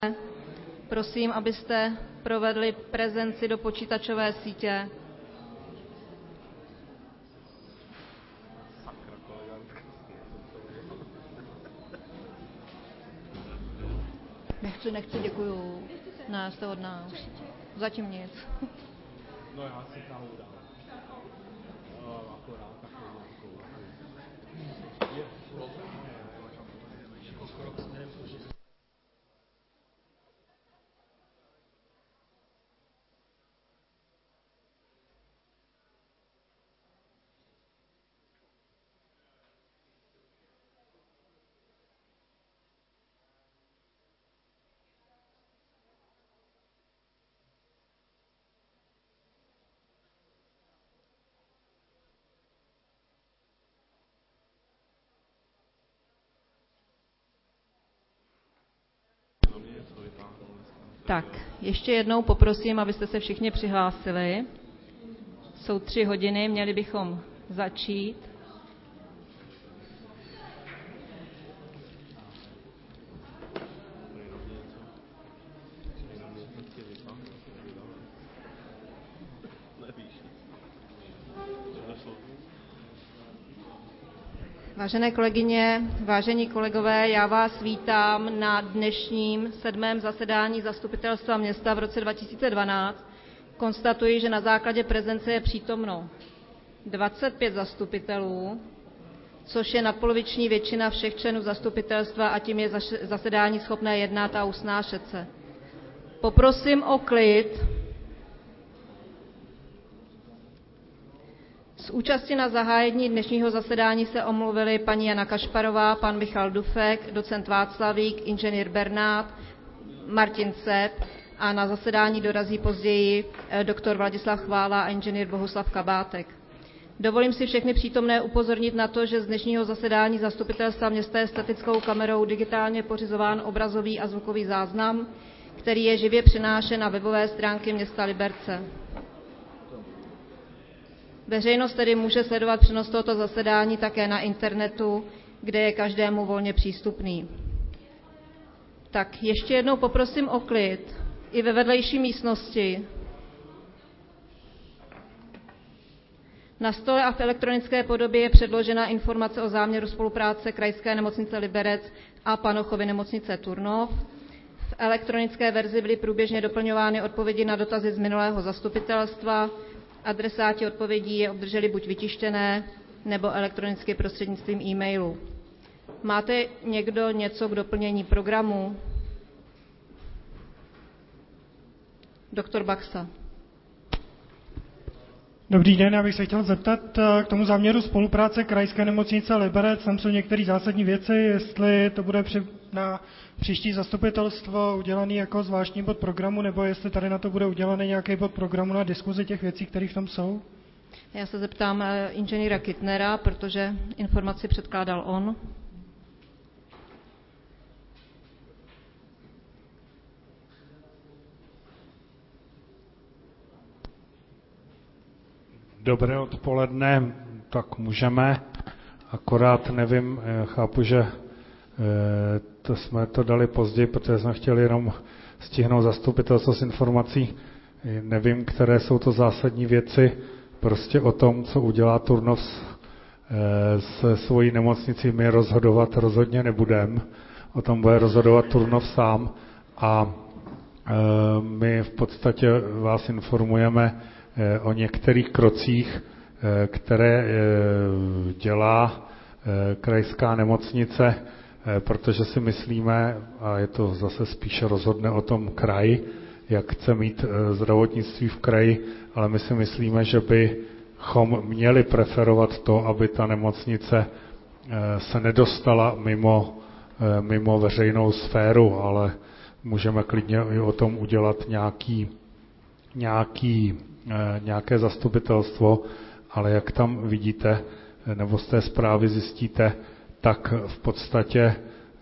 Prosím, abyste provedli prezenci do počítačové sítě. Nechci, děkuju. Ne, jste hodná. Zatím nic. No já si kávu dám. Akorát takovou. Tak, ještě jednou poprosím, abyste se všichni přihlásili. Jsou 3 hodiny, měli bychom začít. Vážené kolegyně, vážení kolegové, já vás vítám na dnešním 7. zasedání Zastupitelstva města v roce 2012. Konstatuji, že na základě prezence je přítomno 25 zastupitelů, což je nadpoloviční většina všech členů zastupitelstva, a tím je zasedání schopné jednat a usnášet se. Poprosím o klid. Z účasti na zahájení dnešního zasedání se omluvili paní Jana Kašparová, pan Michal Dufek, docent Václavík, inženýr Bernát, Martin Sepp a na zasedání dorazí později doktor Vladislav Chvála a inženýr Bohuslav Kabátek. Dovolím si všechny přítomné upozornit na to, že z dnešního zasedání Zastupitelstva města je statickou kamerou digitálně pořizován obrazový a zvukový záznam, který je živě přenášen na webové stránky města Liberce. Veřejnost tedy může sledovat přenos tohoto zasedání také na internetu, kde je každému volně přístupný. Tak ještě jednou poprosím o klid i ve vedlejší místnosti. Na stole a v elektronické podobě je předložena informace o záměru spolupráce Krajské nemocnice Liberec a Panochovy nemocnice Turnov. V elektronické verzi byly průběžně doplňovány odpovědi na dotazy z minulého zastupitelstva. Adresáti odpovědí je obdrželi buď vytištěné, nebo elektronicky prostřednictvím e-mailu. Máte někdo něco k doplnění programu? Doktor Baxa. Dobrý den, já bych se chtěl zeptat k tomu záměru spolupráce Krajské nemocnice Liberec. Tam jsou některé zásadní věci, jestli to bude na příští zastupitelstvo udělaný jako zvláštní bod programu, nebo jestli tady na to bude udělaný nějaký bod programu na diskuzi těch věcí, které v tom jsou. Já se zeptám inženýra Kittnera, protože informaci předkládal on. Dobré odpoledne, tak můžeme, akorát nevím, chápu, že to jsme to dali později, protože jsme chtěli jenom stihnout zastupitelstvo s informací. Nevím, které jsou to zásadní věci, prostě o tom, co udělá Turnov se svojí nemocnicí, my rozhodovat rozhodně nebudeme. O tom bude rozhodovat Turnov sám a my v podstatě vás informujeme o některých krocích, které dělá krajská nemocnice, protože si myslíme, a je to zase spíše rozhodne o tom kraj, jak chce mít zdravotnictví v kraji, ale my si myslíme, že bychom měli preferovat to, aby ta nemocnice se nedostala mimo veřejnou sféru, ale můžeme klidně i o tom udělat nějaké zastupitelstvo, ale jak tam vidíte, nebo z té zprávy zjistíte, tak v podstatě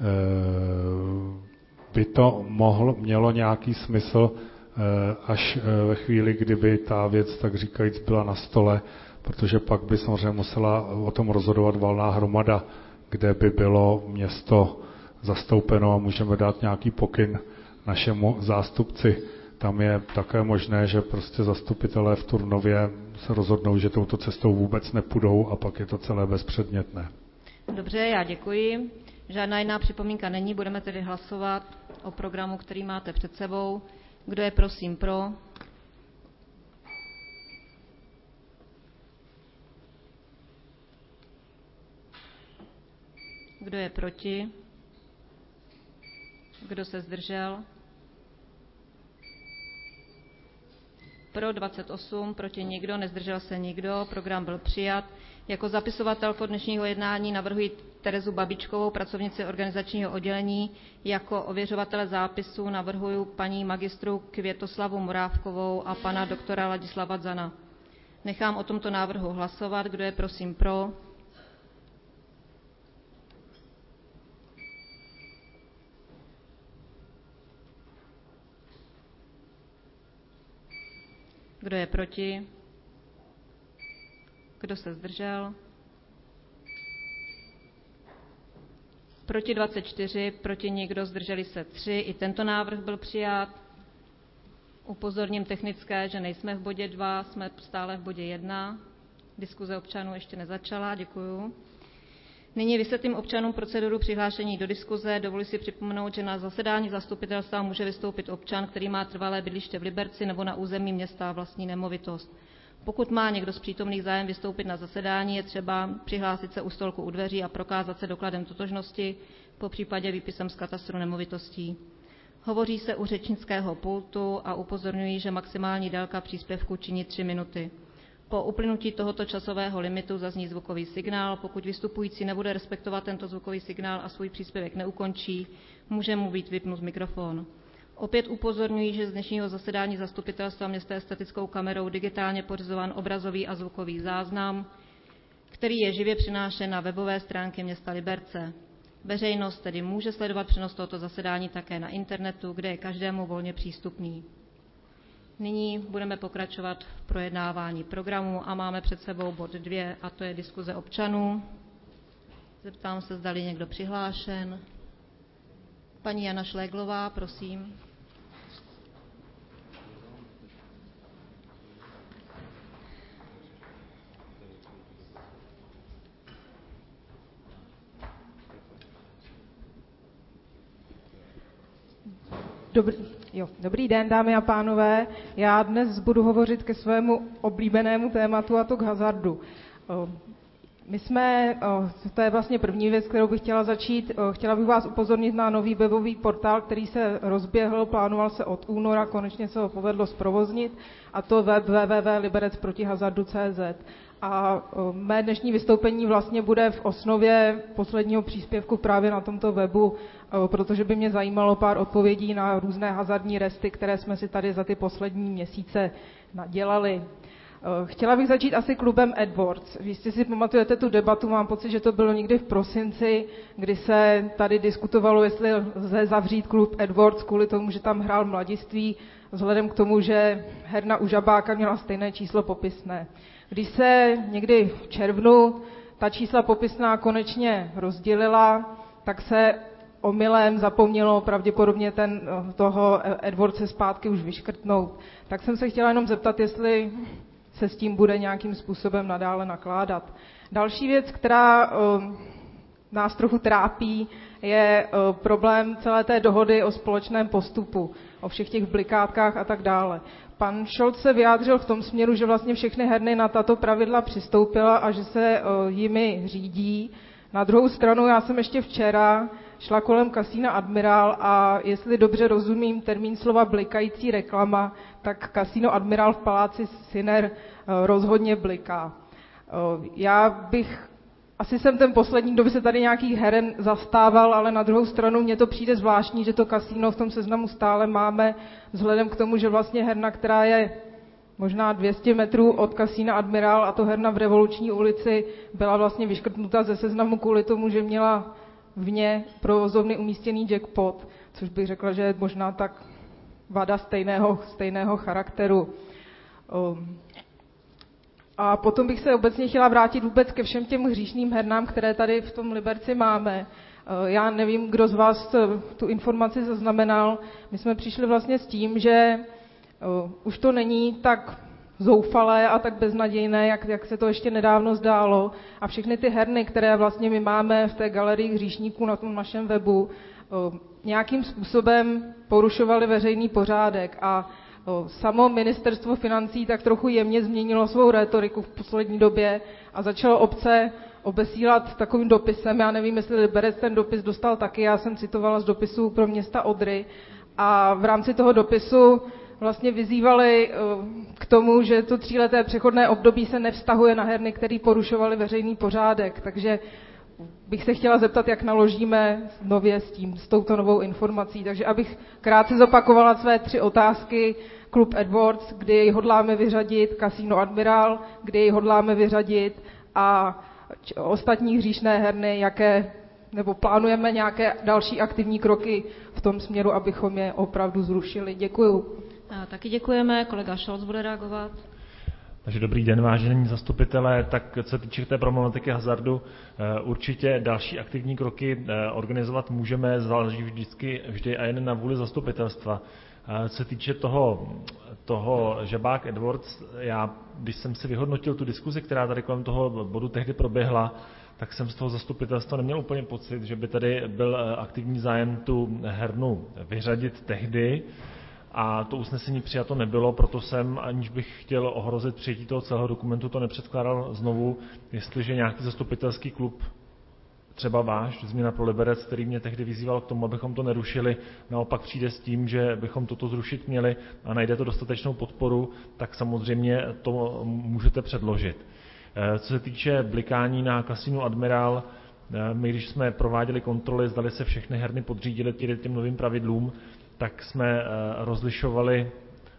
by to mělo nějaký smysl až ve chvíli, kdyby ta věc, tak říkajíc, byla na stole, protože pak by samozřejmě musela o tom rozhodovat valná hromada, kde by bylo město zastoupeno a můžeme dát nějaký pokyn našemu zástupci. Tam je také možné, že prostě zastupitelé v Turnově se rozhodnou, že touto cestou vůbec nepůjdou a pak je to celé bezpředmětné. Dobře, já děkuji. Žádná jiná připomínka není, budeme tedy hlasovat o programu, který máte před sebou. Kdo je prosím pro? Kdo je proti? Kdo se zdržel? Pro 28, proti nikdo, nezdržel se nikdo, program byl přijat. Jako zapisovatelku dnešního jednání navrhuji Terezu Babičkovou, pracovnici organizačního oddělení. Jako ověřovatele zápisu navrhuji paní magistru Květoslavu Morávkovou a pana doktora Ladislava Zana. Nechám o tomto návrhu hlasovat. Kdo je prosím pro? Kdo je proti? Kdo se zdržel? Proti 24, proti nikdo, zdrželi se 3. I tento návrh byl přijat. Upozorním technické, že nejsme v bodě 2, jsme stále v bodě 1. Diskuze občanů ještě nezačala, děkuju. Nyní vysvětlím občanům proceduru přihlášení do diskuze. Dovoluji si připomenout, že na zasedání zastupitelstva může vystoupit občan, který má trvalé bydliště v Liberci nebo na území města a vlastní nemovitost. Pokud má někdo z přítomných zájem vystoupit na zasedání, je třeba přihlásit se u stolku u dveří a prokázat se dokladem totožnosti, popřípadě výpisem z katastru nemovitostí. Hovoří se u řečnického pultu a upozorňuji, že maximální délka příspěvku činí 3 minuty. Po uplynutí tohoto časového limitu zazní zvukový signál. Pokud vystupující nebude respektovat tento zvukový signál a svůj příspěvek neukončí, může mu být vypnut mikrofon. Opět upozorňuji, že z dnešního zasedání zastupitelstva města je statickou kamerou digitálně pořizován obrazový a zvukový záznam, který je živě přinášen na webové stránky města Liberce. Veřejnost tedy může sledovat přenos tohoto zasedání také na internetu, kde je každému volně přístupný. Nyní budeme pokračovat v projednávání programu a máme před sebou bod 2, a to je diskuze občanů. Zeptám se, zdali někdo přihlášen. Paní Jana Šléglová, prosím. Dobrý den, dámy a pánové. Já dnes budu hovořit ke svému oblíbenému tématu, a to k hazardu. To je vlastně první věc, kterou bych chtěla začít. Chtěla bych vás upozornit na nový webový portál, který se rozběhl, plánoval se od února, konečně se ho povedlo zprovoznit, a to web www.liberecprotihazardu.cz. A mé dnešní vystoupení vlastně bude v osnově posledního příspěvku právě na tomto webu, protože by mě zajímalo pár odpovědí na různé hazardní resty, které jsme si tady za ty poslední měsíce nadělali. Chtěla bych začít asi klubem AdWords. Jistě si pamatujete tu debatu, mám pocit, že to bylo někdy v prosinci, kdy se tady diskutovalo, jestli lze zavřít klub AdWords kvůli tomu, že tam hrál mladiství, vzhledem k tomu, že herna u Žabáka měla stejné číslo popisné. Když se někdy v červnu ta čísla popisná konečně rozdělila, tak se omylem zapomnělo pravděpodobně toho AdWordse zpátky už vyškrtnout. Tak jsem se chtěla jenom zeptat, jestli se s tím bude nějakým způsobem nadále nakládat. Další věc, která nás trochu trápí, je problém celé té dohody o společném postupu, o všech těch blikátkách a tak dále. Pan Scholz se vyjádřil v tom směru, že vlastně všechny herny na tato pravidla přistoupila a že se jimi řídí. Na druhou stranu, já jsem ještě včera šla kolem kasína Admiral a jestli dobře rozumím termín slova blikající reklama, tak kasíno Admiral v paláci Sinner rozhodně bliká. Asi jsem ten poslední, kdo by se tady nějakých heren zastával, ale na druhou stranu mně to přijde zvláštní, že to kasíno v tom seznamu stále máme, vzhledem k tomu, že vlastně herna, která je možná 200 metrů od kasína Admiral, a to herna v Revoluční ulici, byla vlastně vyškrtnuta ze seznamu kvůli tomu, že měla vně provozovny umístěný jackpot, což bych řekla, že je možná tak vada stejného charakteru. A potom bych se obecně chtěla vrátit vůbec ke všem těm hříšným hernám, které tady v tom Liberci máme. Já nevím, kdo z vás tu informaci zaznamenal. My jsme přišli vlastně s tím, že už to není tak zoufalé a tak beznadějné, jak se to ještě nedávno zdálo. A všechny ty herny, které vlastně my máme v té galerii hříšníků na tom našem webu, nějakým způsobem porušovaly veřejný pořádek. A samo ministerstvo financí tak trochu jemně změnilo svou rétoriku v poslední době a začalo obce obesílat takovým dopisem. Já nevím, jestli Liberec ten dopis dostal taky, já jsem citovala z dopisu pro města Odry. A v rámci toho dopisu vlastně vyzývali k tomu, že to 3leté přechodné období se nevztahuje na herny, které porušovaly veřejný pořádek. Takže bych se chtěla zeptat, jak naložíme nově s touto novou informací. Takže abych krátce zopakovala své 3 otázky. Klub Edwards, kdy jej hodláme vyřadit, Casino Admiral, kdy jej hodláme vyřadit a ostatní hříšné herny, nebo plánujeme nějaké další aktivní kroky v tom směru, abychom je opravdu zrušili. Děkuju. Taky děkujeme. Kolega Scholz bude reagovat. Takže dobrý den, vážení zastupitelé. Tak co se týče té problematiky hazardu, určitě další aktivní kroky organizovat můžeme, záleží vždy a jen na vůli zastupitelstva. Co se týče toho Žabák Edwards, já, když jsem si vyhodnotil tu diskuzi, která tady kolem toho bodu tehdy proběhla, tak jsem z toho zastupitelstva neměl úplně pocit, že by tady byl aktivní zájem tu hernu vyřadit tehdy. A to usnesení přijato nebylo, proto jsem, aniž bych chtěl ohrozit přijetí toho celého dokumentu, to nepředkládal znovu, jestliže nějaký zastupitelský klub, třeba váš, Změna pro Liberec, který mě tehdy vyzýval k tomu, abychom to nerušili, naopak přijde s tím, že bychom toto zrušit měli a najde to dostatečnou podporu, tak samozřejmě to můžete předložit. Co se týče blikání na Casino Admiral, my když jsme prováděli kontroly, zdali se všechny herny podřídily těm novým pravidlům, tak jsme rozlišovali,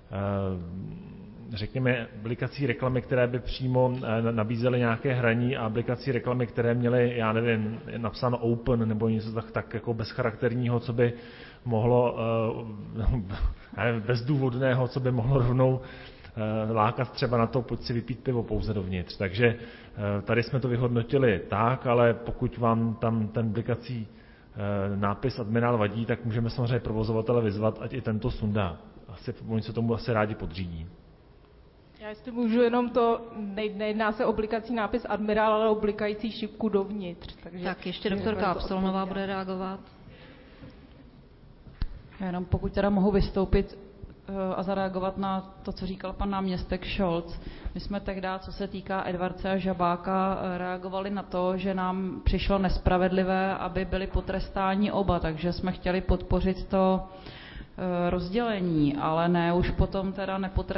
řekněme, blikací reklamy, které by přímo nabízely nějaké hraní a blikací reklamy, které měly, já nevím, napsáno open nebo něco tak jako bezcharakterního, co by mohlo, bezdůvodného, co by mohlo rovnou lákat třeba na to, pojď si vypít pivo pouze dovnitř. Takže tady jsme to vyhodnotili tak, ale pokud vám tam ten blikací nápis Admirál vadí, tak můžeme samozřejmě provozovatele vyzvat, ať i tento sundá. Oni se tomu asi rádi podřídí. Já jestli můžu jenom to, nejedná se o blikací nápis Admirál, ale o blikající šipku dovnitř. Takže tak ještě doktorka Absolnová bude reagovat. Jenom pokud teda mohu vystoupit a zareagovat na to, co říkal pan náměstek Scholz. My jsme tehdy, co se týká Edvardce a Žabáka, reagovali na to, že nám přišlo nespravedlivé, aby byli potrestáni oba, takže jsme chtěli podpořit to rozdělení, ale ne už potom teda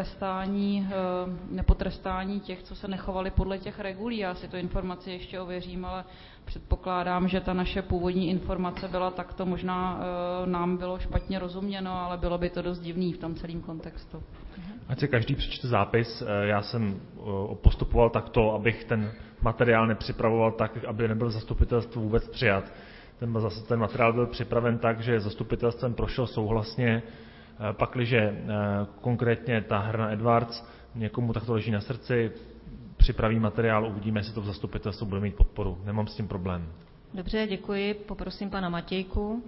nepotrestání těch, co se nechovali podle těch regulí. Já si tu informaci ještě ověřím, ale předpokládám, že ta naše původní informace byla takto, možná nám bylo špatně rozuměno, ale bylo by to dost divný v tom celém kontextu. Ať si každý přečte zápis, já jsem postupoval takto, abych ten materiál nepřipravoval tak, aby nebyl zastupitelstvo vůbec přijat. Ten materiál byl připraven tak, že zastupitelstvem prošel souhlasně, pakliže konkrétně ta herna Edwards někomu takto leží na srdci, připraví materiál, uvidíme, jestli to v zastupitelstvu bude mít podporu. Nemám s tím problém. Dobře, děkuji. Poprosím pana Matějku.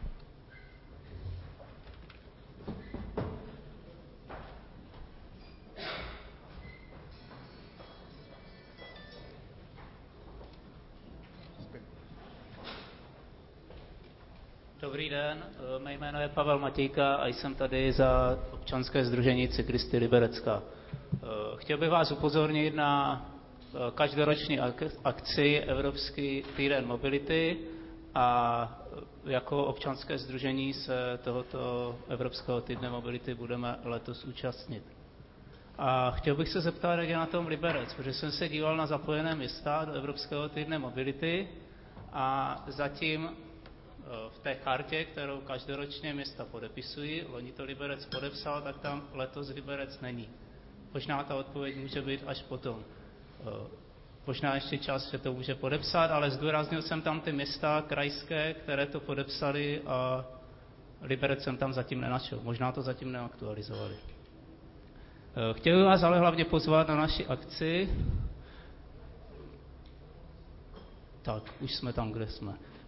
Dobrý den, mé jméno je Pavel Matějka a jsem tady za občanské sdružení Cyklisty Liberecka. Chtěl bych vás upozornit na každoroční akci Evropský týden mobility a jako občanské sdružení se tohoto Evropského týdne mobility budeme letos účastnit. A chtěl bych se zeptat, jak je na tom Liberec, protože jsem se díval na zapojené města do Evropského týdne mobility a zatím v té chartě, kterou každoročně města podepisují, loni to Liberec podepsal, tak tam letos Liberec není. Možná ta odpověď může být až potom. Možná ještě čas, že to může podepsat, ale zdůraznil jsem tam ty města krajské, které to podepsali a Liberec jsem tam zatím nenašel. Možná to zatím neaktualizovali. Chtěl bych vás ale hlavně pozvat na naši akci. Tak, už jsme tam, kde jsme.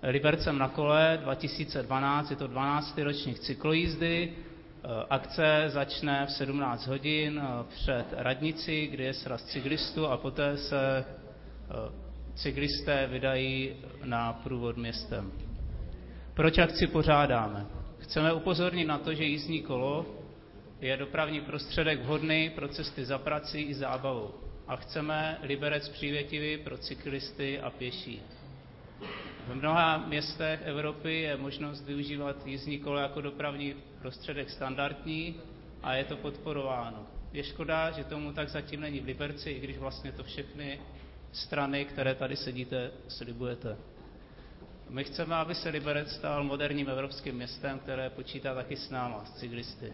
Libercem na kole 2012, je to 12. ročník cyklojízdy. Akce začne v 17 hodin před radnici, kde je sraz cyklistů a poté se cyklisté vydají na průvod městem. Proč akci pořádáme? Chceme upozornit na to, že jízdní kolo je dopravní prostředek vhodný pro cesty za prací i zábavou. A chceme Liberec přívětivý pro cyklisty a pěší. V mnoha městech Evropy je možnost využívat jízdní kolo jako dopravní prostředek standardní a je to podporováno. Je škoda, že tomu tak zatím není v Liberci, i když vlastně to všechny strany, které tady sedíte, slibujete. My chceme, aby se Liberec stal moderním evropským městem, které počítá taky s náma, s cyklisty.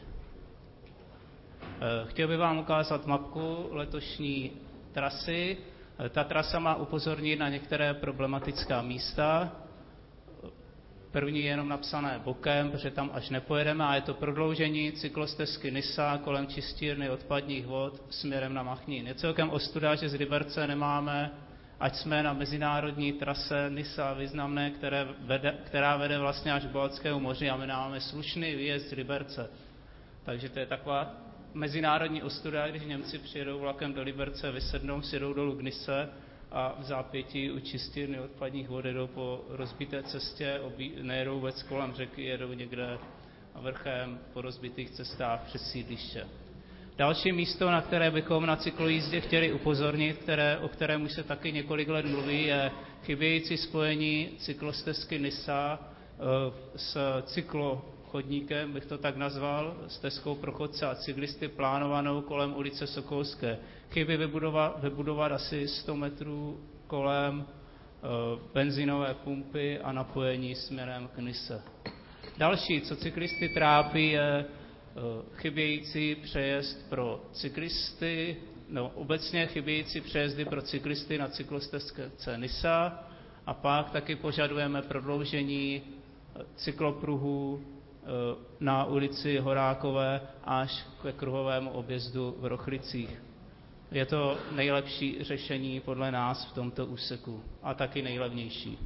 Chtěl bych vám ukázat mapku letošní trasy. Ta trasa má upozornit na některé problematická místa. První je jenom napsané bokem, protože tam až nepojedeme, a je to prodloužení cyklostezky Nysa kolem čistírny odpadních vod směrem na Machnín. Je celkem ostuda, že z Liberce nemáme, ať jsme na mezinárodní trase Nysa významné, která vede vlastně až k Baltskému moři, a my máme slušný výjezd z Liberce. Takže to je taková mezinárodní ostuda, když Němci přijedou vlakem do Liberce, vysednou, sjedou dolů k Nyse a v zápětí u čistírny odpadních vod jedou po rozbité cestě, nejedou vůbec kolem řeky, jedou někde vrchem po rozbitých cestách přes sídliště. Další místo, na které bychom na cyklojízdě chtěli upozornit, o kterém už se taky několik let mluví, je chybějící spojení cyklostezky Nysa s cyklochodníkem, bych to tak nazval, stezkou pro chodce a cyklisty plánovanou kolem ulice Sokolské. Chybí vybudovat asi 100 metrů kolem benzínové pumpy a napojení směrem k Nyse. Další, co cyklisty trápí, je chybějící přejezd pro cyklisty, obecně chybějící přejezdy pro cyklisty na cyklostezce Nysa, a pak taky požadujeme prodloužení cyklopruhů na ulici Horákové až ke kruhovému objezdu v Rochlicích. Je to nejlepší řešení podle nás v tomto úseku a taky nejlevnější.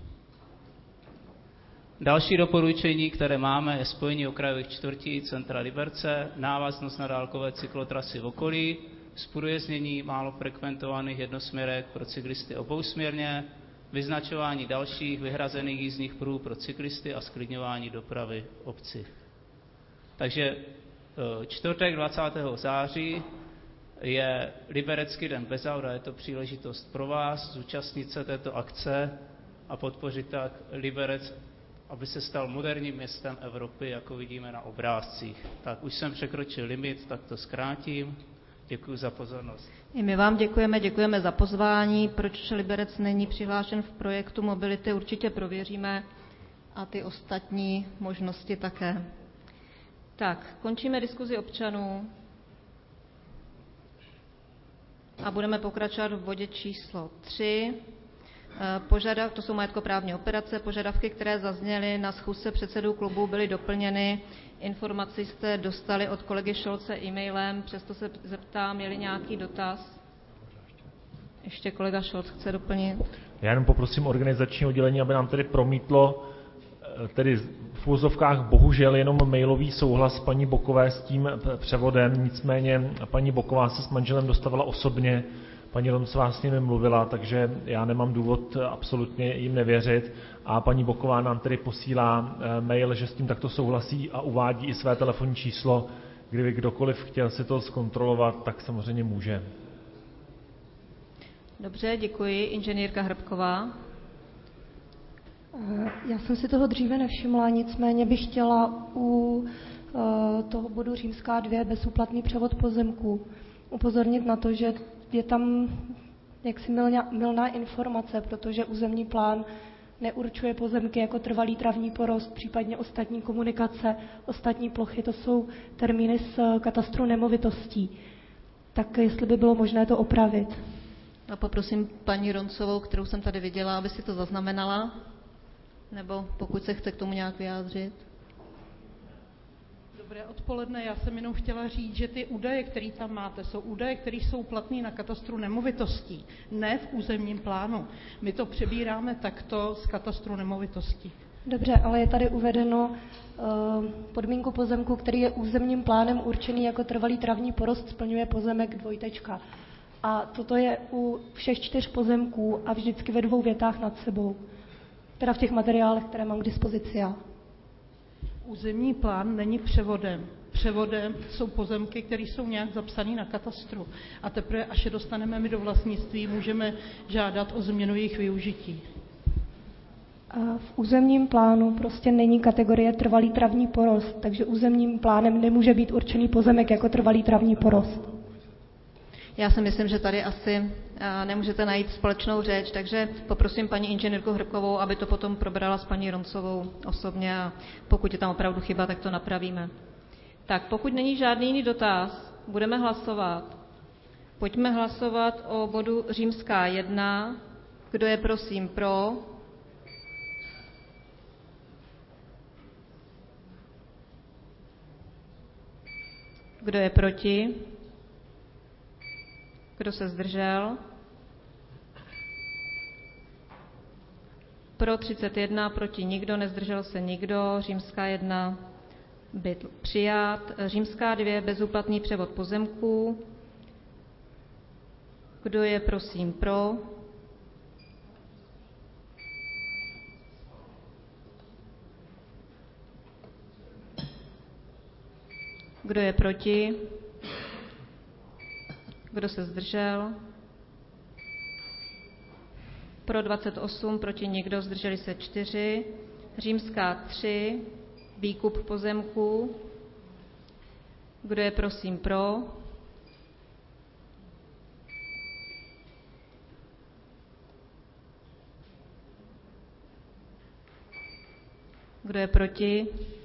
Další doporučení, které máme, je spojení okrajových čtvrtí centra Liberce, návaznost na dálkové cyklotrasy v okolí, zprůjezdnění málo frekventovaných jednosměrek pro cyklisty obousměrně, vyznačování dalších vyhrazených jízdních pruhů pro cyklisty a zklidňování dopravy v obci. Takže čtvrtek 20. září je Liberecký den bez aut a je to příležitost pro vás zúčastnit se této akce a podpořit tak Liberec, aby se stal moderním městem Evropy, jako vidíme na obrázcích. Tak už jsem překročil limit, tak to zkrátím. Děkuji za pozornost. I my vám děkujeme za pozvání. Proč Liberec není přihlášen v projektu mobility, určitě prověříme a ty ostatní možnosti také. Tak, končíme diskuzi občanů a budeme pokračovat v bodě číslo 3. To jsou majetkoprávní operace. Požadavky, které zazněly na schůzce předsedů klubů, byly doplněny. Informaci jste dostali od kolegy Šolce e-mailem, přesto se zeptám, je-li nějaký dotaz. Ještě kolega Šolc chce doplnit. Já jenom poprosím organizační oddělení, aby nám tedy promítlo, tedy v úzovkách bohužel jenom mailový souhlas paní Bokové s tím převodem, nicméně paní Boková se s manželem dostavila osobně, paní Lomcová s nimi mluvila, takže já nemám důvod absolutně jim nevěřit a paní Boková nám tedy posílá mail, že s tím takto souhlasí a uvádí i své telefonní číslo, kdyby kdokoliv chtěl si to zkontrolovat, tak samozřejmě může. Dobře, děkuji. Inženýrka Hrbková. Já jsem si toho dříve nevšimla, nicméně bych chtěla u toho bodu římská 2 bezúplatný převod pozemků upozornit na to, že je tam jaksi mylná informace, protože územní plán neurčuje pozemky jako trvalý travní porost, případně ostatní komunikace, ostatní plochy, to jsou termíny z katastru nemovitostí. Tak jestli by bylo možné to opravit. A poprosím paní Roncovou, kterou jsem tady viděla, aby si to zaznamenala, nebo pokud se chce k tomu nějak vyjádřit. Dobré odpoledne, já jsem jenom chtěla říct, že ty údaje, které tam máte, jsou údaje, které jsou platné na katastru nemovitostí, ne v územním plánu. My to přebíráme takto z katastru nemovitostí. Dobře, ale je tady uvedeno podmínku pozemku, který je územním plánem určený jako trvalý travní porost, splňuje pozemek dvojtečka. A toto je u všech 4 pozemků a vždycky ve 2 větách nad sebou. Teda v těch materiálech, které mám k dispozici já. Územní plán není převodem. Převodem jsou pozemky, které jsou nějak zapsané na katastru. A teprve, až je dostaneme my do vlastnictví, můžeme žádat o změnu jejich využití. V územním plánu prostě není kategorie trvalý travní porost, takže územním plánem nemůže být určený pozemek jako trvalý travní porost. Já si myslím, že tady asi nemůžete najít společnou řeč, takže poprosím paní inženýrku Hrbkovou, aby to potom probrala s paní Roncovou osobně a pokud je tam opravdu chyba, tak to napravíme. Tak pokud není žádný jiný dotaz, budeme hlasovat. Pojďme hlasovat o bodu římská 1. Kdo je prosím pro? Kdo je proti? Kdo se zdržel? Pro 31, proti nikdo, nezdržel se nikdo. Římská 1 byl přijat. Římská 2 bezúplatný převod pozemků. Kdo je prosím pro? Kdo je proti? Kdo se zdržel? Pro 28, proti nikdo, zdrželi se 4. Římská 3, výkup pozemků. Kdo je prosím pro? Kdo je proti?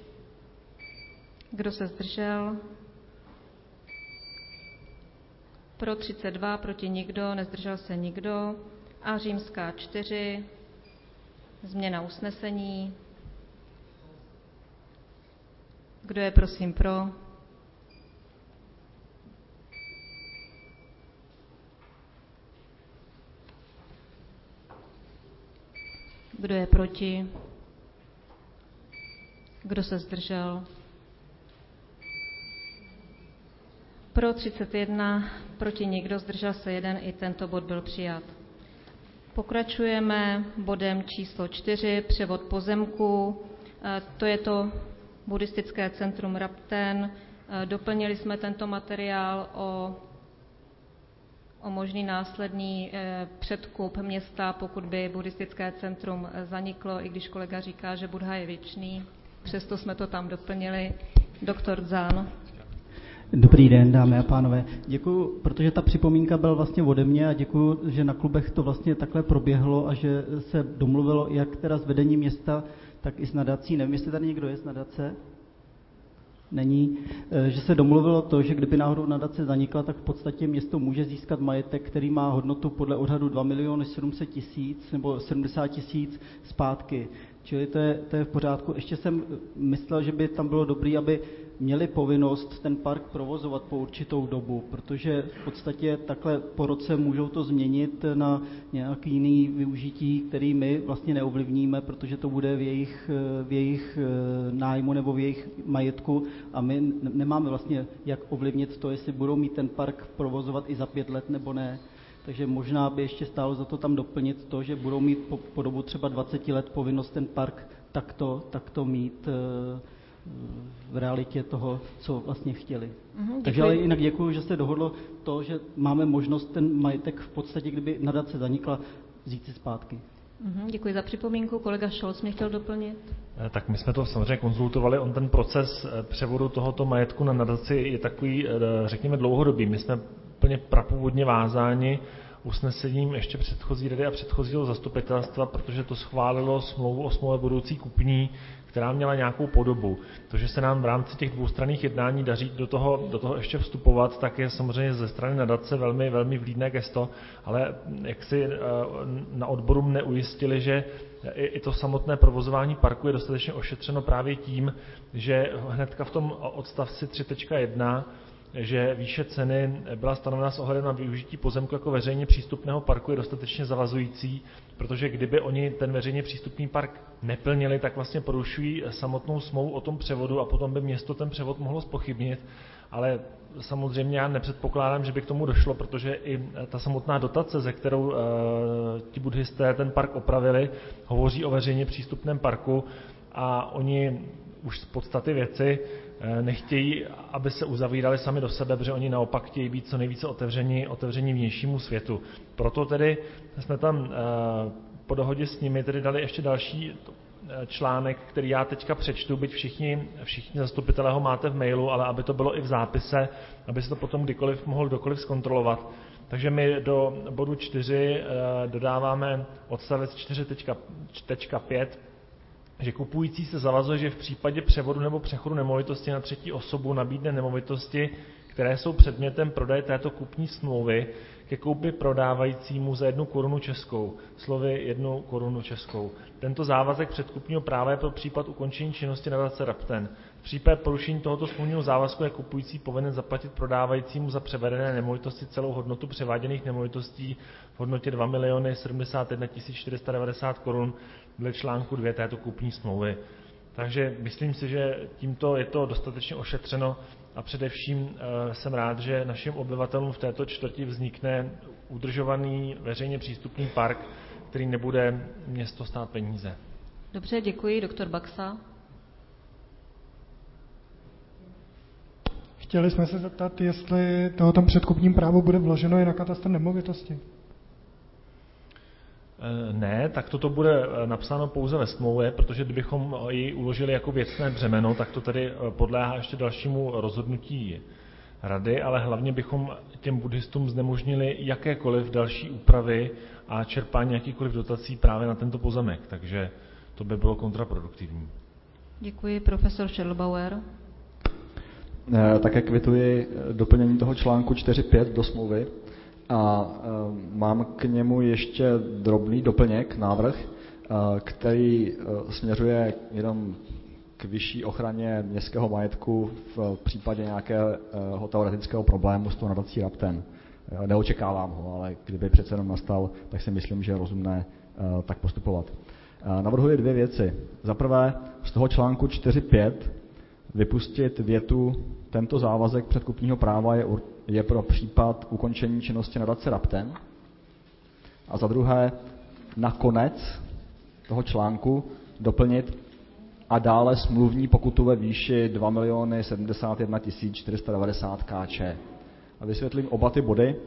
Kdo se zdržel? Pro 32, proti nikdo, nezdržel se nikdo. A římská 4, změna usnesení. Kdo je prosím pro? Kdo je proti? Kdo se zdržel? Pro 31, proti nikdo, zdržel se 1, i tento bod byl přijat. Pokračujeme bodem číslo 4, převod pozemku. To je to buddhistické centrum Rapten. Doplnili jsme tento materiál o možný následný předkup města, pokud by buddhistické centrum zaniklo, i když kolega říká, že Buddha je věčný. Přesto jsme to tam doplnili. Doktor Dzán. Dobrý den, dámy a pánové. Děkuji, protože ta připomínka byla vlastně ode mě a děkuji, že na klubech to vlastně takhle proběhlo a že se domluvilo jak teda s vedením města, tak i s nadací. Nevím, jestli tady někdo je z nadace. Není. Že se domluvilo to, že kdyby náhodou nadace zanikla, tak v podstatě město může získat majetek, který má hodnotu podle odhadu 2 700 000 nebo 70 000 zpátky. Čili to je v pořádku. Ještě jsem myslel, že by tam bylo dobré, aby měli povinnost ten park provozovat po určitou dobu, protože v podstatě takhle po roce můžou to změnit na nějaký jiný využití, který my vlastně neovlivníme, protože to bude v jejich nájmu nebo v jejich majetku a my nemáme vlastně jak ovlivnit to, jestli budou mít ten park provozovat i za 5 let nebo ne. Takže možná by ještě stálo za to tam doplnit to, že budou mít po dobu třeba 20 let povinnost ten park takto mít v realitě toho, co vlastně chtěli. Takže ale jinak děkuji, že jste dohodlo to, že máme možnost ten majetek v podstatě, kdyby nadace zanikla, vzít si zpátky. Děkuji za připomínku. Kolega Scholz mě chtěl doplnit. Tak my jsme to samozřejmě konzultovali. On ten proces převodu tohoto majetku na nadaci je takový, řekněme, dlouhodobý. My jsme plně prapůvodně vázáni usnesením ještě předchozí rady a předchozího zastupitelstva, protože to schválilo smlouvu o smlouvě budoucí kupní, která měla nějakou podobu. To, že se nám v rámci těch dvoustranných jednání daří do toho ještě vstupovat, tak je samozřejmě ze strany nadace velmi, velmi vlídné gesto, ale jak si na odboru mne ujistili, že i to samotné provozování parku je dostatečně ošetřeno právě tím, že hnedka v tom odstavci 3.1, že výše ceny byla stanovena s ohledem na využití pozemku jako veřejně přístupného parku je dostatečně zavazující, protože kdyby oni ten veřejně přístupný park neplnili, tak vlastně porušují samotnou smlouvu o tom převodu a potom by město ten převod mohlo zpochybnit. Ale samozřejmě já nepředpokládám, že by k tomu došlo, protože i ta samotná dotace, ze kterou ti buddhisté ten park opravili, hovoří o veřejně přístupném parku a oni už z podstaty věci nechtějí, aby se uzavírali sami do sebe, protože oni naopak chtějí být co nejvíce otevření vnějšímu světu. Proto tedy jsme tam po dohodě s nimi tedy dali ještě další článek, který já teďka přečtu, byť všichni zastupitelé ho máte v mailu, ale aby to bylo i v zápise, aby se to potom mohl kdokoliv zkontrolovat. Takže my do bodu 4 dodáváme odstavec 4.5, že kupující se zavazuje, že v případě převodu nebo přechodu nemovitosti na třetí osobu nabídne nemovitosti, které jsou předmětem prodeje této kupní smlouvy, ke koupi prodávajícímu za 1 korunu českou, slovy 1 korunu českou. Tento závazek předkupního práva je pro případ ukončení činnosti nadace Rapten. V případě porušení tohoto smluvního závazku je kupující povinen zaplatit prodávajícímu za převedené nemovitosti celou hodnotu převáděných nemovitostí v hodnotě 2 071 490 korun dle článku 2 této kupní smlouvy. Takže myslím si, že tímto je to dostatečně ošetřeno a především jsem rád, že našim obyvatelům v této čtvrti vznikne udržovaný veřejně přístupný park, který nebude město stát peníze. Dobře, děkuji. Doktor Baxa. Chtěli jsme se zeptat, jestli tohoto předkupním právo bude vloženo i na katastr nemovitosti. Ne, tak toto bude napsáno pouze ve smlouvě, protože kdybychom ji uložili jako věcné břemeno, tak to tedy podléhá ještě dalšímu rozhodnutí rady, ale hlavně bychom těm buddhistům znemožnili jakékoliv další úpravy a čerpání jakýchkoliv dotací právě na tento pozemek, takže to by bylo kontraproduktivní. Děkuji, profesor Schellbauer. Také kvituji doplnění toho článku 4.5 do smlouvy. A mám k němu ještě drobný doplněk, návrh, který směřuje jenom k vyšší ochraně městského majetku v případě nějakého teoretického problému s tou nadací Rapten. Neočekávám ho, ale kdyby přece jenom nastal, tak si myslím, že je rozumné tak postupovat. Navrhuji 2 věci. Za prvé, z toho článku 4.5 vypustit větu: tento závazek předkupního práva je pro případ ukončení činnosti nadace Rapten. A za druhé, na konec toho článku doplnit: a dále smluvní pokutu ve výši 2 071 490 Kč. A vysvětlím oba ty body.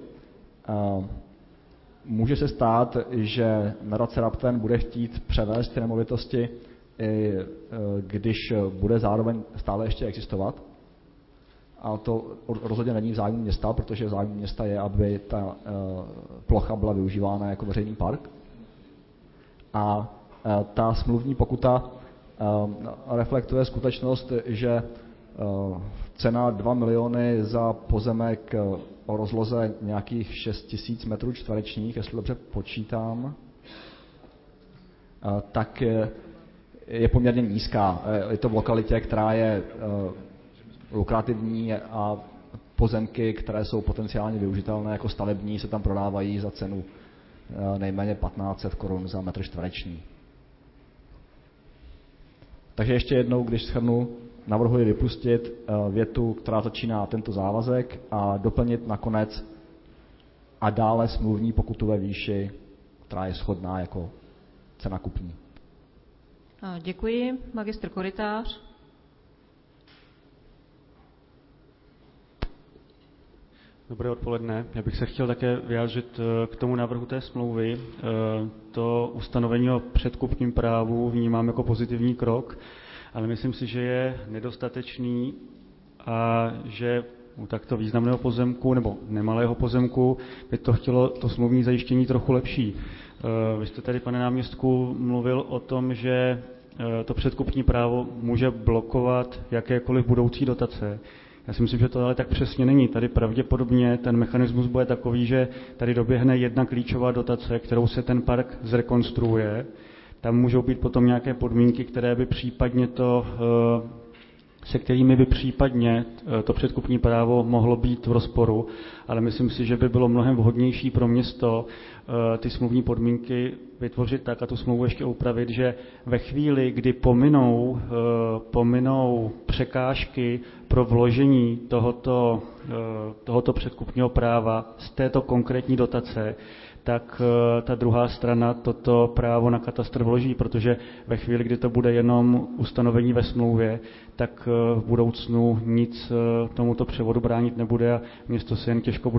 Může se stát, že nadace Rapten bude chtít převést ty nemovitosti, i když bude zároveň stále ještě existovat. A to rozhodně není v zájmu města, protože v zájmu města je, aby ta plocha byla využívána jako veřejný park. A ta smluvní pokuta reflektuje skutečnost, že cena 2 miliony za pozemek o rozloze nějakých 6 000 metrů čtverečních, jestli dobře počítám, tak je poměrně nízká. Je to v lokalitě, která je lukrativní a pozemky, které jsou potenciálně využitelné jako stavební, se tam prodávají za cenu nejméně 1500 korun za metr čtvereční. Takže ještě jednou, když shrnu, navrhuji vypustit větu, která začíná tento závazek, a doplnit nakonec a dále smluvní pokutu ve výši, která je shodná jako cena kupní. Děkuji. Magistr Korytář. Dobré odpoledne. Já bych se chtěl také vyjádřit k tomu návrhu té smlouvy. To ustanovení o předkupním právu vnímám jako pozitivní krok, ale myslím si, že je nedostatečný a že u takto významného pozemku nebo nemalého pozemku by to chtělo to smluvní zajištění trochu lepší. Vy jste tady, pane náměstku, mluvil o tom, že to předkupní právo může blokovat jakékoliv budoucí dotace. Já si myslím, že to ale tak přesně není. Tady pravděpodobně ten mechanismus bude takový, že tady doběhne jedna klíčová dotace, kterou se ten park zrekonstruuje. Tam můžou být potom nějaké podmínky, které by případně se kterými by případně to předkupní právo mohlo být v rozporu, ale myslím si, že by bylo mnohem vhodnější pro město ty smluvní podmínky vytvořit tak a tu smlouvu ještě upravit, že ve chvíli, kdy pominou překážky pro vložení tohoto předkupního práva z této konkrétní dotace, tak ta druhá strana toto právo na katastr vloží, protože ve chvíli, kdy to bude jenom ustanovení ve smlouvě, tak v budoucnu nic tomuto převodu bránit nebude a město se jen těžko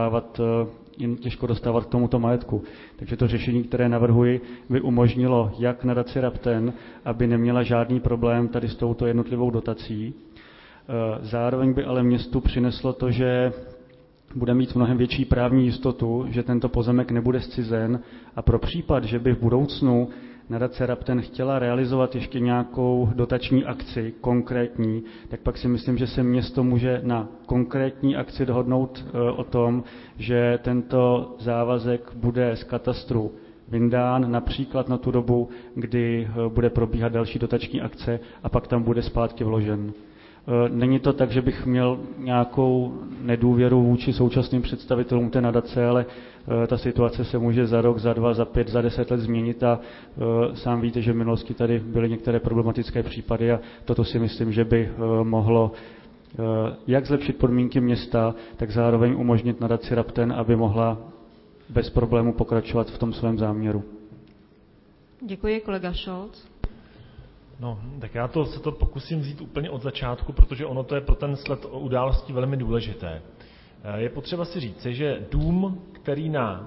dostávat k tomuto majetku. Takže to řešení, které navrhuji, by umožnilo jak nadaci Rapten, aby neměla žádný problém tady s touto jednotlivou dotací. Zároveň by ale městu přineslo to, že bude mít mnohem větší právní jistotu, že tento pozemek nebude zcizen a pro případ, že by v budoucnu nadace Rapten chtěla realizovat ještě nějakou dotační akci konkrétní, tak pak si myslím, že se město může na konkrétní akci dohodnout o tom, že tento závazek bude z katastru vyndán například na tu dobu, kdy bude probíhat další dotační akce a pak tam bude zpátky vložen. Není to tak, že bych měl nějakou nedůvěru vůči současným představitelům té nadace, ale ta situace se může za rok, za 2, za 5, za 10 let změnit a sám víte, že v minulosti tady byly některé problematické případy a toto si myslím, že by mohlo jak zlepšit podmínky města, tak zároveň umožnit nadaci Rapten, aby mohla bez problému pokračovat v tom svém záměru. Děkuji, kolega Scholz. No, tak já se to pokusím vzít úplně od začátku, protože ono to je pro ten sled událostí velmi důležité. Je potřeba si říci, že dům, který na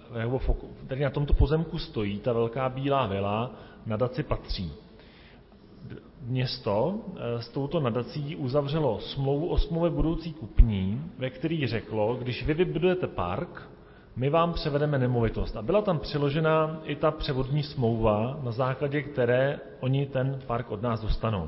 tomto pozemku stojí, ta velká bílá vila, nadaci patří. Město s touto nadací uzavřelo smlouvu o smlouvě budoucí kupní, ve který řeklo, když vy vybudujete park, my vám převedeme nemovitost. A byla tam přiložena i ta převodní smlouva, na základě které oni ten park od nás dostanou.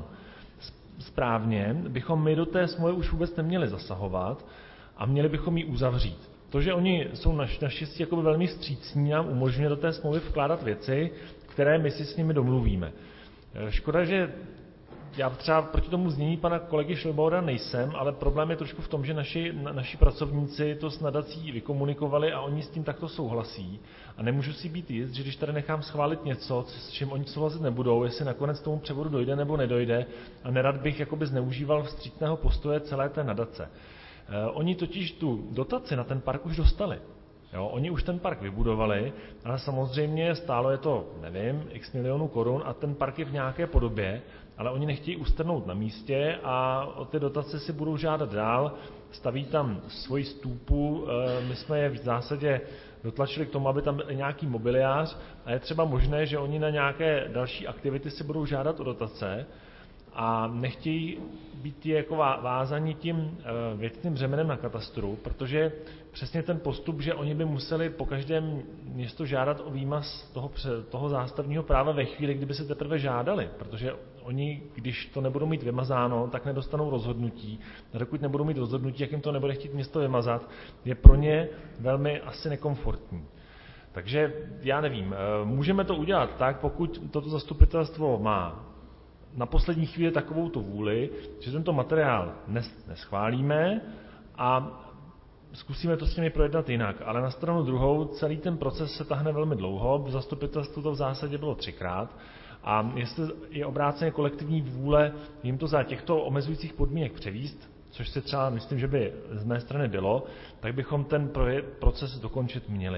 Správně bychom my do té smlouvy už vůbec neměli zasahovat a měli bychom ji uzavřít. To, že oni jsou naštěstí jakoby velmi vstřícní, nám umožňuje do té smlouvy vkládat věci, které my si s nimi domluvíme. Škoda, že já třeba proti tomu znění pana kolegy Šilbaura nejsem, ale problém je trošku v tom, že naši pracovníci to s nadací vykomunikovali a oni s tím takto souhlasí. A nemůžu si být jist, že když tady nechám schválit něco, s čím oni souhlasit nebudou, jestli nakonec tomu převodu dojde nebo nedojde, a nerad bych jakoby zneužíval vstřícného postoje celé té nadace. Oni totiž tu dotaci na ten park už dostali. Jo, oni už ten park vybudovali, ale samozřejmě stálo je to, nevím, x milionů korun a ten park je v nějaké podobě, ale oni nechtějí ustrnout na místě a o ty dotace si budou žádat dál, staví tam svoji stůpu, my jsme je v zásadě dotlačili k tomu, aby tam byl nějaký mobiliář a je třeba možné, že oni na nějaké další aktivity si budou žádat o dotace a nechtějí být jako vázaní tím věcným břemenem na katastru, protože přesně ten postup, že oni by museli po každém město žádat o výmaz toho zástavního práva ve chvíli, kdyby se teprve žádali, protože oni, když to nebudou mít vymazáno, tak nedostanou rozhodnutí. A dokud nebudou mít rozhodnutí, jak jim to nebude chtít město vymazat, je pro ně velmi asi nekomfortní. Takže já nevím, můžeme to udělat tak, pokud toto zastupitelstvo má na poslední chvíli takovou tu vůli, že tento materiál neschválíme a zkusíme to s nimi projednat jinak. Ale na stranu druhou celý ten proces se tahne velmi dlouho, v zastupitelstvu to v zásadě bylo 3krát a jestli je obráceně kolektivní vůle jim to za těchto omezujících podmínek převíst, což si třeba myslím, že by z mé strany bylo, tak bychom ten proces dokončit měli.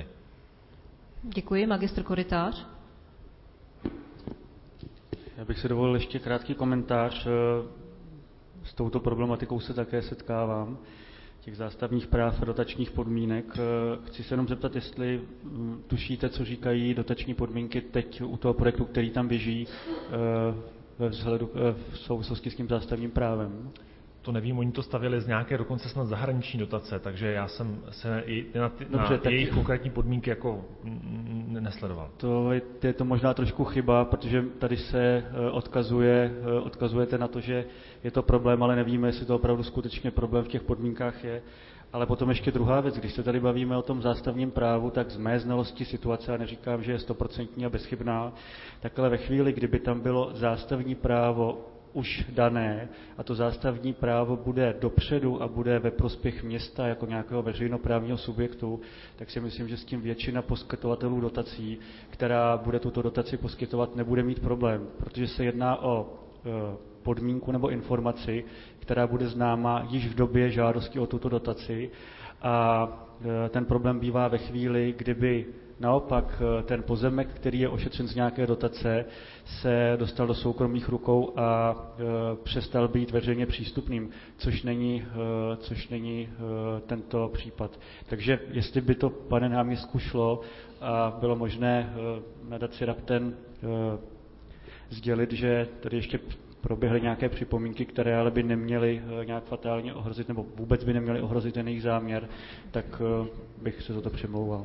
Děkuji. Magistr Korytář. Já bych si dovolil ještě krátký komentář. S touto problematikou se také setkávám, těch zástavních práv a dotačních podmínek. Chci se jenom zeptat, jestli tušíte, co říkají dotační podmínky teď u toho projektu, který tam běží v souvislosti s tím zástavním právem. to nevím, oni to stavěli z nějaké dokonce snad zahraniční dotace, takže já jsem se na jejich konkrétní podmínky jako nesledoval. To je to možná trošku chyba, protože tady se odkazujete na to, že je to problém, ale nevíme, jestli to opravdu skutečně problém v těch podmínkách je. Ale potom ještě druhá věc, když se tady bavíme o tom zástavním právu, tak z mé znalosti situace, a neříkám, že je 100% a bezchybná, tak ale ve chvíli, kdyby tam bylo zástavní právo už dané a to zástavní právo bude dopředu a bude ve prospěch města jako nějakého veřejnoprávního subjektu, tak si myslím, že s tím většina poskytovatelů dotací, která bude tuto dotaci poskytovat, nebude mít problém, protože se jedná o podmínku nebo informaci, která bude známa již v době žádosti o tuto dotaci a ten problém bývá ve chvíli, kdyby naopak ten pozemek, který je ošetřen z nějaké dotace, se dostal do soukromých rukou a přestal být veřejně přístupným, což není tento případ. Takže jestli by to, pane náměstku, šlo a bylo možné nadaci Rapten sdělit, že tady ještě proběhly nějaké připomínky, které ale by neměly nějak fatálně ohrozit, nebo vůbec by neměly ohrozit ten jejich záměr, tak bych se za to přimlouval.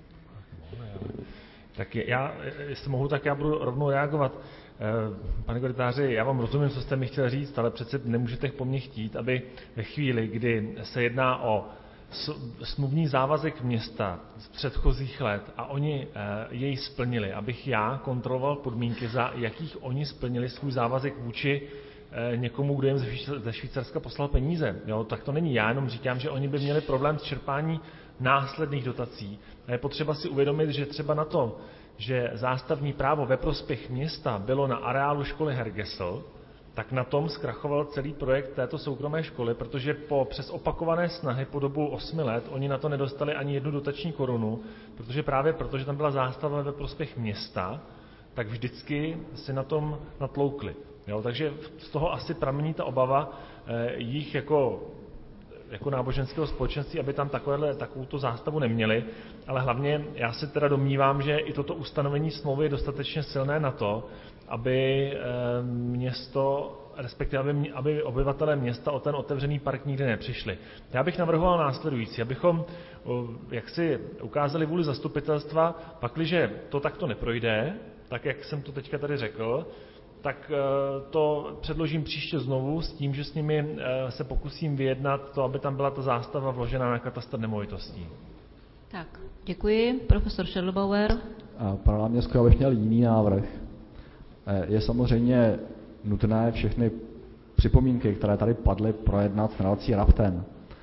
Tak já, jestli mohu, tak já budu rovnou reagovat. Pane korytáři, já vám rozumím, co jste mi chtěl říct, ale přece nemůžete po mně chtít, aby ve chvíli, kdy se jedná o smluvní závazek města z předchozích let a oni jej splnili, abych já kontroloval podmínky, za jakých oni splnili svůj závazek vůči někomu, kdo jim ze Švýcarska poslal peníze. Jo, tak to není. Já jenom říkám, že oni by měli problém s čerpání následných dotací. A je potřeba si uvědomit, že třeba na to, že zástavní právo ve prospěch města bylo na areálu školy Hergesel, tak na tom zkrachoval celý projekt této soukromé školy, protože přes opakované snahy po dobu 8 let oni na to nedostali ani 1 dotační korunu, protože tam byla zástava ve prospěch města, tak vždycky si na tom natloukli. Jo, takže z toho asi pramení ta obava jich jako náboženského společenství, aby tam takovouto zástavu neměli, ale hlavně já se teda domnívám, že i toto ustanovení smlouvy je dostatečně silné na to, aby město, respektive aby obyvatelé města o ten otevřený park nikdy nepřišli. Já bych navrhoval následující, abychom jaksi ukázali vůli zastupitelstva, pakliže to takto neprojde, tak jak jsem to teďka tady řekl, tak to předložím příště znovu s tím, že s nimi se pokusím vyjednat to, aby tam byla ta zástava vložena na katastr nemovitostí. Tak, děkuji. Profesor Schädelbauer. Pane náměstku, já bych měl jiný návrh. Je samozřejmě nutné všechny připomínky, které tady padly, projednat s nadací Rapten,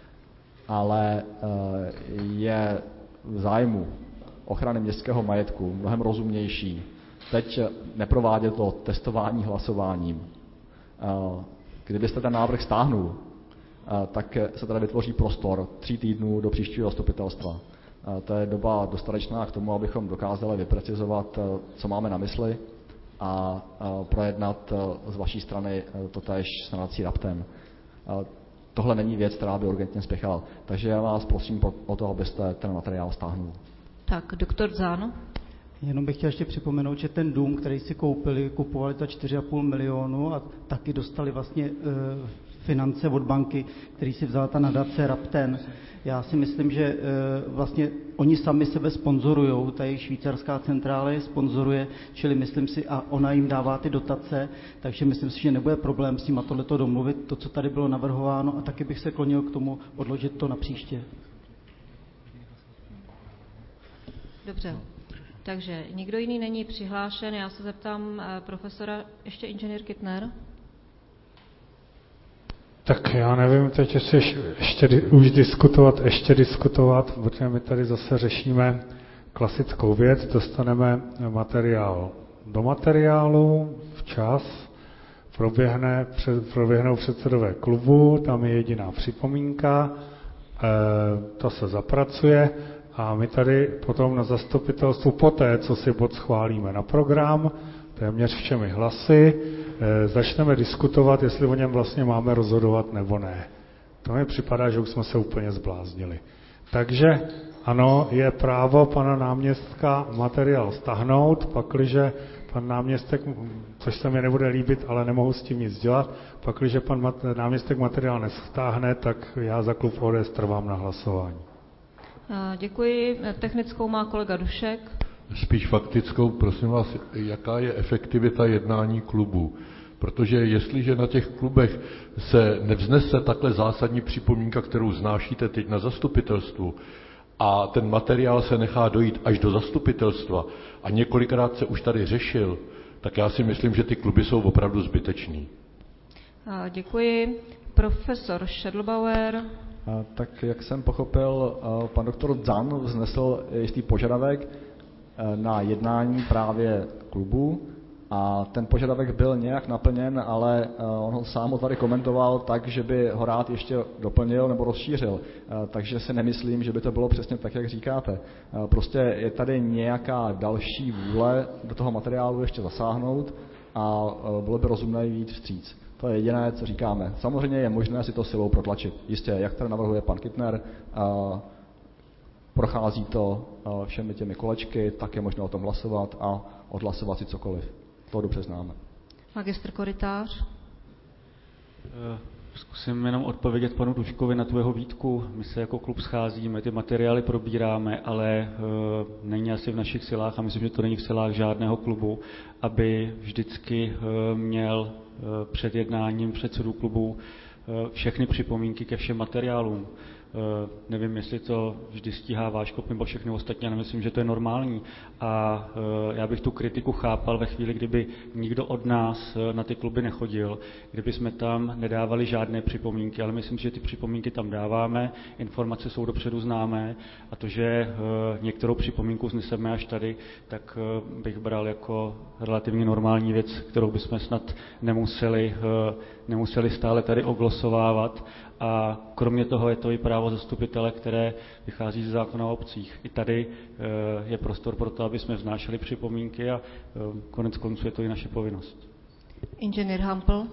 ale je v zájmu ochrany městského majetku mnohem rozumnější teď neprovádět to testování hlasováním. Kdybyste ten návrh stáhnul, tak se tady vytvoří prostor 3 týdnů do příštího zastupitelstva. To je doba dostatečná k tomu, abychom dokázali vyprecizovat, co máme na mysli a projednat z vaší strany totéž s nadací Rapten. Tohle není věc, která by urgentně spěchala. Takže já vás prosím o to, abyste ten materiál stáhnul. Tak, doktor Zán. Jenom bych chtěl ještě připomenout, že ten dům, který si kupovali za 4,5 milionu a taky dostali vlastně finance od banky, který si vzala ta nadace Rapten. Já si myslím, že vlastně oni sami sebe sponzorujou, ta jejich švýcarská centrála je sponzoruje, čili myslím si, a ona jim dává ty dotace, takže myslím si, že nebude problém s tím a tohleto domluvit, to, co tady bylo navrhováno, a taky bych se klonil k tomu odložit to na příště. Dobře. Takže nikdo jiný není přihlášen. Já se zeptám profesora, ještě inženýr Kittner. Tak já nevím teď, jestli ještě diskutovat, protože my tady zase řešíme klasickou věc, dostaneme materiál do materiálu včas, proběhnou předsedové klubu, tam je jediná připomínka, to se zapracuje a my tady potom na zastupitelstvu poté, co si bod schválíme na program, téměř všemi hlasy, začneme diskutovat, jestli o něm vlastně máme rozhodovat nebo ne. To mi připadá, že už jsme se úplně zbláznili. Takže ano, je právo pana náměstka materiál stáhnout, pakliže pan náměstek, což se mi nebude líbit, ale nemohu s tím nic dělat, pakliže pan náměstek materiál nestáhne, tak já za klub ODS trvám na hlasování. Děkuji. Technickou má kolega Dušek. Spíš faktickou, prosím vás, jaká je efektivita jednání klubu? Protože jestliže na těch klubech se nevznese takhle zásadní připomínka, kterou znášíte teď na zastupitelstvu, a ten materiál se nechá dojít až do zastupitelstva a několikrát se už tady řešil, tak já si myslím, že ty kluby jsou opravdu zbytečný. Děkuji. Profesor Schädelbauer. Tak jak jsem pochopil, pan doktor Zan vznesl jistý požadavek na jednání právě klubu a ten požadavek byl nějak naplněn, ale on ho sám ho tady komentoval tak, že by ho rád ještě doplnil nebo rozšířil. Takže si nemyslím, že by to bylo přesně tak, jak říkáte. Prostě je tady nějaká další vůle do toho materiálu ještě zasáhnout a bylo by rozumné jít vstříc. To je jediné, co říkáme. Samozřejmě je možné si to silou protlačit. Jistě, jak tady navrhuje pan Kittner, prochází to všemi těmi kolečky, tak je možné o tom hlasovat a odhlasovat si cokoliv. To dobře známe. Magistr Korytář. Zkusím jenom odpovědět panu Duškovi na tu jeho výtku. My se jako klub scházíme, ty materiály probíráme, ale není asi v našich silách, a myslím, že to není v silách žádného klubu, aby vždycky měl před jednáním předsedů klubu všechny připomínky ke všem materiálům. Nevím, jestli to vždy stíhá váš klub nebo všechny ostatní, ale myslím, že to je normální. A já bych tu kritiku chápal ve chvíli, kdyby nikdo od nás na ty kluby nechodil, kdyby jsme tam nedávali žádné připomínky, ale myslím, že ty připomínky tam dáváme, informace jsou dopředu známé a to, že některou připomínku zneseme až tady, tak bych bral jako relativně normální věc, kterou bychom snad nemuseli stále tady oglosovávat. A kromě toho je to i právo zastupitele, které vychází ze zákona o obcích. I tady je prostor pro to, aby jsme vznášeli připomínky a konec konců je to i naše povinnost. Inženýr Hampl.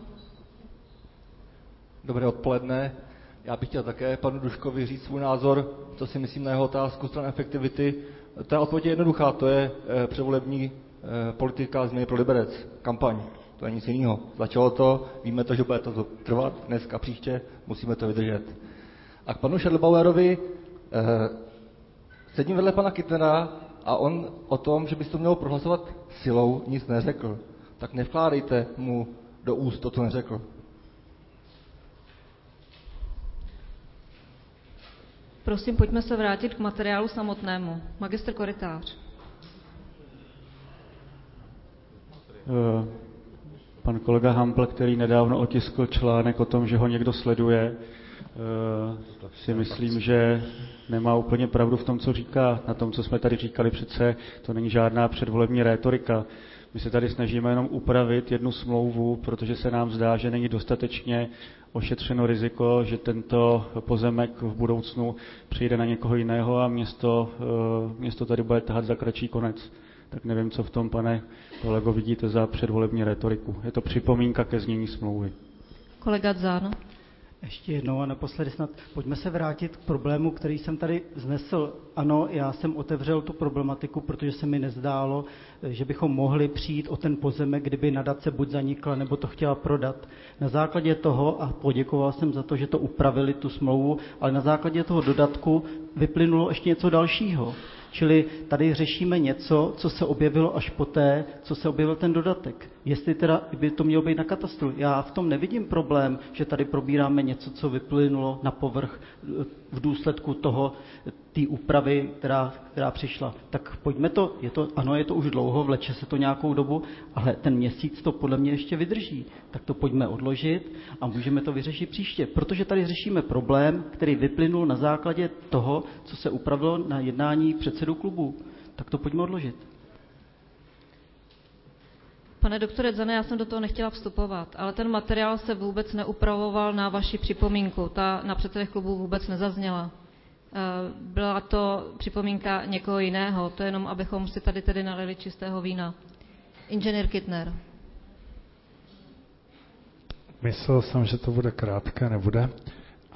Dobré odpoledne. Já bych chtěl také panu Duškovi říct svůj názor, co si myslím na jeho otázku stran efektivity. Ta odpověď je jednoduchá, to je předvolební politika změny pro Liberec, kampaň. To je nic jiného. Začalo to, víme to, že bude to trvat dneska, příště, musíme to vydržet. A k panu Schädelbauerovi, sedím vedle pana Kittnera a on o tom, že by se to mělo prohlasovat silou, nic neřekl. Tak nevkládejte mu do úst to, co neřekl. Prosím, pojďme se vrátit k materiálu samotnému. Magistr Korytář. Pan kolega Hampl, který nedávno otiskl článek o tom, že ho někdo sleduje, si myslím, že nemá úplně pravdu v tom, co říká. Na tom, co jsme tady říkali, přece to není žádná předvolební rétorika. My se tady snažíme jenom upravit jednu smlouvu, protože se nám zdá, že není dostatečně ošetřeno riziko, že tento pozemek v budoucnu přijde na někoho jiného a město tady bude tahat za kratší konec. Tak nevím, co v tom, pane kolego, vidíte za předvolební rétoriku. Je to připomínka ke znění smlouvy. Kolega Zán. Ještě jednou a naposledy snad. Pojďme se vrátit k problému, který jsem tady vznesl. Ano, já jsem otevřel tu problematiku, protože se mi nezdálo, že bychom mohli přijít o ten pozemek, kdyby nadace buď zanikla, nebo to chtěla prodat. Na základě toho, a poděkoval jsem za to, že to upravili tu smlouvu, ale na základě toho dodatku vyplynulo ještě něco dalšího. Čili tady řešíme něco, co se objevilo až poté, co se objevil ten dodatek. Jestli teda by to mělo být na katastru. Já v tom nevidím problém, že tady probíráme něco, co vyplynulo na povrch v důsledku toho, té úpravy, která přišla. Tak pojďme to, ano, je to už dlouho, vleče se to nějakou dobu, ale ten měsíc to podle mě ještě vydrží. Tak to pojďme odložit a můžeme to vyřešit příště. Protože tady řešíme problém, který vyplynul na základě toho, co se upravilo na jednání předsedů klubů. Tak to pojďme odložit. Pane doktore Zane, já jsem do toho nechtěla vstupovat, ale ten materiál se vůbec neupravoval na vaši připomínku. Ta na předsedech klubů vůbec nezazněla. Byla to připomínka někoho jiného. To je jenom, abychom si tady tedy nalili čistého vína. Inženýr Kittner. Myslel jsem, že to bude krátké, nebude.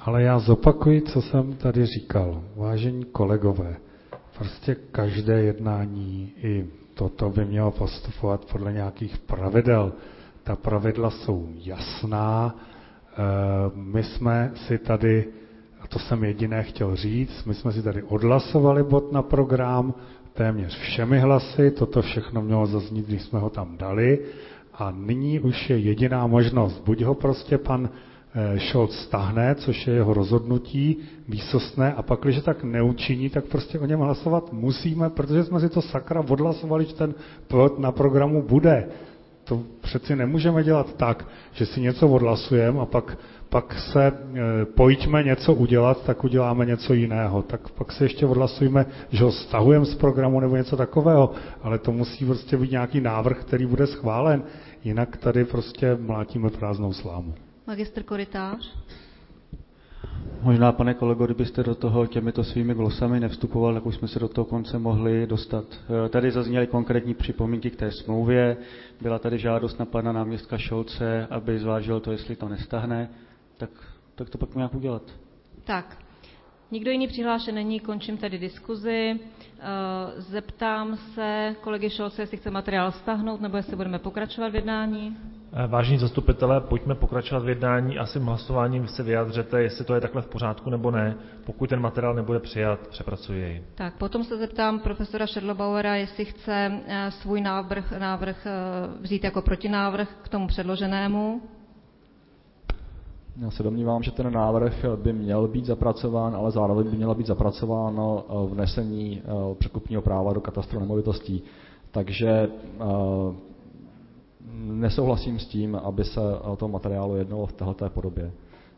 Ale já zopakuji, co jsem tady říkal. Vážení kolegové, prostě každé jednání i toto by mělo postupovat podle nějakých pravidel. Ta pravidla jsou jasná. My jsme si tady, a to jsem jediné chtěl říct, my jsme si tady odhlasovali bod na program téměř všemi hlasy, toto všechno mělo zaznít, když jsme ho tam dali, a nyní už je jediná možnost, buď ho prostě pan Scholz stáhne, což je jeho rozhodnutí výsostné, a pak, když tak neučiní, tak prostě o něm hlasovat musíme, protože jsme si to sakra odhlasovali, že ten bod na programu bude. To přeci nemůžeme dělat tak, že si něco odhlasujeme a pak se pojďme něco udělat, tak uděláme něco jiného. Tak pak se ještě odhlasujeme, že ho stahujeme z programu nebo něco takového, ale to musí prostě být nějaký návrh, který bude schválen, jinak tady prostě mlátíme prázdnou slámu. Magistr Korytář. Možná, pane kolego, kdybyste do toho těmito svými glosami nevstupoval, tak už jsme se do toho konce mohli dostat. Tady zazněly konkrétní připomínky k té smlouvě, byla tady žádost na pana náměstka Scholze, aby zvážil to, jestli to nestahne, tak to pak nějak udělat. Tak, nikdo jiný přihlášen není, končím tady diskuzi. Zeptám se kolegy Scholze, jestli chce materiál stáhnout, nebo jestli budeme pokračovat v jednání. Vážení zastupitelé, pojďme pokračovat v jednání a svým hlasováním se vyjádřete, jestli to je takhle v pořádku nebo ne. Pokud ten materiál nebude přijat, přepracuji jej. Tak, potom se zeptám profesora Schädlbauera, jestli chce svůj návrh vzít jako protinávrh k tomu předloženému. Já se domnívám, že ten návrh by měl být zapracován, ale zároveň by mělo být zapracováno vnesení překupního práva do katastru nemovitostí. Takže nesouhlasím s tím, aby se o tom materiálu jednalo v této podobě.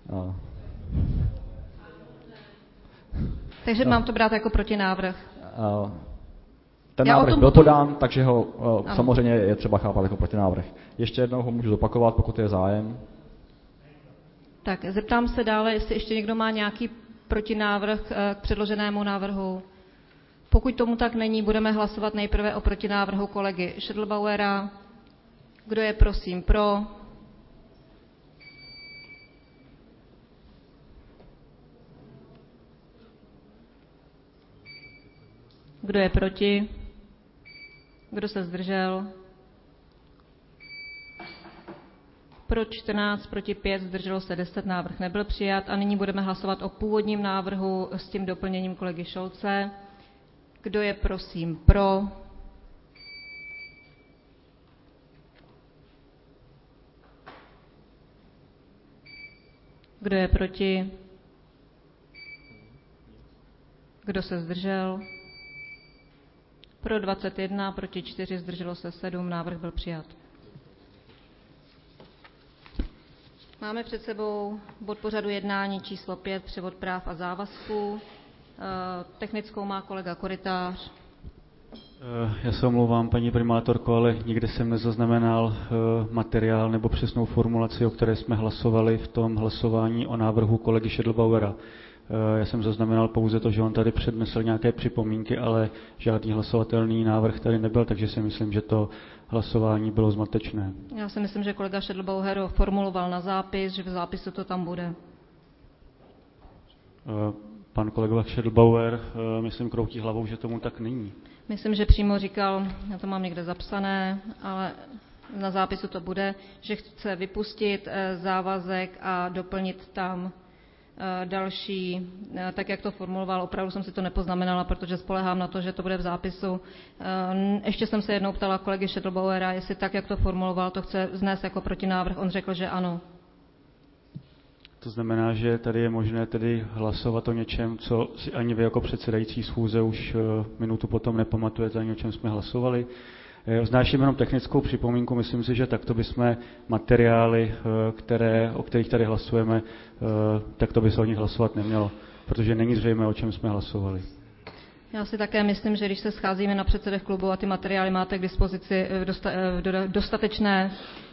Takže mám to brát jako protinávrh. Ten návrh byl podán, takže ho samozřejmě je třeba chápat jako protinávrh. Ještě jednou ho můžu zopakovat, pokud je zájem. Tak, zeptám se dále, jestli ještě někdo má nějaký protinávrh k předloženému návrhu. Pokud tomu tak není, budeme hlasovat nejprve o protinávrhu kolegy Schädlbauera. Kdo je prosím pro? Kdo je proti? Kdo se zdržel? Pro 14, proti 5, zdrželo se 10, návrh nebyl přijat. A nyní budeme hlasovat o původním návrhu s tím doplněním kolegy Scholze. Kdo je prosím pro? Kdo je proti? Kdo se zdržel? Pro 21, proti 4, zdrželo se 7, návrh byl přijat. Máme před sebou bod pořadu jednání číslo 5, převod práv a závazků. Technickou má kolega Korytář. Já se omlouvám, paní primátorko, ale nikde jsem nezaznamenal materiál nebo přesnou formulaci, o které jsme hlasovali v tom hlasování o návrhu kolegy Schädlbauera. Já jsem zaznamenal pouze to, že on tady přednesl nějaké připomínky, ale žádný hlasovatelný návrh tady nebyl, takže si myslím, že to hlasování bylo zmatečné. Já si myslím, že kolega Schädlbauer formuloval na zápis, že v zápisu to tam bude. Pan kolega Schädlbauer, myslím, kroutí hlavou, že tomu tak není. Myslím, že přímo říkal, já to mám někde zapsané, ale na zápisu to bude, že chce vypustit závazek a doplnit tam další, tak jak to formuloval, opravdu jsem si to nepoznamenala, protože spolehám na to, že to bude v zápisu. Ještě jsem se jednou ptala kolegy Schädlbauera, jestli tak, jak to formuloval, to chce vznést jako protinávrh. On řekl, že ano. To znamená, že tady je možné tedy hlasovat o něčem, co si ani vy jako předsedající schůze už minutu potom nepamatujete, ani o čem jsme hlasovali. Vznáším jenom technickou připomínku, myslím si, že takto bychom materiály, o kterých tady hlasujeme, takto by se o nich hlasovat nemělo, protože není zřejmé, o čem jsme hlasovali. Já si také myslím, že když se scházíme na předsedech klubu a ty materiály máte k dispozici v dostatečné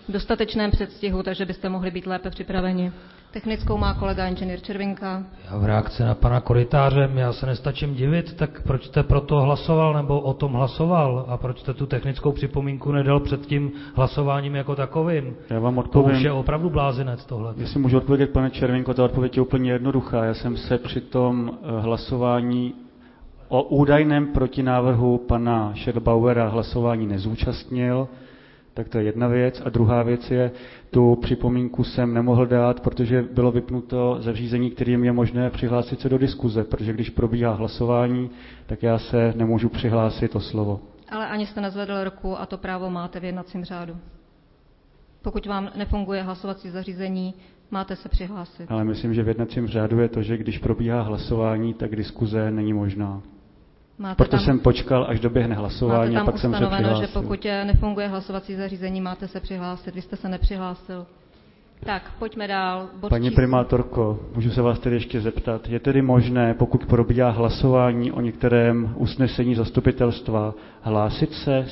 v dostatečném předstihu, takže byste mohli být lépe připraveni. Technickou má kolega inženýr Červinka. Já v reakci na pana Korytáře, já se nestačím divit, tak proč jste pro to hlasoval nebo o tom hlasoval a proč jste tu technickou připomínku nedal před tím hlasováním jako takovým? Já vám odpovím. To už je opravdu blázinec tohle. Jestli můžu odpovědět, pane Červinko, ta odpověď je úplně jednoduchá. Já jsem se při tom hlasování o údajném protinávrhu pana Schellbauera hlasování nezúčastnil, tak to je jedna věc. A druhá věc je, tu připomínku jsem nemohl dát, protože bylo vypnuto zařízení, kterým je možné přihlásit se do diskuze, protože když probíhá hlasování, tak já se nemůžu přihlásit o slovo. Ale ani jste nezvedl ruku a to právo máte v jednacím řádu. Pokud vám nefunguje hlasovací zařízení, máte se přihlásit. Ale myslím, že v jednacím řádu je to, že když probíhá hlasování, tak diskuze není možná. Proto jsem počkal, až doběhne hlasování a pak jsem se přihlásil. Máte tam ustanoveno, že pokud nefunguje hlasovací zařízení, máte se přihlásit. Vy jste se nepřihlásil. Tak, pojďme dál. Paní primátorko, můžu se vás tedy ještě zeptat, je tedy možné, pokud probíhá hlasování o některém usnesení zastupitelstva, hlásit se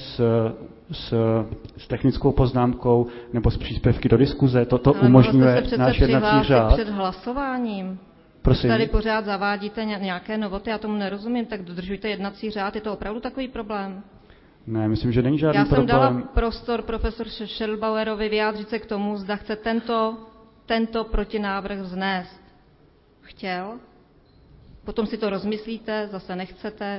s technickou poznámkou nebo s příspěvky do diskuze? Toto umožňuje náš jednací řád. Před hlasováním. Prosím. Tady pořád zavádíte nějaké novoty, já tomu nerozumím, tak dodržujte jednací řád, je to opravdu takový problém? Ne, myslím, že není žádný problém. Já jsem dala prostor profesoru Schellbauerovi vyjádřit se k tomu, zda chce tento protinávrh vznést. Chtěl? Potom si to rozmyslíte, zase nechcete.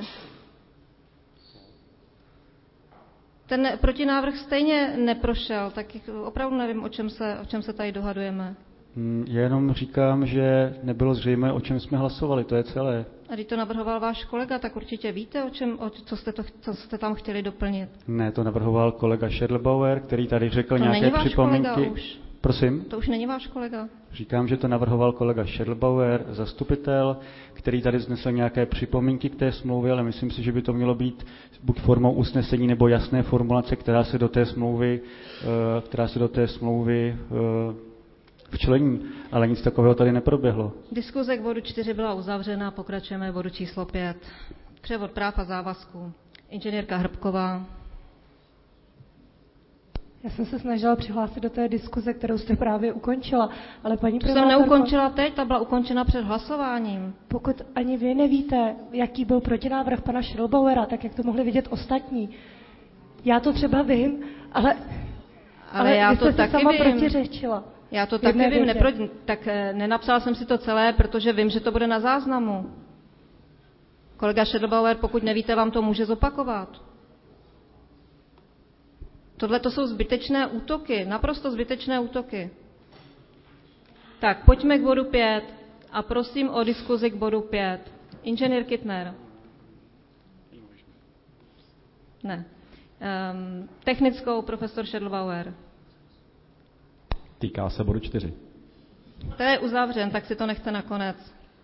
Ten protinávrh stejně neprošel, tak opravdu nevím, o čem se tady dohadujeme. Já jenom říkám, že nebylo zřejmé, o čem jsme hlasovali, to je celé. A když to navrhoval váš kolega, tak určitě víte, co jste tam chtěli doplnit. Ne, to navrhoval kolega Schellbauer, který tady řekl nějaké připomínky. Kolega už. Prosím? To už není váš kolega. Říkám, že to navrhoval kolega Schellbauer, zastupitel, který tady vznesl nějaké připomínky k té smlouvě, ale myslím si, že by to mělo být buď formou usnesení nebo jasné formulace, která se do té smlouvy včlení, ale nic takového tady neproběhlo. Diskuze k bodu 4 byla uzavřena, pokračujeme bodu číslo 5. Převod práv a závazků. Inženýrka Hrbková. Já jsem se snažila přihlásit do té diskuze, kterou jste právě ukončila, ale paní To jsem neukončila teď, ta byla ukončena před hlasováním. Pokud ani vy nevíte, jaký byl protinávrh pana Schellbauera, tak jak to mohli vidět ostatní. Já to třeba vím, ale já vy jste to taky sama vím. protiřečila. Já to taky vím, tak nenapsala jsem si to celé, protože vím, že to bude na záznamu. Kolega Schellbauer, pokud nevíte, vám to může zopakovat. Tohle to jsou zbytečné útoky, naprosto zbytečné útoky. Tak, pojďme k bodu 5 a prosím o diskuzi k bodu 5. Inženýr Kittner. Ne. Technickou profesor Schellbauer. Týká se bodu 4. To je uzavřen, tak si to nechte nakonec.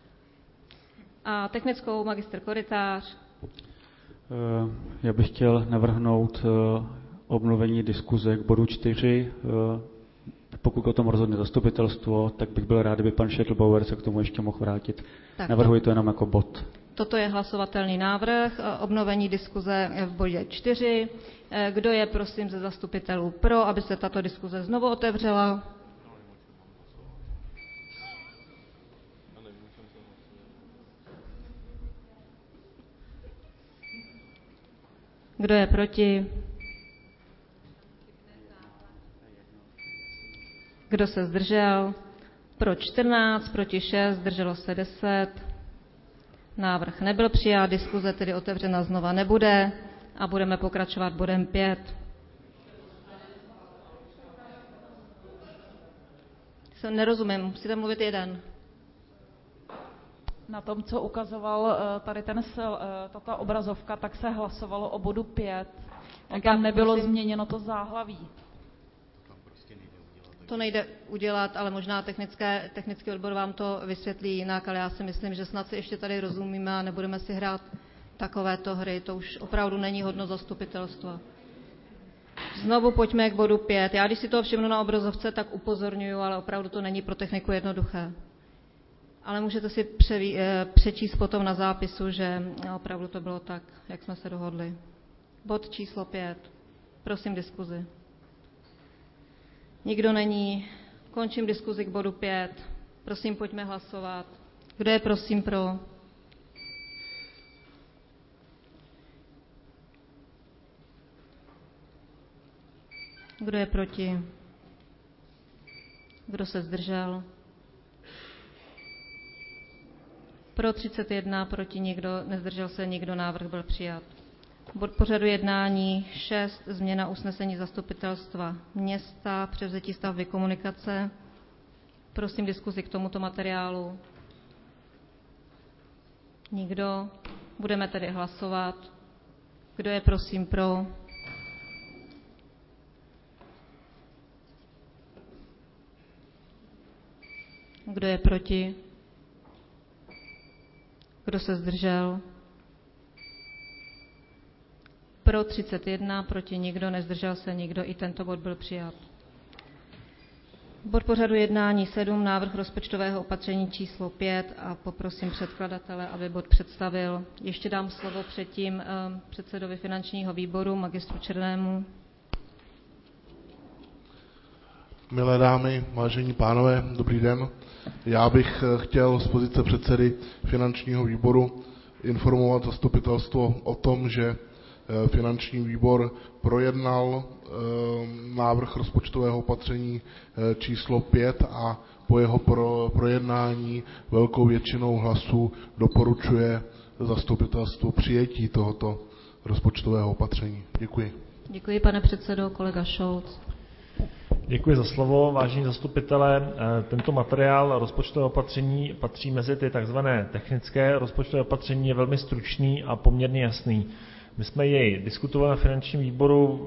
A technickou magistr Korytář. Já bych chtěl navrhnout obnovení diskuze k bodu 4. Pokud o tom rozhodne zastupitelstvo, tak bych byl rád, kdyby pan Schellbauer se k tomu ještě mohl vrátit. Tak navrhuji to jenom jako bod. Toto je hlasovatelný návrh, obnovení diskuze v bodě 4. Kdo je, prosím, ze zastupitelů pro, aby se tato diskuze znovu otevřela? Kdo je proti? Kdo se zdržel? Pro 14, proti 6, zdrželo se 10. Návrh nebyl přijat, diskuze tedy otevřena znova nebude a budeme pokračovat bodem 5. Nerozumím, musíte mluvit jeden. Na tom, co ukazoval tady tato obrazovka, tak se hlasovalo o bodu 5. Tam nebylo změněno to záhlaví. To nejde udělat, ale možná technický odbor vám to vysvětlí jinak, ale já si myslím, že snad si ještě tady rozumíme a nebudeme si hrát takovéto hry. To už opravdu není hodno zastupitelstva. Znovu pojďme k bodu 5. Já když si to všimnu na obrazovce, tak upozorňuji, ale opravdu to není pro techniku jednoduché. Ale můžete si přečíst potom na zápisu, že opravdu to bylo tak, jak jsme se dohodli. Bod číslo 5. Prosím diskuzi. Nikdo není. Končím diskuzi k bodu 5. Prosím, pojďme hlasovat. Kdo je prosím pro? Kdo je proti? Kdo se zdržel? Pro 31, proti nikdo, nezdržel se nikdo, návrh byl přijat. Bod pořadu jednání 6, změna usnesení zastupitelstva města, převzetí stavby komunikace. Prosím diskuzi k tomuto materiálu. Nikdo. Budeme tedy hlasovat. Kdo je prosím pro? Kdo je proti? Kdo se zdržel? Pro 31, proti nikdo, nezdržel se nikdo, i tento bod byl přijat. Bod pořadu jednání 7, návrh rozpočtového opatření číslo 5 a poprosím předkladatele, aby bod představil. Ještě dám slovo předtím předsedovi finančního výboru, magistru Černému. Milé dámy, vážení pánové, dobrý den. Já bych chtěl z pozice předsedy finančního výboru informovat zastupitelstvo o tom, že finanční výbor projednal návrh rozpočtového opatření číslo 5 a po jeho projednání velkou většinou hlasů doporučuje zastupitelstvu přijetí tohoto rozpočtového opatření. Děkuji. Děkuji, pane předsedo. Kolega Scholz. Děkuji za slovo, vážení zastupitelé. Tento materiál rozpočtového opatření patří mezi ty takzvané technické. Rozpočtové opatření je velmi stručný a poměrně jasný. My jsme jej diskutovali na finančním výboru,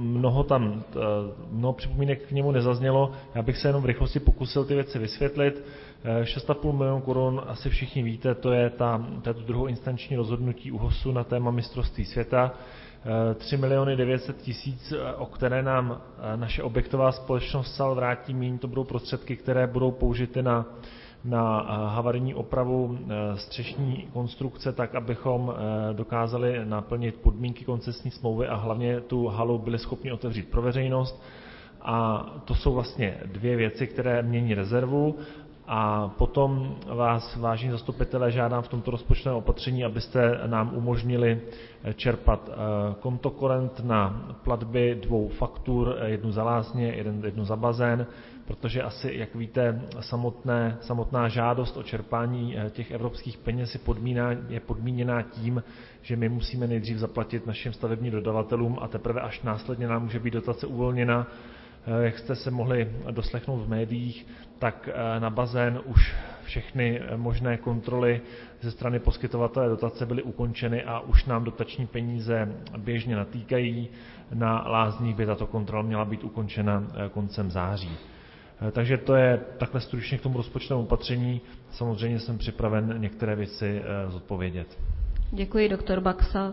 mnoho připomínek k němu nezaznělo. Já bych se jenom v rychlosti pokusil ty věci vysvětlit. 6,5 milionu korun, asi všichni víte, to je to druhoinstanční rozhodnutí ÚOHSu na téma mistrovství světa. 3 900 000, o které nám naše objektová společnost SAL vrátí míň, to budou prostředky, které budou použity na havarijní opravu střešní konstrukce, tak abychom dokázali naplnit podmínky koncesní smlouvy a hlavně tu halu byli schopni otevřít pro veřejnost. A to jsou vlastně dvě věci, které mění rezervu. A potom vás, vážení zastupitelé, žádám v tomto rozpočtovém opatření, abyste nám umožnili čerpat kontokorent na platby 2 faktur, jednu za lázně, jednu za bazén, protože asi, jak víte, samotná žádost o čerpání těch evropských peněz je podmíněná tím, že my musíme nejdřív zaplatit našim stavebním dodavatelům a teprve až následně nám může být dotace uvolněna. Jak jste se mohli doslechnout v médiích, tak na bazén už všechny možné kontroly ze strany poskytovatele dotace byly ukončeny a už nám dotační peníze běžně natýkají. Na lázních by tato kontrola měla být ukončena koncem září. Takže to je takhle stručně k tomu rozpočtovému opatření. Samozřejmě jsem připraven některé věci zodpovědět. Děkuji, doktor Baxa.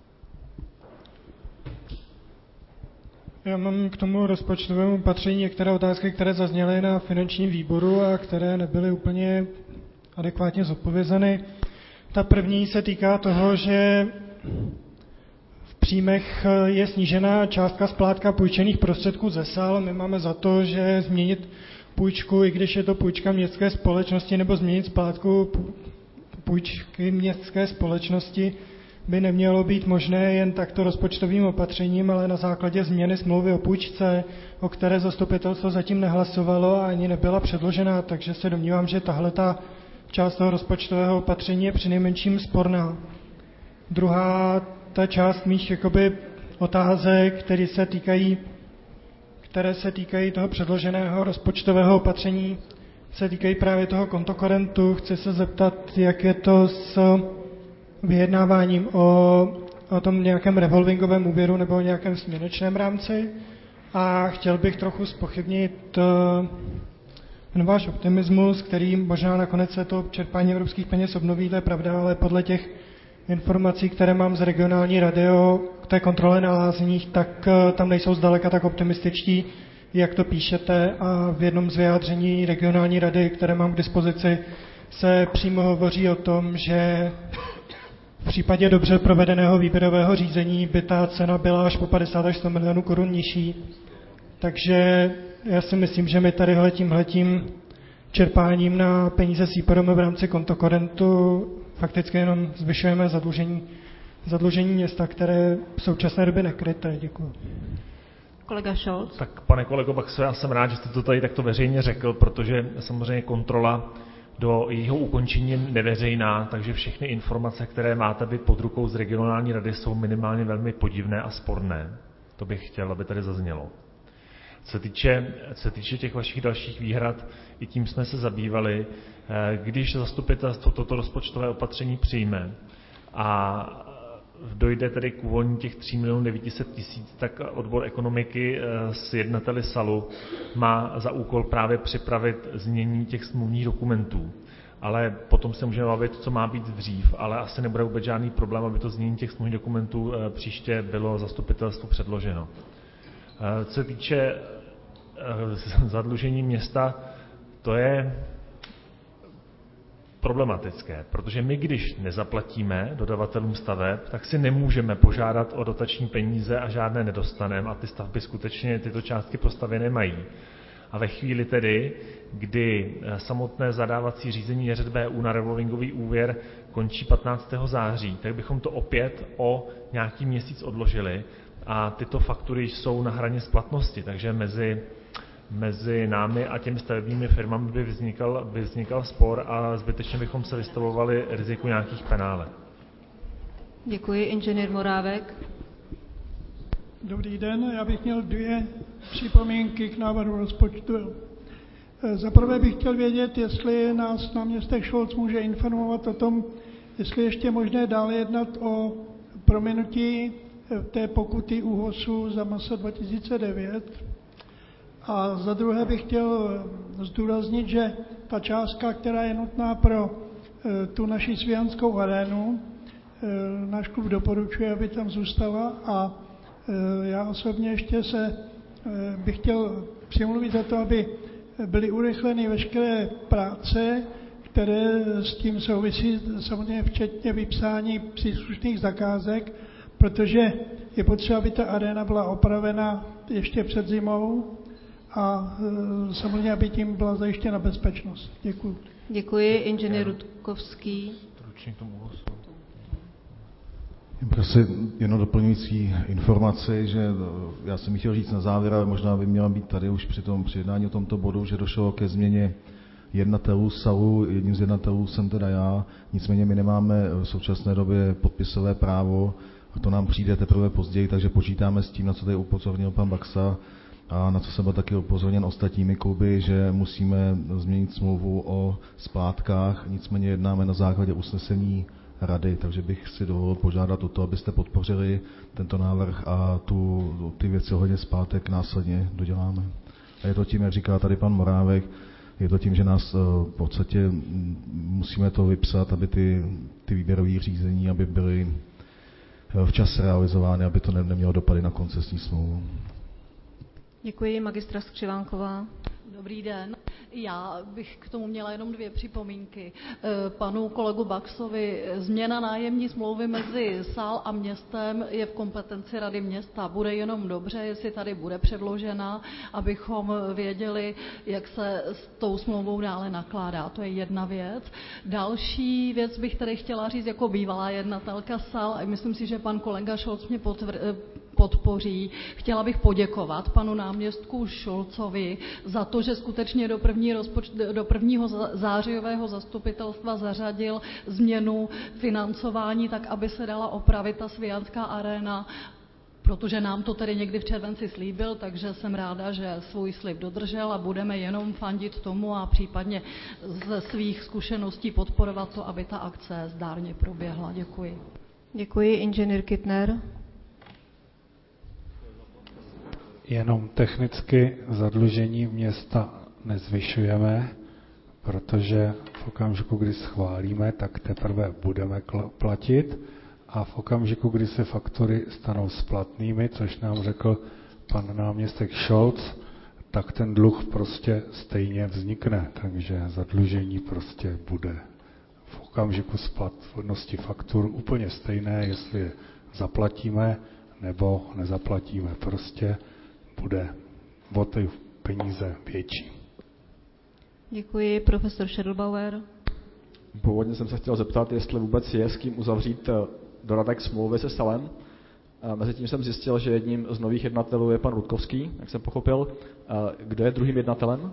Já mám k tomu rozpočtovému opatření některé otázky, které zazněly na finančním výboru a které nebyly úplně adekvátně zodpovězeny. Ta první se týká toho, že v příjmech je snížená částka splátka půjčených prostředků ze SAL. My máme za to, že změnit půjčku, i když je to půjčka městské společnosti, nebo změnit splátku půjčky městské společnosti, by nemělo být možné jen takto rozpočtovým opatřením, ale na základě změny smlouvy o půjčce, o které zastupitelstvo zatím nehlasovalo a ani nebyla předložena, takže se domnívám, že tahleta část toho rozpočtového opatření je přinejmenším sporná. Druhá ta část mých otázek, které se týkají toho předloženého rozpočtového opatření, se týkají právě toho kontokorentu. Chci se zeptat, jak je to s vyjednáváním o tom nějakém revolvingovém úvěru nebo o nějakém směrečném rámci. A chtěl bych trochu zpochybnit váš optimismus, který možná nakonec se to čerpání evropských peněz obnoví, to je pravda, ale podle těch informací, které mám z regionální rady o té kontrole na lázních, tak tam nejsou zdaleka tak optimističtí, jak to píšete, a v jednom z vyjádření regionální rady, které mám k dispozici, se přímo hovoří o tom, že v případě dobře provedeného výběrového řízení by ta cena byla až po 50 až 100 milionů korun nižší. Takže Já si myslím, že my tady tímhletím čerpáním na peníze SIPRM v rámci kontokorentu fakticky jenom zvyšujeme zadlužení města, které v současné době nekryté. Děkuji. Kolega Scholz. Tak pane kolego Baxo, já jsem rád, že jste to tady takto veřejně řekl, protože samozřejmě kontrola do jejího ukončení je neveřejná, takže všechny informace, které máte být pod rukou z regionální rady, jsou minimálně velmi podivné a sporné. To bych chtěl, aby tady zaznělo. Co se týče těch vašich dalších výhrad, i tím jsme se zabývali. Když zastupitelstvo toto rozpočtové opatření přijme a dojde tedy k uvolnění těch 3 900 000, tak odbor ekonomiky s jednateli SALu má za úkol právě připravit znění těch smluvních dokumentů. Ale potom se můžeme bavit, co má být dřív, ale asi nebude vůbec žádný problém, aby to znění těch smluvních dokumentů příště bylo zastupitelstvu předloženo. Co se týče zadlužení města, to je problematické, protože my, když nezaplatíme dodavatelům staveb, tak si nemůžeme požádat o dotační peníze a žádné nedostaneme a ty stavby skutečně tyto částky postavené mají. A ve chvíli tedy, kdy samotné zadávací řízení JŘBU na revolvingový úvěr končí 15. září, tak bychom to opět o nějaký měsíc odložili a tyto faktury jsou na hraně splatnosti, takže mezi námi a těmi stavebními firmami by vznikal spor a zbytečně bychom se vystavovali riziku nějakých penálek. Děkuji. Inženýr Morávek. Dobrý den, já bych měl 2 připomínky k návrhu rozpočtu. Za prvé bych chtěl vědět, jestli nás náměstek Scholz může informovat o tom, jestli ještě možné dále jednat o prominutí té pokuty ÚHOSu za MASA 2009. A za druhé bych chtěl zdůraznit, že ta částka, která je nutná pro tu naši Svijanskou arénu, náš klub doporučuje, aby tam zůstala a já osobně ještě bych chtěl přimluvit za to, aby byly urychleny veškeré práce, které s tím souvisí, samozřejmě včetně vypsání příslušných zakázek, protože je potřeba, aby ta aréna byla opravena ještě před zimou a samozřejmě, aby tím byla zajištěna bezpečnost. Děkuji. Děkuji. Inženýr Rudkovský. Prostě jenom doplňující informaci, že já jsem chtěl říct na závěr, ale možná by měla být tady už při jednání o tomto bodu, že došlo ke změně jednatelů SALu, jedním z jednatelů jsem teda já, nicméně my nemáme v současné době podpisové právo, a to nám přijde teprve později, takže počítáme s tím, na co tady upozornil pan Baxa a na co jsem byl taky upozorněn ostatními kluby, že musíme změnit smlouvu o splátkách, nicméně jednáme na základě usnesení rady, takže bych si dovolil požádat o to, abyste podpořili tento návrh a ty věci ohledně splátek následně doděláme. A je to tím, jak říká tady pan Morávek, je to tím, že nás v podstatě musíme to vypsat, aby ty výběrové řízení, aby byly včas realizovány, aby to nemělo dopady na koncesní smlouvu. Děkuji. Magistra Skřivánková. Dobrý den. Já bych k tomu měla jenom 2 připomínky. Panu kolegu Baxovi, změna nájemní smlouvy mezi SAL a městem je v kompetenci Rady města. Bude jenom dobře, jestli tady bude předložena, abychom věděli, jak se s tou smlouvou dále nakládá. To je jedna věc. Další věc bych tady chtěla říct jako bývalá jednatelka SAL, a myslím si, že pan kolega Scholz mě podpoří. Chtěla bych poděkovat panu náměstku Šolcovi za to, že skutečně do prvního zářijového zastupitelstva zařadil změnu financování tak, aby se dala opravit ta Svijanská aréna, protože nám to tedy někdy v červenci slíbil, takže jsem ráda, že svůj slib dodržel a budeme jenom fandit tomu a případně ze svých zkušeností podporovat to, aby ta akce zdárně proběhla. Děkuji. Děkuji. Inženýr Kittner. Jenom technicky zadlužení města nezvyšujeme, protože v okamžiku, kdy schválíme, tak teprve budeme platit a v okamžiku, kdy se faktury stanou splatnými, což nám řekl pan náměstek Scholz, tak ten dluh prostě stejně vznikne, takže zadlužení prostě bude v okamžiku splatnosti faktur úplně stejné, jestli je zaplatíme nebo nezaplatíme. Prostě bude o ty peníze větší. Děkuji, profesor Schädelbauer. Původně jsem se chtěl zeptat, jestli vůbec je s kým uzavřít dodatek smlouvy se Salem. Mezitím jsem zjistil, že jedním z nových jednatelů je pan Rudkovský, jak jsem pochopil. Kdo je druhým jednatelem?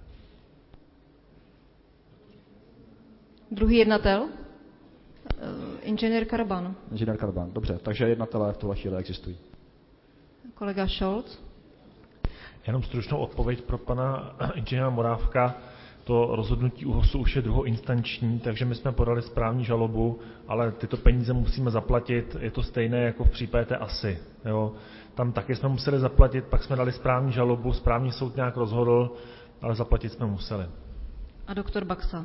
Druhý jednatel? Inženýr Karban. Inženýr Karban, dobře. Takže jednatelé v tuhle chvíli existují. Kolega Scholz. Jenom stručnou odpověď pro pana inženýra Morávka. To rozhodnutí ÚOHSu už je druhoinstanční, takže my jsme podali správní žalobu, ale tyto peníze musíme zaplatit. Je to stejné jako v případě té ASY. Jo. Tam taky jsme museli zaplatit, pak jsme dali správní žalobu, správní soud nějak rozhodl, ale zaplatit jsme museli. A doktor Baxa.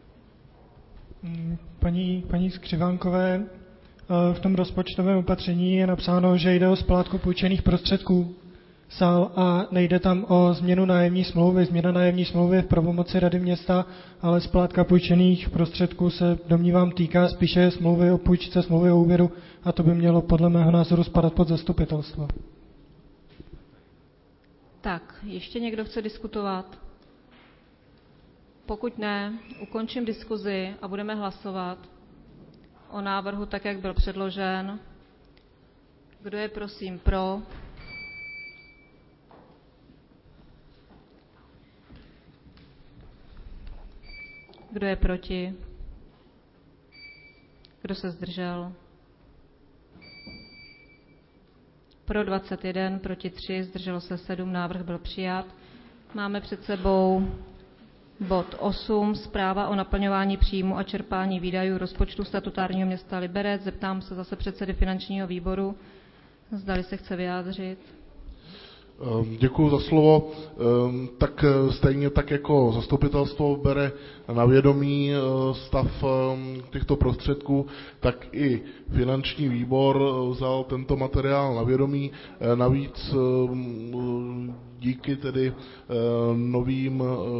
Paní Skřivánkové, v tom rozpočtovém opatření je napsáno, že jde o splátku půjčených prostředků SAL a nejde tam o změnu nájemní smlouvy. Změna nájemní smlouvy je v pravomoci Rady města, ale splátka půjčených prostředků se domnívám týká spíše smlouvy o půjčce, smlouvy o úvěru a to by mělo podle mého názoru spadat pod zastupitelstvo. Tak, ještě někdo chce diskutovat? Pokud ne, ukončím diskuzi a budeme hlasovat o návrhu tak, jak byl předložen. Kdo je prosím pro? Kdo je proti? Kdo se zdržel? Pro 21, proti 3, zdrželo se 7, návrh byl přijat. Máme před sebou bod 8, zpráva o naplňování příjmu a čerpání výdajů rozpočtu statutárního města Liberec. Zeptám se zase předsedy finančního výboru, zdali se chce vyjádřit. Děkuji za slovo. Tak stejně tak jako zastupitelstvo bere na vědomí stav těchto prostředků, tak i finanční výbor vzal tento materiál na vědomí. Navíc díky tedy novým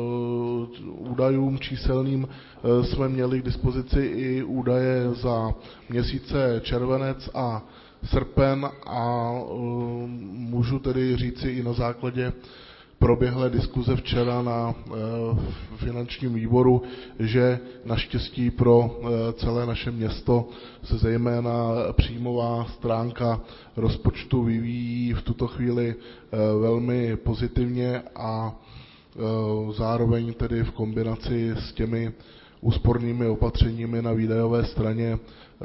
údajům číselným jsme měli k dispozici i údaje za měsíce červenec a srpen a můžu tedy říci i na základě proběhlé diskuze včera na finančním výboru, že naštěstí pro celé naše město se zejména příjmová stránka rozpočtu vyvíjí v tuto chvíli velmi pozitivně a zároveň tedy v kombinaci s těmi úspornými opatřeními na výdajové straně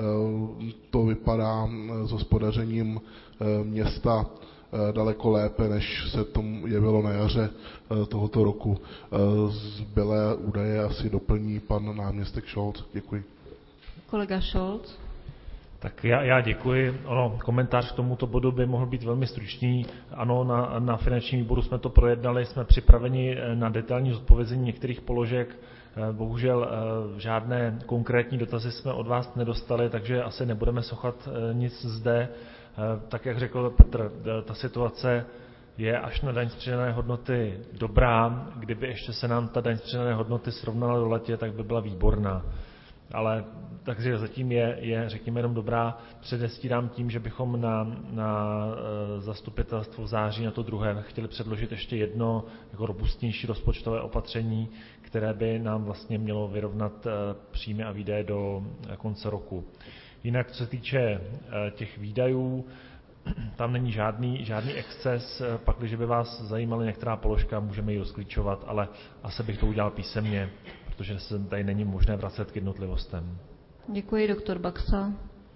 to vypadá s hospodařením města daleko lépe, než se tomu jevilo na jaře tohoto roku. Zbylé údaje asi doplní pan náměstek Scholz. Děkuji. Kolega Scholz. Tak já děkuji. Komentář k tomuto bodu by mohl být velmi stručný. Ano, na finančním výboru jsme to projednali, jsme připraveni na detailní zodpovězení některých položek. Bohužel žádné konkrétní dotazy jsme od vás nedostali, takže asi nebudeme sochat nic zde. Tak, jak řekl Petr, ta situace je až na daň z přidané hodnoty dobrá. Kdyby ještě se nám ta daň z přidané hodnoty srovnala do letě, tak by byla výborná. Ale takže zatím je řekněme jenom dobrá. Předestírám tím, že bychom na zastupitelstvo v září na to druhé chtěli předložit ještě jedno jako robustnější rozpočtové opatření, které by nám vlastně mělo vyrovnat příjmy a výdaje do konce roku. Jinak, co se týče těch výdajů, tam není žádný exces, pakliže by vás zajímala některá položka, můžeme ji rozklíčovat, ale asi bych to udělal písemně, protože se tady není možné vracet k jednotlivostem. Děkuji, doktor Baxa.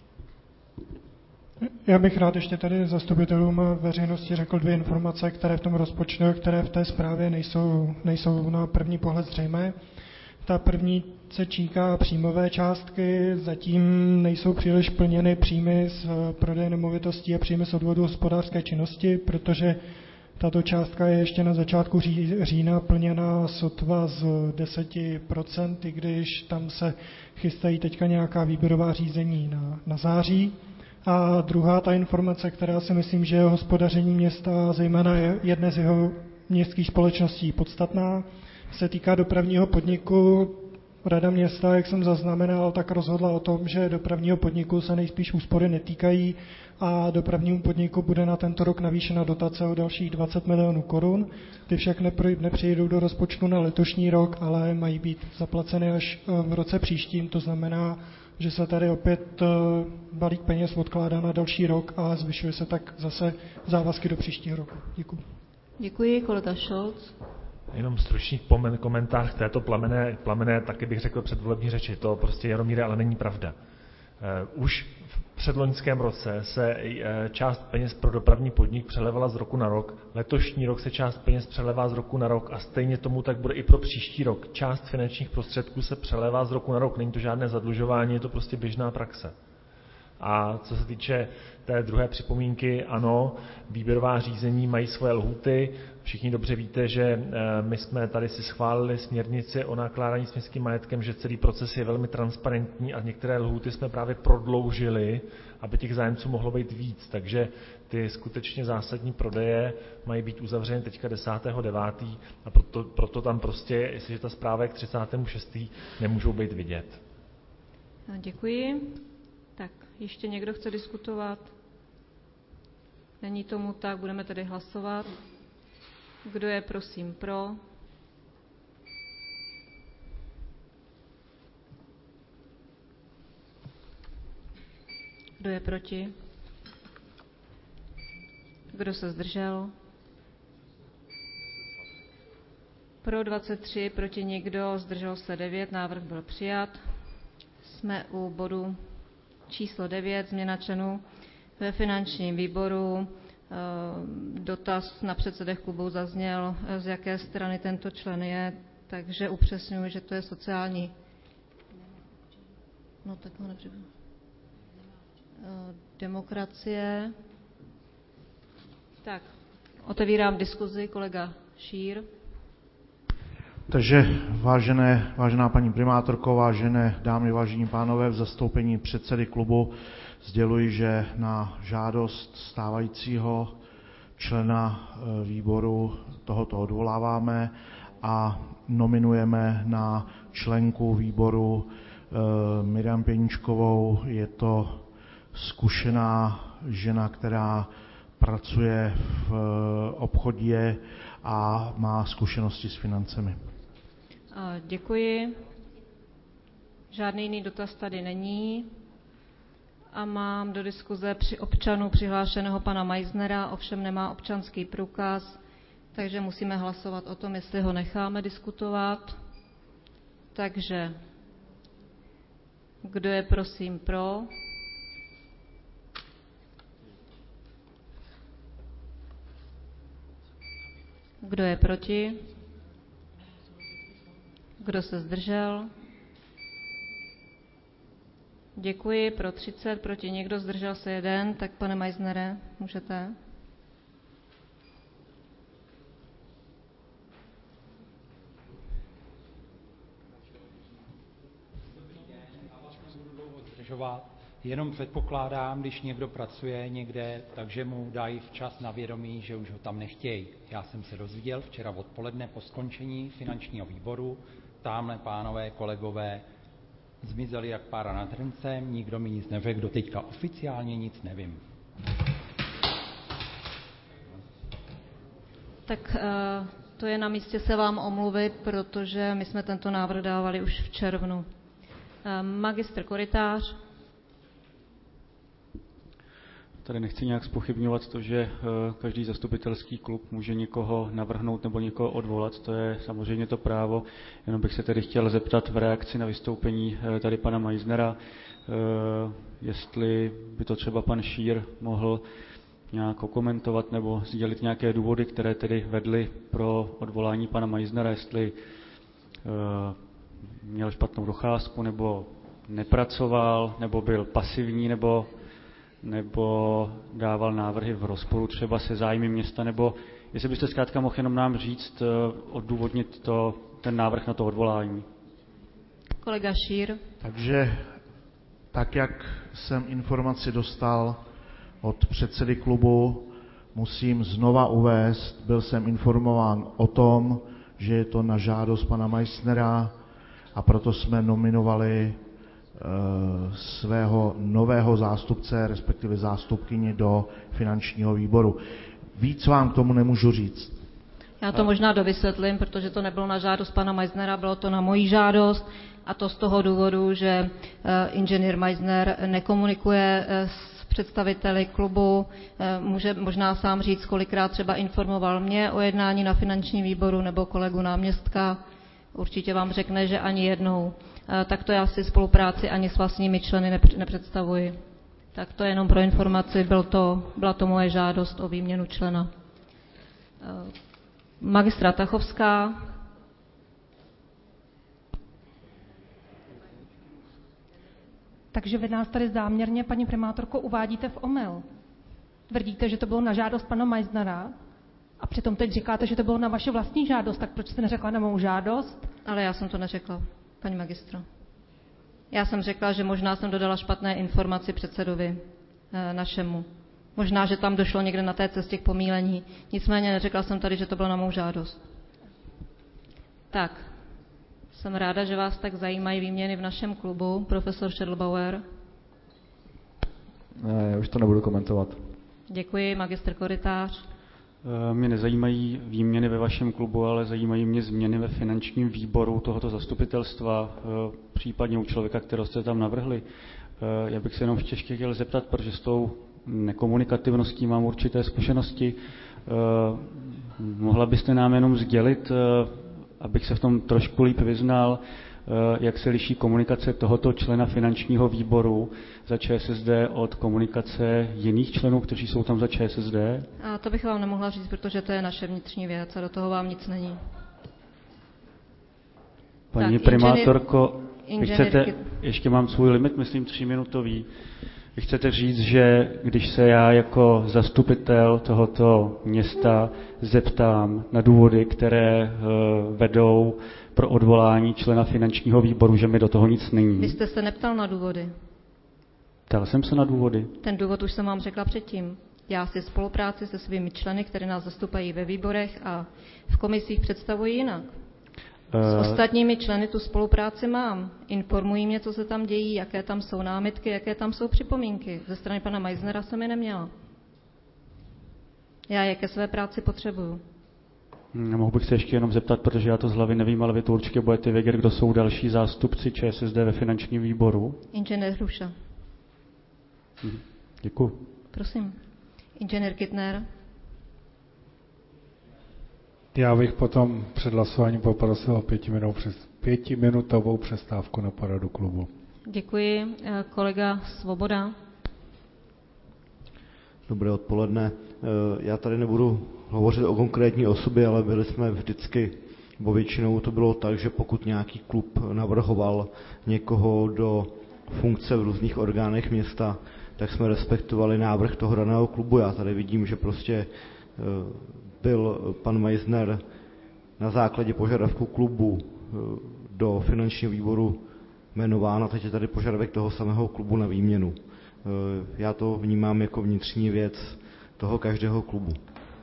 Já bych rád ještě tady zastupitelům veřejnosti řekl dvě informace, které v tom rozpočtu, které v té zprávě nejsou na první pohled zřejmé. Ta první se týká příjmové částky, zatím nejsou příliš plněny příjmy z prodeje nemovitostí a příjmy z odvodu hospodářské činnosti, protože tato částka je ještě na začátku října plněna sotva z 10%, i když tam se chystají teďka nějaká výběrová řízení na září. A druhá ta informace, která si myslím, že je hospodaření města, zejména jedné z jeho městských společností podstatná, se týká dopravního podniku. Rada města, jak jsem zaznamenal, tak rozhodla o tom, že dopravního podniku se nejspíš úspory netýkají a dopravnímu podniku bude na tento rok navýšena dotace o dalších 20 milionů korun. Ty však nepřijdou do rozpočtu na letošní rok, ale mají být zaplaceny až v roce příštím. To znamená, že se tady opět balík peněz odkládá na další rok a zvyšuje se tak zase závazky do příštího roku. Děkuji. Děkuji, kolega Scholz. Jenom stručný komentář k této plamené, taky bych řekl předvolební řeči. To prostě, Jaromíre, ale není pravda. Už v předloňském roce se část peněz pro dopravní podnik přelevala z roku na rok. Letošní rok se část peněz přelevá z roku na rok a stejně tomu tak bude i pro příští rok. Část finančních prostředků se přelévá z roku na rok. Není to žádné zadlužování, je to prostě běžná praxe. A co se týče té druhé připomínky, ano, výběrová řízení mají svoje lhůty. Všichni dobře víte, že my jsme tady si schválili směrnici o nakládání s městským majetkem, že celý proces je velmi transparentní a některé lhůty jsme právě prodloužili, aby těch zájemců mohlo být víc. Takže ty skutečně zásadní prodeje mají být uzavřeny teďka 10.9. a proto tam prostě, jestliže ta zpráva je k 36. nemůžou být vidět. Děkuji. Tak, ještě někdo chce diskutovat? Není tomu tak, budeme tedy hlasovat. Kdo je prosím pro? Kdo je proti? Kdo se zdržel? Pro 23, proti nikdo, zdržel se 9, návrh byl přijat. Jsme u bodu číslo 9, změna členů ve finančním výboru. Dotaz na předsedech klubů zazněl, z jaké strany tento člen je, takže upřesňuji, že to je sociální. No tak ho nepřipomínám. Demokracie. Tak, otevírám diskuzi, kolega Šír. Takže vážená paní primátorko, vážené dámy, vážení pánové, v zastoupení předsedy klubu sděluji, že na žádost stávajícího člena výboru tohoto odvoláváme a nominujeme na členku výboru Miriam Pěničkovou. Je to zkušená žena, která pracuje v obchodě a má zkušenosti s financemi. Děkuji. Žádný jiný dotaz tady není. A mám do diskuze občanů přihlášeného pana Meissnera, ovšem nemá občanský průkaz, takže musíme hlasovat o tom, jestli ho necháme diskutovat. Takže kdo je prosím pro? Kdo je proti? Kdo se zdržel? Děkuji, pro 30, proti někdo, zdržel se 1, tak pane Meissnere, můžete. Jenom předpokládám, když někdo pracuje někde, takže mu dají včas na vědomí, že už ho tam nechtějí. Já jsem se dozvěděl včera odpoledne po skončení finančního výboru, tamhle pánové, kolegové, zmizeli jak pára nad hrncem, nikdo mi nic neřekl, do teďka oficiálně nic nevím. Tak to je na místě se vám omluvit, protože my jsme tento návrh dávali už v červnu. Magistr Korytář. Tady nechci nějak zpochybňovat to, že každý zastupitelský klub může někoho navrhnout nebo někoho odvolat, to je samozřejmě to právo. Jenom bych se tedy chtěl zeptat v reakci na vystoupení tady pana Meissnera, jestli by to třeba pan Šír mohl nějak okomentovat nebo sdělit nějaké důvody, které tedy vedly pro odvolání pana Meissnera, jestli měl špatnou docházku, nebo nepracoval, nebo byl pasivní, nebo dával návrhy v rozporu třeba se zájmy města, nebo jestli byste zkrátka mohl jenom nám říct, odůvodnit ten návrh na to odvolání. Kolega Šír. Takže tak, jak jsem informaci dostal od předsedy klubu, musím znova uvést, byl jsem informován o tom, že je to na žádost pana Meissnera, a proto jsme nominovali svého nového zástupce, respektive zástupkyni do finančního výboru. Víc vám k tomu nemůžu říct. Já to možná dovysvětlím, protože to nebylo na žádost pana Meissnera, bylo to na moji žádost, a to z toho důvodu, že inženýr Meissner nekomunikuje s představiteli klubu, může možná sám říct, kolikrát třeba informoval mě o jednání na finančním výboru nebo kolegu náměstka, určitě vám řekne, že ani jednou. Tak to já si spolupráci ani s vlastními členy nepředstavuji. Tak to je jenom pro informaci, byla to moje žádost o výměnu člena. Magistra Tachovská. Takže vy nás tady záměrně, paní primátorko, uvádíte v omyl. Tvrdíte, že to bylo na žádost pana Meissnera a přitom teď říkáte, že to bylo na vaši vlastní žádost, tak proč jste neřekla na mou žádost? Ale já jsem to neřekla, paní magistro. Já jsem řekla, že možná jsem dodala špatné informaci předsedovi našemu. Možná, že tam došlo někde na té cestě k pomílení. Nicméně neřekla jsem tady, že to bylo na mou žádost. Tak, jsem ráda, že vás tak zajímají výměny v našem klubu, profesor Schädelbauer. Ne, já už to nebudu komentovat. Děkuji, magistr Korytář. Mě nezajímají výměny ve vašem klubu, ale zajímají mě změny ve finančním výboru tohoto zastupitelstva, případně u člověka, kterého jste tam navrhli. Já bych se jenom ještě chtěl zeptat, protože s tou nekomunikativností mám určité zkušenosti. Mohla byste nám jenom sdělit, abych se v tom trošku líp vyznal, jak se liší komunikace tohoto člena finančního výboru za ČSSD od komunikace jiných členů, kteří jsou tam za ČSSD? A to bych vám nemohla říct, protože to je naše vnitřní věc a do toho vám nic není. Paní primátorko, ještě mám svůj limit, myslím 3minutový. Vy chcete říct, že když se já jako zastupitel tohoto města zeptám na důvody, které vedou pro odvolání člena finančního výboru, že mi do toho nic není? Vy jste se neptal na důvody. Ptal jsem se na důvody. Ten důvod už jsem vám řekla předtím. Já si spolupráci se svými členy, které nás zastupují ve výborech a v komisích, představuji jinak. S ostatními členy tu spolupráci mám. Informují mě, co se tam dějí, jaké tam jsou námitky, jaké tam jsou připomínky. Ze strany pana Meissnera jsem je neměla. Já je ke své práci potřebuju. Mohu bych se ještě jenom zeptat, protože já to z hlavy nevím, ale vy to určitě budete vědět, kdo jsou další zástupci ČSSD ve finančním výboru. Inženýr Hruša. Děkuji. Prosím. Inženýr Kittner. Já bych potom před hlasováním poprosil o 5minutovou přestávku na poradu klubu. Děkuji. Kolega Svoboda. Dobré odpoledne. Já tady nebudu hovořit o konkrétní osobě, ale byli jsme vždycky, bo většinou to bylo tak, že pokud nějaký klub navrhoval někoho do funkce v různých orgánech města, tak jsme respektovali návrh toho daného klubu. Já tady vidím, že prostě byl pan Meissner na základě požadavku klubu do finančního výboru jmenován a teď je tady požadavek toho samého klubu na výměnu. Já to vnímám jako vnitřní věc toho každého klubu.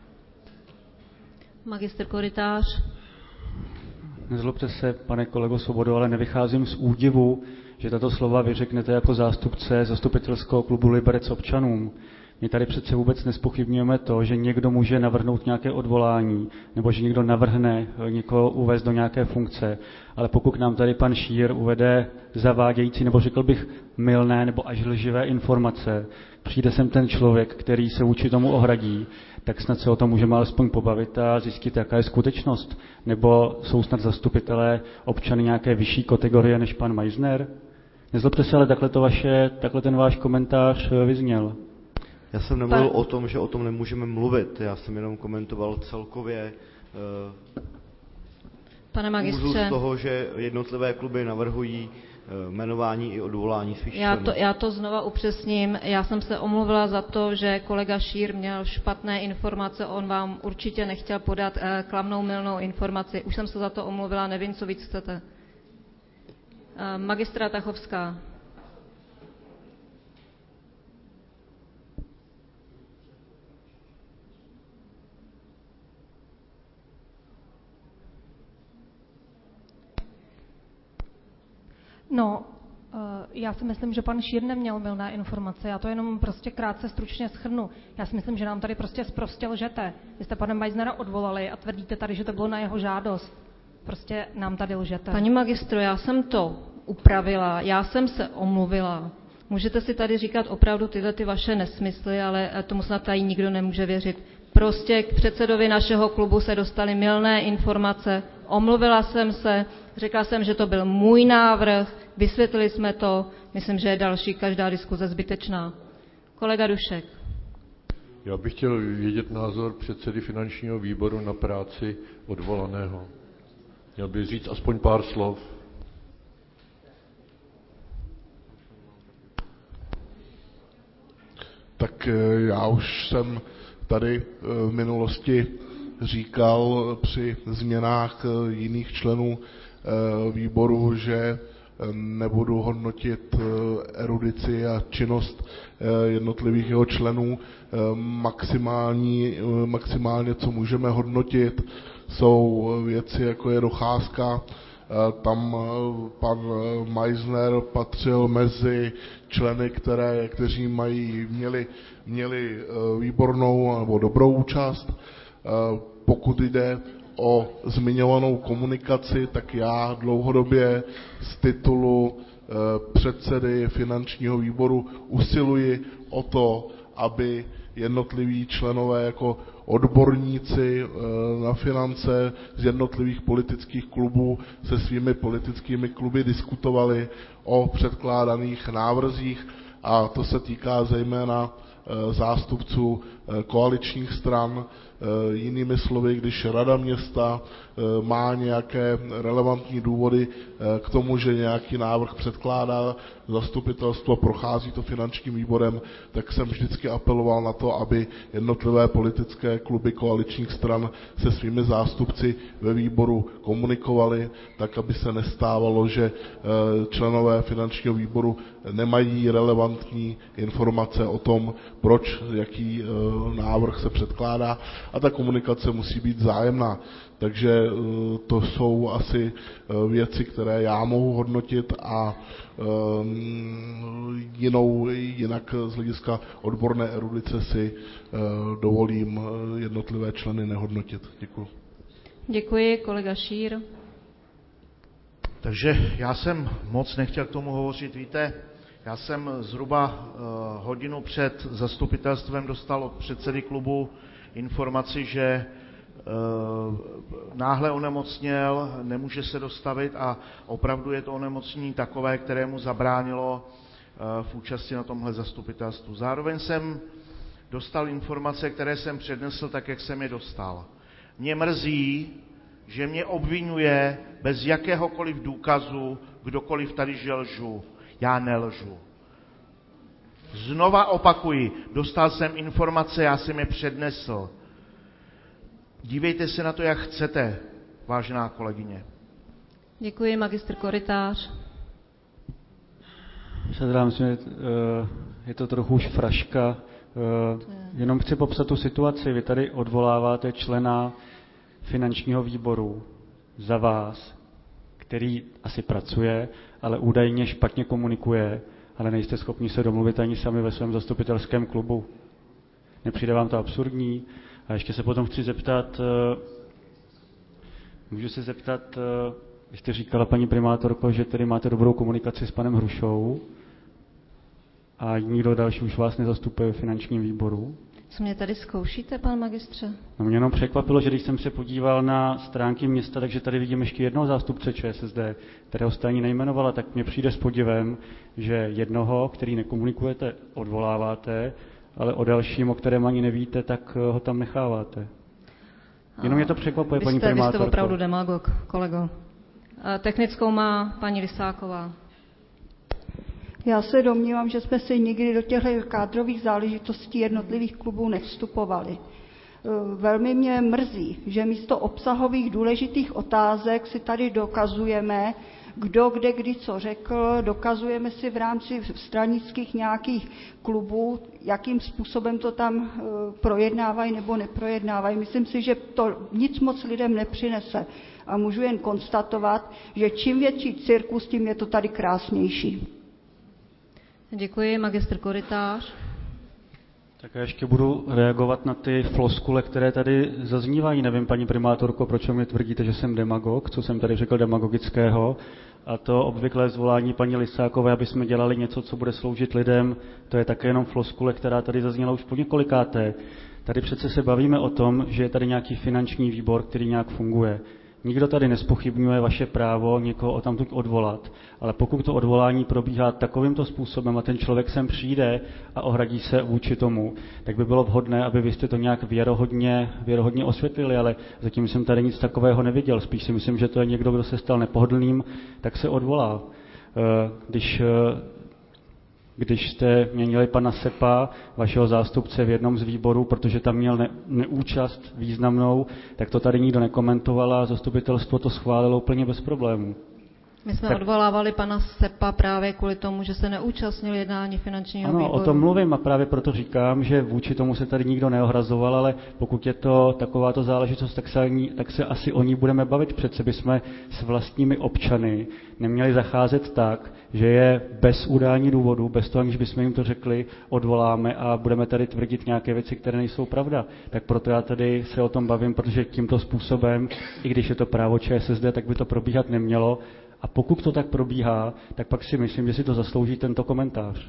Magistr Korytář. Nezlobte se, pane kolego Svobodo, ale nevycházím z údivu, že tato slova vy řeknete jako zástupce zastupitelského klubu Liberec občanům. My tady přece vůbec nespochybňujeme to, že někdo může navrhnout nějaké odvolání, nebo že někdo navrhne někoho uvést do nějaké funkce, ale pokud nám tady pan Šír uvede zavádějící, nebo řekl bych mylné, nebo až lživé informace, přijde sem ten člověk, který se vůči tomu ohradí, tak snad se o tom můžeme alespoň pobavit a zjistit, jaká je skutečnost. Nebo jsou snad zastupitelé občany nějaké vyšší kategorie než pan Meissner? Nezlobte se, ale takhle ten váš komentář vyzněl. Já jsem nemluvil o tom, že o tom nemůžeme mluvit. Já jsem jenom komentoval celkově Pane magistře, z toho, že jednotlivé kluby navrhují jmenování i odvolání svých členů. Já to znova upřesním. Já jsem se omluvila za to, že kolega Šír měl špatné informace. On vám určitě nechtěl podat klamnou mylnou informaci. Už jsem se za to omluvila, nevím, co víc chcete. Magistra Tachovská. No, já si myslím, že pan Šír neměl mylné informace. Já to jenom prostě krátce stručně shrnu. Já si myslím, že nám tady prostě sprostě lžete. Vy jste pana Meissnera odvolali a tvrdíte tady, že to bylo na jeho žádost. Prostě nám tady lžete. Paní magistro, já jsem to upravila, já jsem se omluvila. Můžete si tady říkat opravdu tyhle ty vaše nesmysly, ale tomu snad tady nikdo nemůže věřit. Prostě k předsedovi našeho klubu se dostaly mylné informace, omluvila jsem se, řekla jsem, že to byl můj návrh, vysvětlili jsme to, myslím, že je další každá diskuze zbytečná. Kolega Dušek. Já bych chtěl vědět názor předsedy finančního výboru na práci odvolaného. Měl bych říct aspoň pár slov. Tak já už jsem tady v minulosti říkal při změnách jiných členů výboru, že nebudu hodnotit erudici a činnost jednotlivých jeho členů. Maximálně, co můžeme hodnotit, jsou věci, jako je docházka. Tam pan Meissner patřil mezi členy, kteří měli výbornou nebo dobrou účast. Pokud jde o zmiňovanou komunikaci, tak já dlouhodobě z titulu předsedy finančního výboru usiluji o to, aby jednotliví členové jako odborníci na finance z jednotlivých politických klubů se svými politickými kluby diskutovali o předkládaných návrzích, a to se týká zejména zástupců koaličních stran. Jinými slovy, když Rada města má nějaké relevantní důvody k tomu, že nějaký návrh předkládá zastupitelstvo, prochází to finančním výborem, tak jsem vždycky apeloval na to, aby jednotlivé politické kluby koaličních stran se svými zástupci ve výboru komunikovali, tak aby se nestávalo, že členové finančního výboru nemají relevantní informace o tom, proč, jaký návrh se předkládá, a ta komunikace musí být vzájemná. Takže to jsou asi věci, které já mohu hodnotit, a jinak z hlediska odborné erudice si dovolím jednotlivé členy nehodnotit. Děkuji. Děkuji, kolega Šír. Takže já jsem moc nechtěl k tomu hovořit. Víte, já jsem zhruba hodinu před zastupitelstvem dostal od předsedy klubu informaci, že náhle onemocněl, nemůže se dostavit, a opravdu je to onemocnění takové, které mu zabránilo v účasti na tomhle zastupitelstvu. Zároveň jsem dostal informace, které jsem přednesl tak, jak jsem je dostal. Mě mrzí, že mě obvinuje bez jakéhokoliv důkazu kdokoliv tady, že lžu. Já nelžu. Znova opakuji, dostal jsem informace, já jsem je přednesl. Dívejte se na to, jak chcete, vážená kolegyně. Děkuji, magistr Korytář. Myslím, že je to trochu už fraška. Jenom chci popsat tu situaci. Vy tady odvoláváte člena finančního výboru za vás, který asi pracuje, ale údajně špatně komunikuje, ale nejste schopni se domluvit ani sami ve svém zastupitelském klubu. Nepřijde vám to absurdní? A ještě se potom chci zeptat, můžu se zeptat, vy jste říkala, paní primátorko, že tedy máte dobrou komunikaci s panem Hrušou a nikdo další už vás nezastupuje v finančním výboru. Co mě tady zkoušíte, pan magistře? No, mě jenom překvapilo, že když jsem se podíval na stránky města, takže tady vidím ještě jednoho zástupce ČSSD, kterého jste ani nejmenovala, tak mně přijde s podivem, že jednoho, který nekomunikujete, odvoláváte, ale o dalším, o kterém ani nevíte, tak ho tam necháváte. Jenom mě to překvapuje, paní primátorko. Vy jste opravdu demagog, kolego. Technickou má paní Lisáková. Já se domnívám, že jsme si nikdy do těchto kádrových záležitostí jednotlivých klubů nevstupovali. Velmi mě mrzí, že místo obsahových důležitých otázek si tady dokazujeme, kdo kde kdy co řekl, dokazujeme si v rámci stranických nějakých klubů, jakým způsobem to tam projednávají nebo neprojednávají. Myslím si, že to nic moc lidem nepřinese. A můžu jen konstatovat, že čím větší cirkus, tím je to tady krásnější. Děkuji, magistr Korytář. Tak já ještě budu reagovat na ty floskule, které tady zaznívají. Nevím, paní primátorko, proč mě tvrdíte, že jsem demagog, co jsem tady řekl demagogického. A to obvyklé zvolání paní Lisákové, aby jsme dělali něco, co bude sloužit lidem, to je také jenom floskule, která tady zazněla už po několikáté. Tady přece se bavíme o tom, že je tady nějaký finanční výbor, který nějak funguje. Nikdo tady nespochybňuje vaše právo někoho odtamtud odvolat, ale pokud to odvolání probíhá takovýmto způsobem a ten člověk sem přijde a ohradí se vůči tomu, tak by bylo vhodné, aby vy jste to nějak věrohodně osvětlili, ale zatím jsem tady nic takového neviděl. Spíš si myslím, že to je někdo, kdo se stal nepohodlným, tak se odvolá. Když jste měnili pana Sepa, vašeho zástupce v jednom z výborů, protože tam měl neúčast významnou, tak to tady nikdo nekomentoval a zastupitelstvo to schválilo úplně bez problémů. My jsme odvolávali pana Sepa právě kvůli tomu, že se neúčastnil jednání finančního výboru. Ano, o tom mluvím a právě proto říkám, že vůči tomu se tady nikdo neohrazoval, ale pokud je to takováto záležitost, tak se asi o ní budeme bavit. Přece bychom s vlastními občany neměli zacházet tak, že je bez udání důvodu, bez toho, aniž bychom jim to řekli, odvoláme a budeme tady tvrdit nějaké věci, které nejsou pravda. Tak proto já tady se o tom bavím, protože tímto způsobem, i když je to právo ČSSD, tak by to probíhat nemělo. A pokud to tak probíhá, tak pak si myslím, že si to zaslouží tento komentář.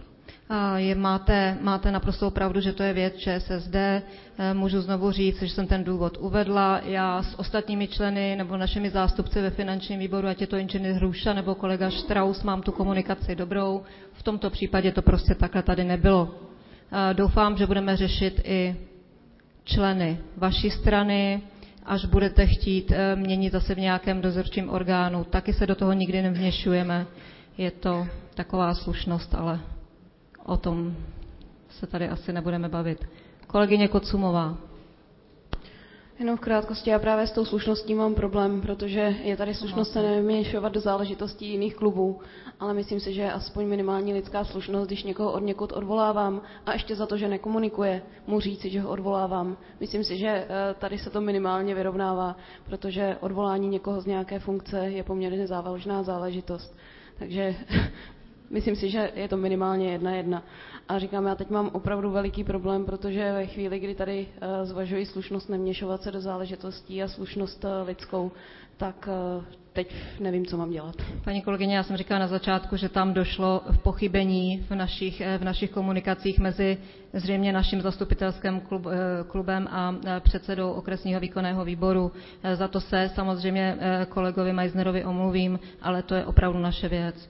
Máte naprostou pravdu, že to je věc ČSSD. Můžu znovu říct, že jsem ten důvod uvedla. Já s ostatními členy nebo našimi zástupci ve finančním výboru, ať je to inženýr Hruša nebo kolega Strauss, mám tu komunikaci dobrou. V tomto případě to prostě takhle tady nebylo. Doufám, že budeme řešit i členy vaší strany, až budete chtít měnit zase v nějakém dozorčím orgánu. Taky se do toho nikdy nevměšujeme. Je to taková slušnost, ale o tom se tady asi nebudeme bavit. Kolegyně Kocumová. Jenom v krátkosti, já právě s tou slušností mám problém, protože je tady slušnost se neměšovat do záležitostí jiných klubů, ale myslím si, že je aspoň minimální lidská slušnost, když někoho od někud odvolávám a ještě za to, že nekomunikuje, mu říci, že ho odvolávám. Myslím si, že tady se to minimálně vyrovnává, protože odvolání někoho z nějaké funkce je poměrně závažná záležitost. Takže myslím si, že je to minimálně 1:1. A říkám, já teď mám opravdu veliký problém, protože ve chvíli, kdy tady zvažuji slušnost neměšovat se do záležitostí a slušnost lidskou, tak teď nevím, co mám dělat. Paní kolegyně, já jsem říkala na začátku, že tam došlo v pochybení v našich komunikacích mezi zřejmě naším zastupitelským klubem a předsedou okresního výkonného výboru. Za to se samozřejmě kolegovi Meissnerovi omluvím, ale to je opravdu naše věc.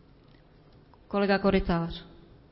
Kolega Korytář.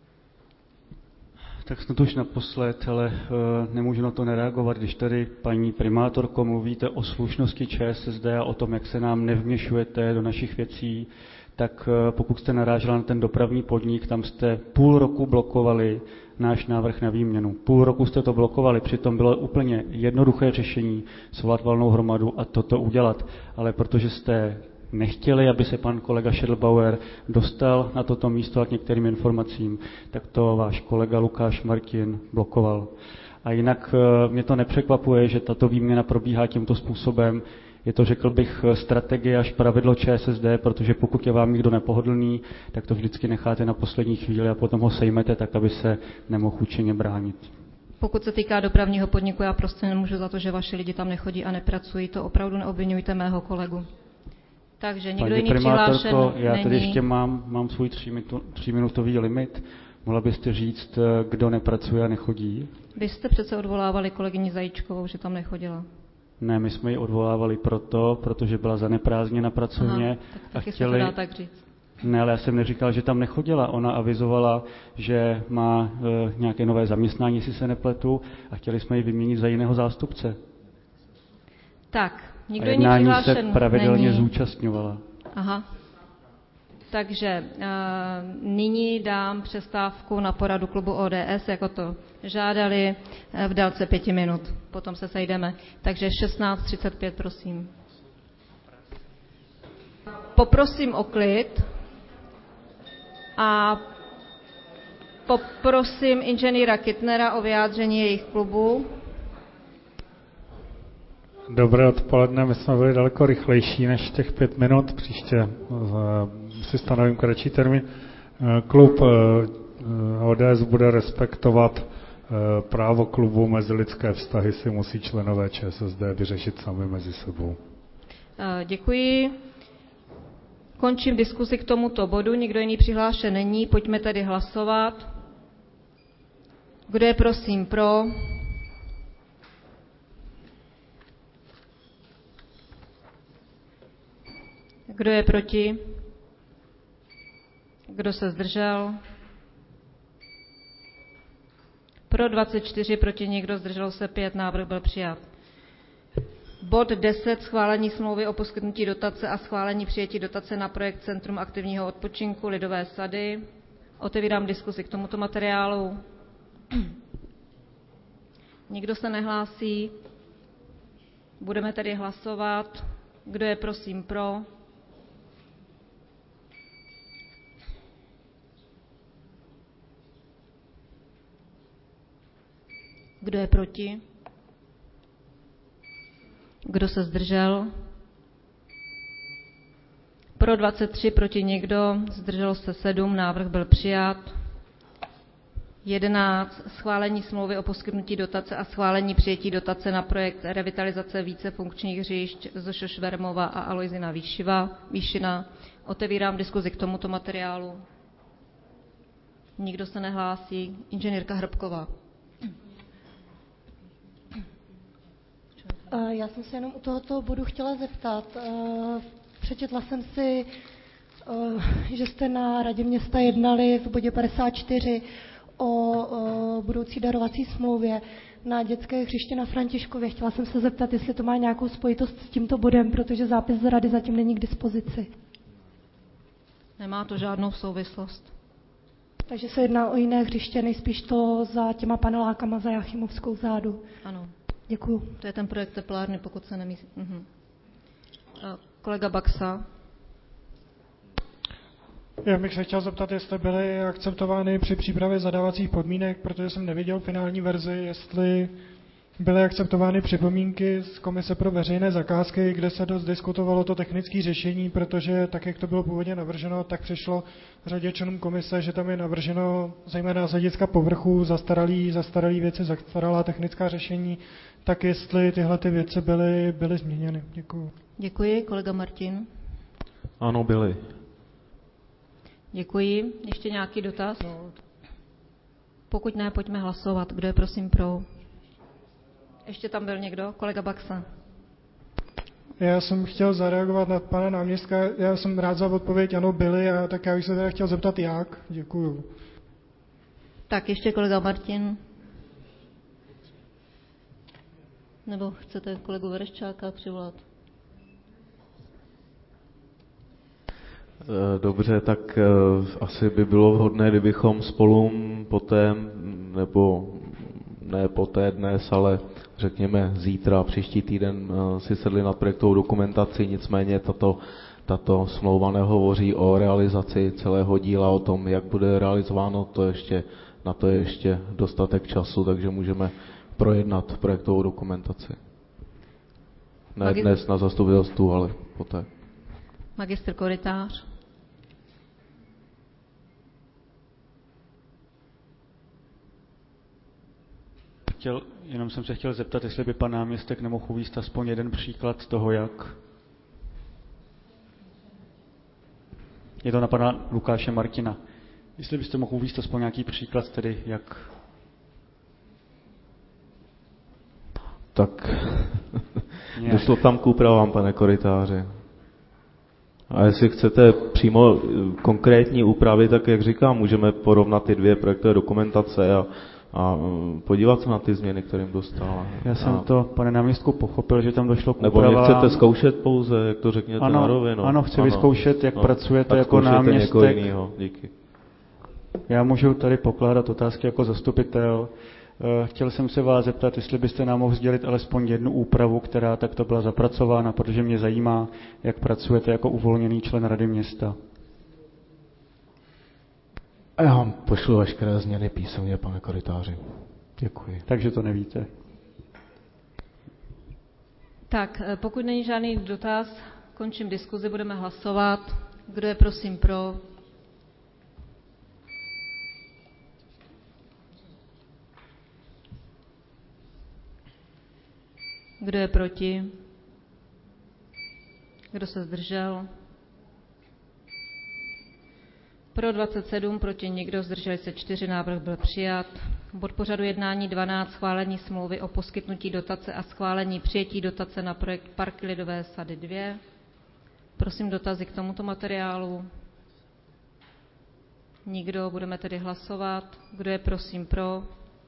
Tak snad už naposled, ale nemůžu na to nereagovat, když tady, paní primátorko, mluvíte o slušnosti ČSSD a o tom, jak se nám nevměšujete do našich věcí, tak pokud jste narážela na ten dopravní podnik, tam jste půl roku blokovali náš návrh na výměnu. Půl roku jste to blokovali, přitom bylo úplně jednoduché řešení svolat valnou hromadu a toto udělat, ale protože jste nechtěli, aby se pan kolega Schädelbauer dostal na toto místo a k některým informacím, tak to váš kolega Lukáš Martin blokoval. A jinak mě to nepřekvapuje, že tato výměna probíhá tímto způsobem. Je to, řekl bych, strategie až pravidlo ČSSD, protože pokud je vám někdo nepohodlný, tak to vždycky necháte na poslední chvíli a potom ho sejmete tak, aby se nemohl účinně bránit. Pokud se týká dopravního podniku, já prostě nemůžu za to, že vaši lidi tam nechodí a nepracují. To opravdu neobvinujte mého kolegu. Takže nikdo jiný přihlášen není. Já tady ještě mám svůj 3minutový limit. Mohla byste říct, kdo nepracuje a nechodí? Vy jste přece odvolávali kolegyni Zajíčkovou, že tam nechodila. Ne, my jsme ji odvolávali protože byla zaneprázdněna pracovně. Tak taky se to dá tak říct. Ne, ale já jsem neříkal, že tam nechodila. Ona avizovala, že má nějaké nové zaměstnání, jestli se nepletu, a chtěli jsme ji vyměnit za jiného zástupce. Tak, nikdo jiný přihlášen se pravidelně zúčastňovala. Aha. Takže nyní dám přestávku na poradu klubu ODS, jako to žádali, v délce 5 minut. Potom se sejdeme. Takže 16:35, prosím. Poprosím o klid a poprosím inženýra Kittnera o vyjádření jejich klubu. Dobré odpoledne, my jsme byli daleko rychlejší než těch 5 minut, příště si stanovím kratší termín. Klub ODS bude respektovat právo klubu, mezilidské vztahy si musí členové ČSSD vyřešit sami mezi sebou. Děkuji. Končím diskusi k tomuto bodu, nikdo jiný přihlášen není, pojďme tedy hlasovat. Kdo je prosím pro? Kdo je proti? Kdo se zdržel? Pro 24, proti nikdo, zdrželo se 5, návrh byl přijat. Bod 10, schválení smlouvy o poskytnutí dotace a schválení přijetí dotace na projekt Centrum aktivního odpočinku Lidové sady. Otevírám diskusi k tomuto materiálu. Nikdo se nehlásí. Budeme tedy hlasovat. Kdo je prosím pro? Kdo je proti? Kdo se zdržel? Pro 23, proti nikdo, zdrželo se 7, návrh byl přijat. 11. Schválení smlouvy o poskytnutí dotace a schválení přijetí dotace na projekt revitalizace vícefunkčních hřišť Zoša Švermova a Alojzina Výšina. Otevírám diskuzi k tomuto materiálu. Nikdo se nehlásí. Inženýrka Hrbková. Já jsem se jenom u tohoto bodu chtěla zeptat. Přečetla jsem si, že jste na Radě města jednali v bodě 54 o budoucí darovací smlouvě na dětské hřiště na Františkově. Chtěla jsem se zeptat, jestli to má nějakou spojitost s tímto bodem, protože zápis z Rady zatím není k dispozici. Nemá to žádnou souvislost. Takže se jedná o jiné hřiště, nejspíš to za těma panelákama za Jachimovskou zádu. Ano. Děkuju. To je ten projekt teplárny, pokud se nemyslí. Kolega Baxa. Já bych se chtěl zeptat, jestli byly akceptovány při přípravě zadávacích podmínek, protože jsem neviděl finální verzi, jestli byly akceptovány připomínky z Komise pro veřejné zakázky, kde se dost diskutovalo to technické řešení, protože tak, jak to bylo původně navrženo, tak přišlo řadě členům komise, že tam je navrženo zejména z hlediska povrchu zastaralý věci, zastaralá technická řešení, tak jestli tyhle ty věci byly změněny. Děkuju. Děkuji. Kolega Martin. Ano, byly. Děkuji. Ještě nějaký dotaz? Pokud ne, pojďme hlasovat. Kdo je prosím pro? Ještě tam byl někdo? Kolega Baxa. Já jsem chtěl zareagovat na pana náměstka. Já jsem rád za odpověď, ano, byly, a tak já bych se teda chtěl zeptat, jak. Děkuju. Tak ještě kolega Martin. Nebo chcete kolegu Vereščáka přivolat? Dobře, tak asi by bylo vhodné, kdybychom spolu poté, nebo ne poté dnes, ale řekněme zítra, příští týden si sedli nad projektovou dokumentaci, nicméně tato smlouva nehovoří o realizaci celého díla, o tom, jak bude realizováno, na to je ještě dostatek času, takže můžeme projednat projektovou dokumentaci. Ne dnes na zastupitelstvu, ale poté. Magistr Korytář. Jenom jsem se chtěl zeptat, jestli by pan náměstek nemohl uvést aspoň jeden příklad toho, jak. Je to na pana Lukáše Martina. Jestli byste mohl uvést aspoň nějaký příklad, tedy jak. Tak došlo tam k úpravám, pane Korytáři. A jestli chcete přímo konkrétní úpravy, tak jak říkám, můžeme porovnat ty dvě projektové dokumentace a podívat se na ty změny, kterým dostala. Já jsem to, pane náměstku, pochopil, že tam došlo k úpravám. Nebo chcete zkoušet pouze, jak to řekněte na rovinu. Ano, chci vyzkoušet, jak pracujete jako náměstek. Někoho jinýho. Díky. Já můžu tady pokládat otázky jako zastupitel. Chtěl jsem se vás zeptat, jestli byste nám mohl sdělit alespoň jednu úpravu, která takto byla zapracována, protože mě zajímá, jak pracujete jako uvolněný člen Rady města. Já vám pošlu veškeré změny písemně, pane korytáři. Děkuji. Takže to nevíte. Tak, pokud není žádný dotaz, končím diskuzi, budeme hlasovat. Kdo je prosím pro? Kdo je proti? Kdo se zdržel? Pro 27, proti nikdo, zdrželi se 4, návrh byl přijat. Bod pořadu jednání 12, schválení smlouvy o poskytnutí dotace a schválení přijetí dotace na projekt Park Lidové sady 2. Prosím dotazy k tomuto materiálu. Nikdo, budeme tedy hlasovat. Kdo je prosím pro?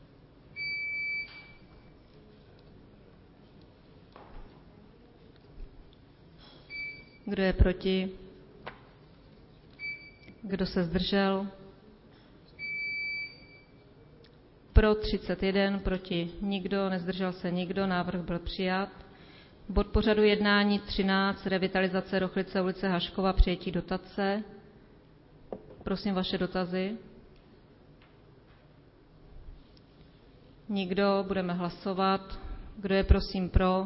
Kdo je proti? Kdo se zdržel? Pro 31, proti nikdo, nezdržel se nikdo, návrh byl přijat. Bod pořadu jednání 13, revitalizace Rochlice ulice Haškova, přijetí dotace. Prosím vaše dotazy. Nikdo, budeme hlasovat. Kdo je prosím pro?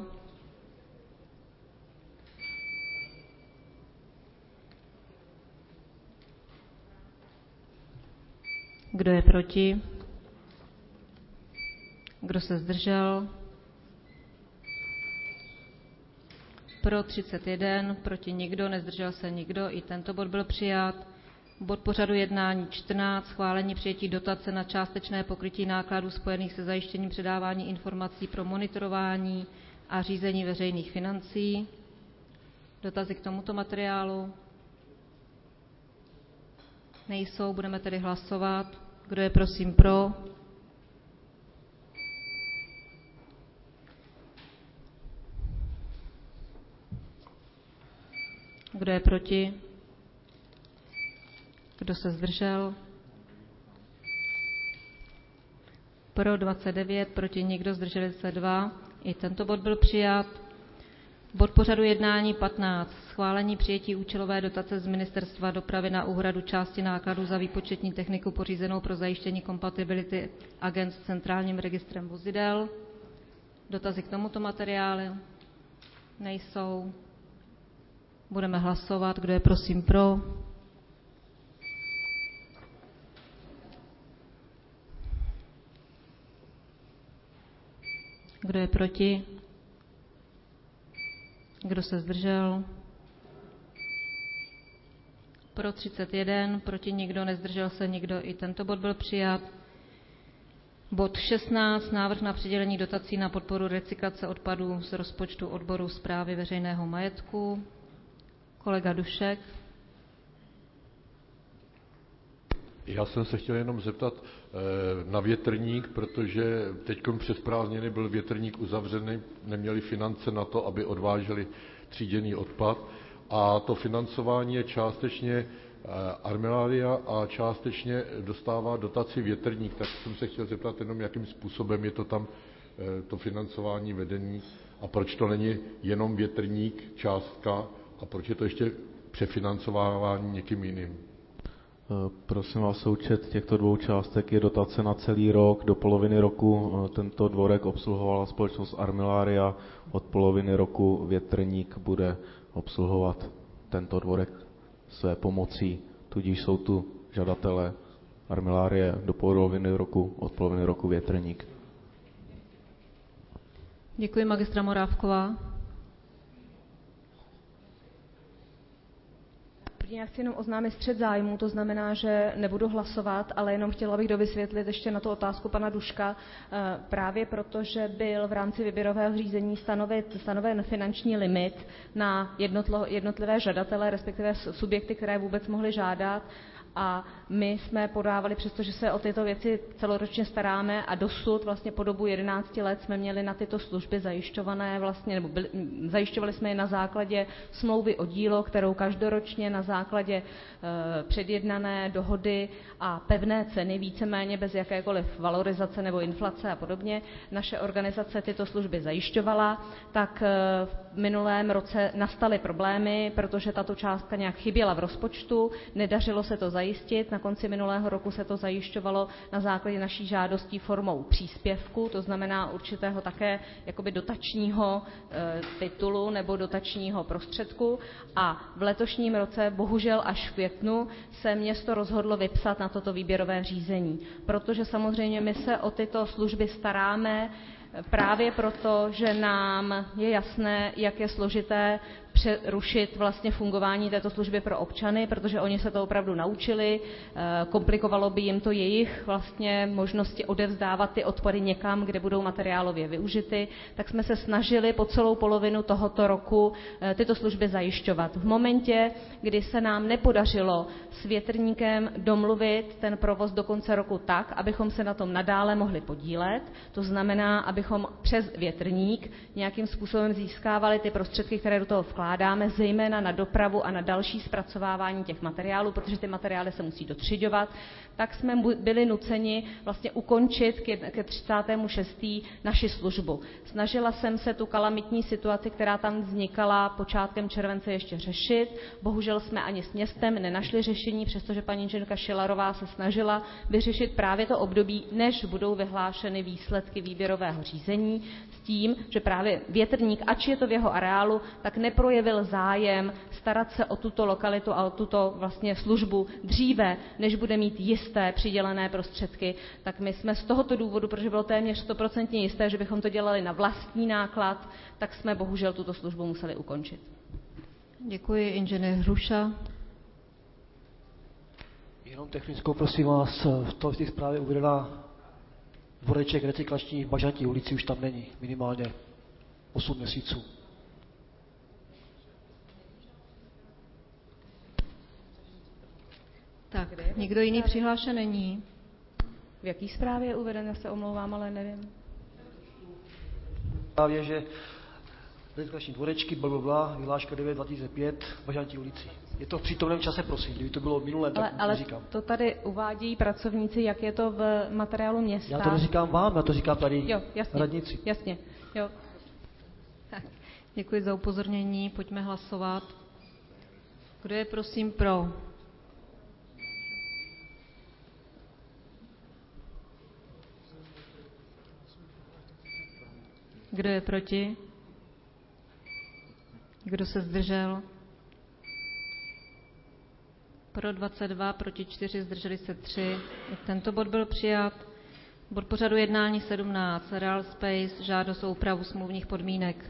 Kdo je proti? Kdo se zdržel? Pro 31, proti nikdo, nezdržel se nikdo, i tento bod byl přijat. Bod pořadu jednání 14, schválení přijetí dotace na částečné pokrytí nákladů spojených se zajištěním předávání informací pro monitorování a řízení veřejných financí. Dotazy k tomuto materiálu? Nejsou, budeme tedy hlasovat. Kdo je prosím pro? Kdo je proti? Kdo se zdržel? Pro 29, proti nikdo, zdrželi se 2. I tento bod byl přijat. Bod pořadu jednání 15. Schválení přijetí účelové dotace z Ministerstva dopravy na úhradu části nákladů za výpočetní techniku pořízenou pro zajištění kompatibility agent s centrálním registrem vozidel. Dotazy k tomuto materiálu? Nejsou. Budeme hlasovat. Kdo je prosím pro? Kdo je proti? Kdo se zdržel? Pro 31, proti nikdo, nezdržel se nikdo, i tento bod byl přijat. Bod 16, návrh na přidělení dotací na podporu recyklace odpadů z rozpočtu odboru správy veřejného majetku. Kolega Dušek. Já jsem se chtěl jenom zeptat na větrník, protože teď přes prázdniny byl větrník uzavřený, neměli finance na to, aby odváželi tříděný odpad a to financování je částečně Armillaria a částečně dostává dotaci větrník, tak jsem se chtěl zeptat jenom, jakým způsobem je to tam to financování vedení a proč to není jenom větrník částka a proč je to ještě přefinancování někým jiným. Prosím vás, součet těchto dvou částek je dotace na celý rok. Do poloviny roku tento dvorek obsluhovala společnost Armillaria, od poloviny roku větrník bude obsluhovat tento dvorek své pomocí, tudíž jsou tu žadatelé Armillarie do poloviny roku, od poloviny roku větrník. Děkuji, magistra Morávková. Já chci jenom oznámit střet zájmů, to znamená, že nebudu hlasovat, ale jenom chtěla bych dovysvětlit ještě na tu otázku pana Duška, právě proto, že byl v rámci výběrového řízení stanoven finanční limit na jednotlivé žadatele, respektive subjekty, které vůbec mohly žádat. A my jsme podávali, přestože se o tyto věci celoročně staráme a dosud vlastně po dobu 11 let jsme měli na tyto služby zajišťované vlastně, nebo zajišťovali jsme je na základě smlouvy o dílo, kterou každoročně na základě předjednané dohody a pevné ceny, víceméně bez jakékoliv valorizace nebo inflace a podobně, naše organizace tyto služby zajišťovala, tak v minulém roce nastaly problémy, protože tato částka nějak chyběla v rozpočtu, nedařilo se to zajistit, na konci minulého roku se to zajišťovalo na základě naší žádostí formou příspěvku, to znamená určitého také jakoby dotačního titulu nebo dotačního prostředku a v letošním roce, bohužel až v květnu, se město rozhodlo vypsat na toto výběrové řízení, protože samozřejmě my se o tyto služby staráme právě proto, že nám je jasné, jak je složité přerušit vlastně fungování této služby pro občany, protože oni se to opravdu naučili, komplikovalo by jim to jejich vlastně možnosti odevzdávat ty odpady někam, kde budou materiálově využity, tak jsme se snažili po celou polovinu tohoto roku tyto služby zajišťovat. V momentě, kdy se nám nepodařilo s větrníkem domluvit ten provoz do konce roku tak, abychom se na tom nadále mohli podílet, to znamená, abychom přes větrník nějakým způsobem získávali ty prostředky, které do toho vkládáme, zejména na dopravu a na další zpracovávání těch materiálů, protože ty materiály se musí dotřiďovat, tak jsme byli nuceni vlastně ukončit ke 36. naši službu. Snažila jsem se tu kalamitní situaci, která tam vznikala počátkem července, ještě řešit. Bohužel jsme ani s městem nenašli řešení, přestože paní inženýrka Šilarová se snažila vyřešit právě to období, než budou vyhlášeny výsledky výběrového řízení, s tím, že právě větrník, ač je to v jeho areálu, tak neprojevil zájem starat se o tuto lokalitu a o tuto vlastně službu dříve, než bude mít jisté přidělené prostředky, tak my jsme z tohoto důvodu, protože bylo téměř 100% jisté, že bychom to dělali na vlastní náklad, tak jsme bohužel tuto službu museli ukončit. Děkuji, inženýr Hruša. Jenom technickou, prosím vás, v té zprávě uvedená dvoreček recyklační v Bažantí ulici už tam není, minimálně 8 měsíců. Tak, nikdo jiný přihlášen není. V jaký zprávě je uveden, já se omlouvám, ale nevím. Právě, že recyklační dvorečky, blablabla, vyhláška 9/2005, Bažantí ulici. Je to v přítomném čase, prosím, kdyby to bylo minulé, tak neříkám. Ale to tady uvádějí pracovníci, jak je to v materiálu města. Já to neříkám vám, já to říkám tady radnici. Jasně, jo. Tak, děkuji za upozornění, pojďme hlasovat. Kdo je prosím pro? Kdo je proti? Kdo se zdržel? Pro 22, proti 4, zdrželi se 3. Tento bod byl přijat. Bod pořadu jednání 17. Real Space, žádost o úpravu smluvních podmínek.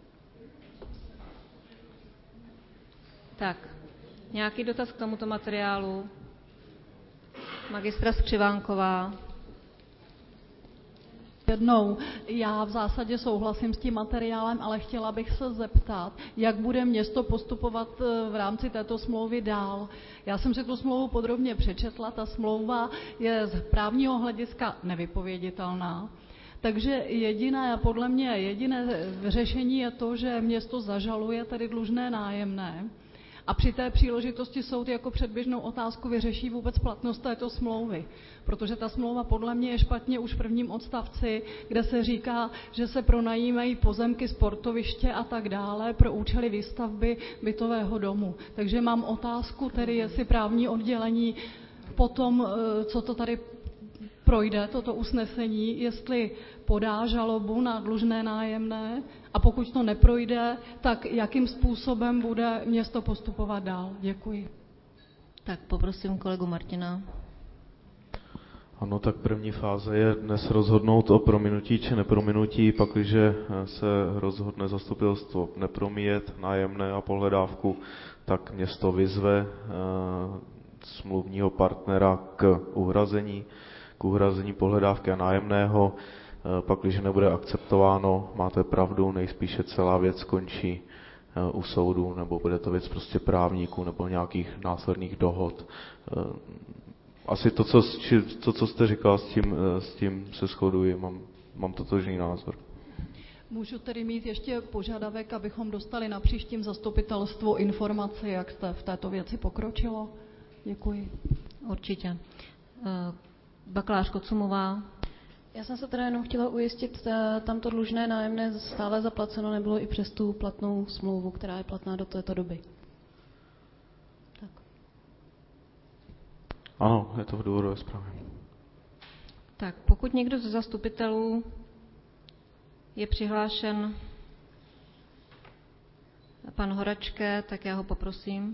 Tak, nějaký dotaz k tomuto materiálu? Magistra Skřivánková. Jednou, já v zásadě souhlasím s tím materiálem, ale chtěla bych se zeptat, jak bude město postupovat v rámci této smlouvy dál. Já jsem si tu smlouvu podrobně přečetla, ta smlouva je z právního hlediska nevypověditelná. Takže podle mě jediné řešení je to, že město zažaluje tedy dlužné nájemné. A při té příležitosti soud jako předběžnou otázku vyřeší vůbec platnost této smlouvy. Protože ta smlouva podle mě je špatně už v prvním odstavci, kde se říká, že se pronajímají pozemky, sportoviště a tak dále pro účely výstavby bytového domu. Takže mám otázku tedy, jestli právní oddělení potom, co to tady projde, toto usnesení, jestli podá žalobu na dlužné nájemné a pokud to neprojde, tak jakým způsobem bude město postupovat dál. Děkuji. Tak poprosím kolegu Martina. Ano, tak první fáze je dnes rozhodnout o prominutí či neprominutí, pakliže se rozhodne zastupitelstvo nepromíjet nájemné a pohledávku, tak město vyzve smluvního partnera k uhrazení pohledávky a nájemného. Pakliže nebude akceptováno, máte pravdu, nejspíše celá věc skončí u soudu, nebo bude to věc prostě právníků nebo nějakých následných dohod. Asi to, co jste říkal, s tím se shoduji, mám totožný názor. Můžu tedy mít ještě požadavek, abychom dostali na příštím zastupitelstvu informaci, jak jste v této věci pokročilo? Děkuji. Určitě. Bakalář Kocumová. Já jsem se teda jenom chtěla ujistit, tamto dlužné nájemné stále zaplaceno nebylo i přes tu platnou smlouvu, která je platná do této doby. Tak. Ano, je to v důvodové zprávě. Tak, pokud někdo ze zastupitelů je přihlášen pan Horačke, tak já ho poprosím.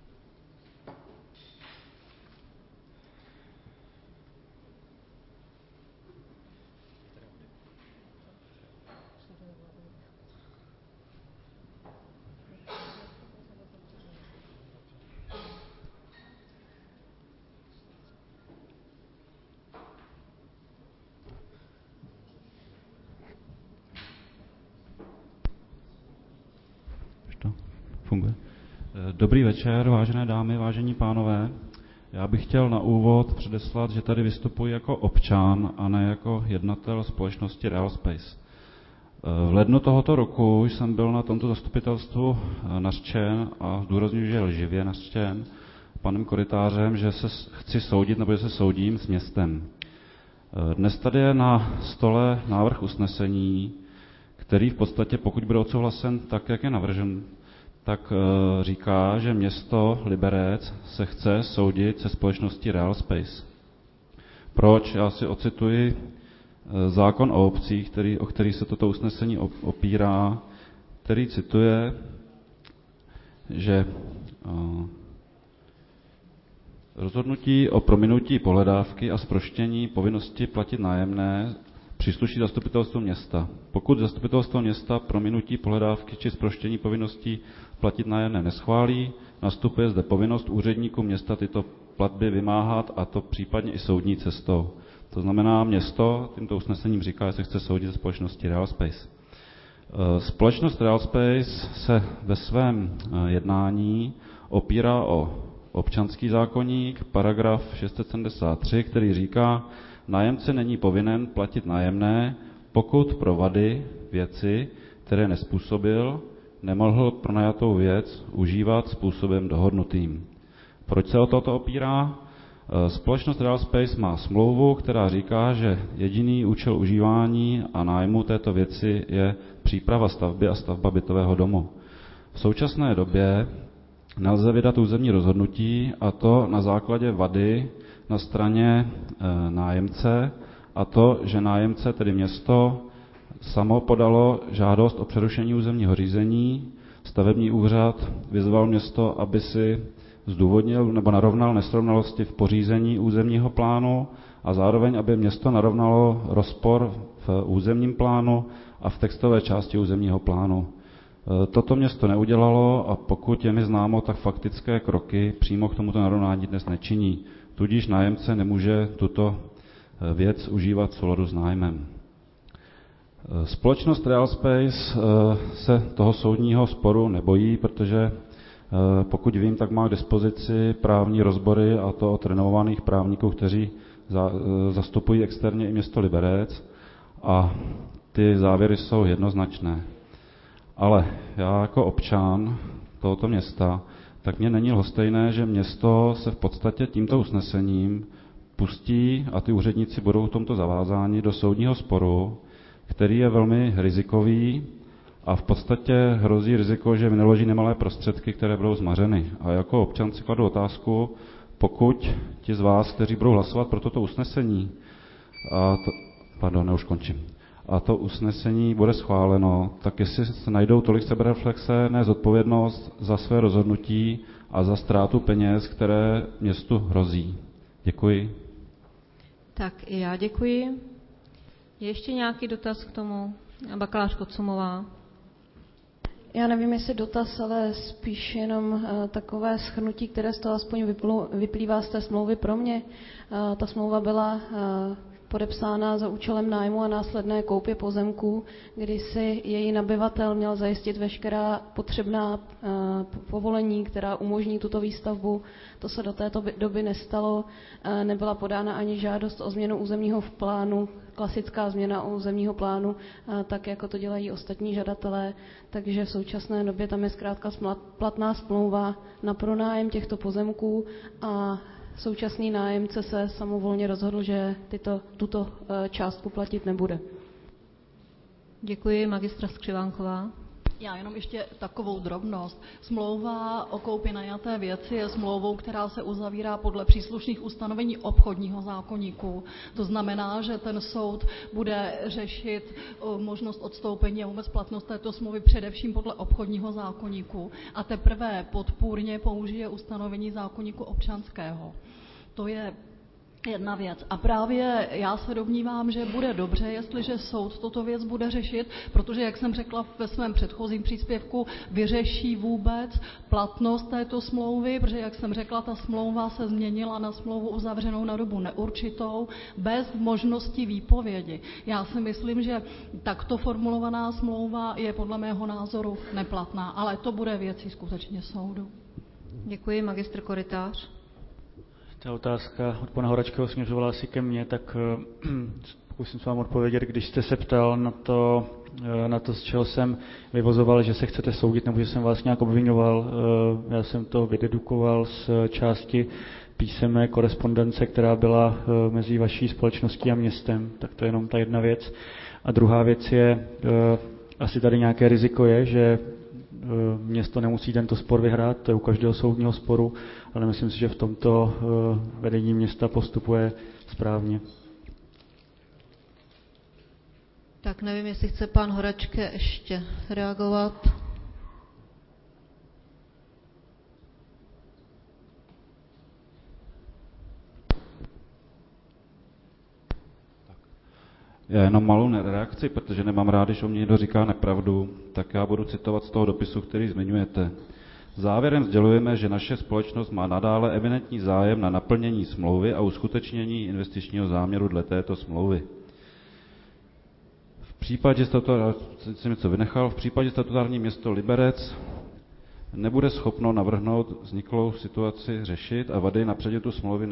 Funguje. Dobrý večer, vážené dámy, vážení pánové. Já bych chtěl na úvod předeslat, že tady vystupuji jako občan a ne jako jednatel společnosti RealSpace. V lednu tohoto roku jsem byl na tomto zastupitelstvu nařčen a zdůrazňuji, že lživě nařčen panem Korytářem, že se chci soudit nebo že se soudím s městem. Dnes tady je na stole návrh usnesení, který v podstatě, pokud bude odsouhlasen tak, jak je navržen, tak říká, že město Liberec se chce soudit se společností RealSpace. Proč? Já si ocituji zákon o obcích, o který se toto usnesení opírá, který cituje, že rozhodnutí o prominutí pohledávky a zproštění povinnosti platit nájemné přísluší zastupitelstvu města. Pokud zastupitelstvo města prominutí pohledávky či zproštění povinností platit nájemné neschválí, nastupuje zde povinnost úředníků města tyto platby vymáhat, a to případně i soudní cestou. To znamená, město tímto usnesením říká, že se chce soudit se společností RealSpace. Společnost RealSpace se ve svém jednání opírá o občanský zákoník, paragraf 673, který říká, nájemce není povinen platit nájemné, pokud pro vady věci, které nezpůsobil, nemohl pronajatou věc užívat způsobem dohodnutým. Proč se o toto opírá? Společnost RealSpace má smlouvu, která říká, že jediný účel užívání a nájmu této věci je příprava stavby a stavba bytového domu. V současné době nelze vydat územní rozhodnutí, a to na základě vady na straně nájemce, a to, že nájemce, tedy město, samo podalo žádost o přerušení územního řízení, stavební úřad vyzval město, aby si zdůvodnil nebo narovnal nesrovnalosti v pořízení územního plánu a zároveň, aby město narovnalo rozpor v územním plánu a v textové části územního plánu. Toto město neudělalo a pokud je mi známo, tak faktické kroky přímo k tomuto narovnání dnes nečiní. Tudíž nájemce nemůže tuto věc užívat v souladu s nájmem. Společnost RealSpace se toho soudního sporu nebojí, protože pokud vím, tak má k dispozici právní rozbory, a to od renomovaných právníků, kteří zastupují externě i město Liberec, a ty závěry jsou jednoznačné. Ale já jako občan tohoto města, tak mně není lhostejné, že město se v podstatě tímto usnesením pustí, a ty úředníci budou v tomto zavázáni, do soudního sporu, který je velmi rizikový a v podstatě hrozí riziko, že vynaloží nemalé prostředky, které budou zmařeny. A jako občan si kladu otázku, pokud ti z vás, kteří budou hlasovat pro toto usnesení, a to usnesení bude schváleno, tak jestli se najdou tolik sebereflexe, ne zodpovědnost za své rozhodnutí a za ztrátu peněz, které městu hrozí. Děkuji. Tak i já děkuji. Je ještě nějaký dotaz k tomu? Bakalář Kocumová. Já nevím, jestli dotaz, ale spíš jenom takové shrnutí, které z toho aspoň vyplývá z té smlouvy pro mě. Ta smlouva byla podepsána za účelem nájmu a následné koupě pozemků, kdy si její nabyvatel měl zajistit veškerá potřebná povolení, která umožní tuto výstavbu. To se do této doby nestalo. Nebyla podána ani žádost o změnu územního plánu, klasická změna územního plánu, tak jako to dělají ostatní žadatelé. Takže v současné době tam je zkrátka platná smlouva na pronájem těchto pozemků a současný nájemce se samovolně rozhodl, že tuto částku platit nebude. Děkuji, magistra Skřivánková. Já jenom ještě takovou drobnost. Smlouva o koupi najaté věci je smlouvou, která se uzavírá podle příslušných ustanovení obchodního zákoníku. To znamená, že ten soud bude řešit možnost odstoupení a vůbec platnost této smlouvy především podle obchodního zákoníku a teprve podpůrně použije ustanovení zákoníku občanského. To je jedna věc. A právě já se domnívám, že bude dobře, jestliže soud toto věc bude řešit, protože, jak jsem řekla ve svém předchozím příspěvku, vyřeší vůbec platnost této smlouvy, protože, jak jsem řekla, ta smlouva se změnila na smlouvu uzavřenou na dobu neurčitou, bez možnosti výpovědi. Já si myslím, že takto formulovaná smlouva je podle mého názoru neplatná, ale to bude věcí skutečně soudu. Děkuji, magistr Korytář. Ta otázka od pana Horačkého směřovala asi ke mně, tak pokusím se vám odpovědět, když jste se ptal na to, z čeho jsem vyvozoval, že se chcete soudit, nebo že jsem vás nějak obvinoval. Já jsem to vydedukoval z části písemné korespondence, která byla mezi vaší společností a městem. Tak to je jenom ta jedna věc. A druhá věc je, asi tady nějaké riziko je, že město nemusí tento spor vyhrát, to je u každého soudního sporu, ale myslím si, že v tomto vedení města postupuje správně. Tak nevím, jestli chce pan Horačke ještě reagovat. Já jenom malou reakci, protože nemám rád, když o mě někdo říká nepravdu, tak já budu citovat z toho dopisu, který zmiňujete. Závěrem sdělujeme, že naše společnost má nadále eminentní zájem na naplnění smlouvy a uskutečnění investičního záměru dle této smlouvy. V případě statutární město Liberec nebude schopno navrhnout vzniklou situaci řešit a vady na předmětu smlouvy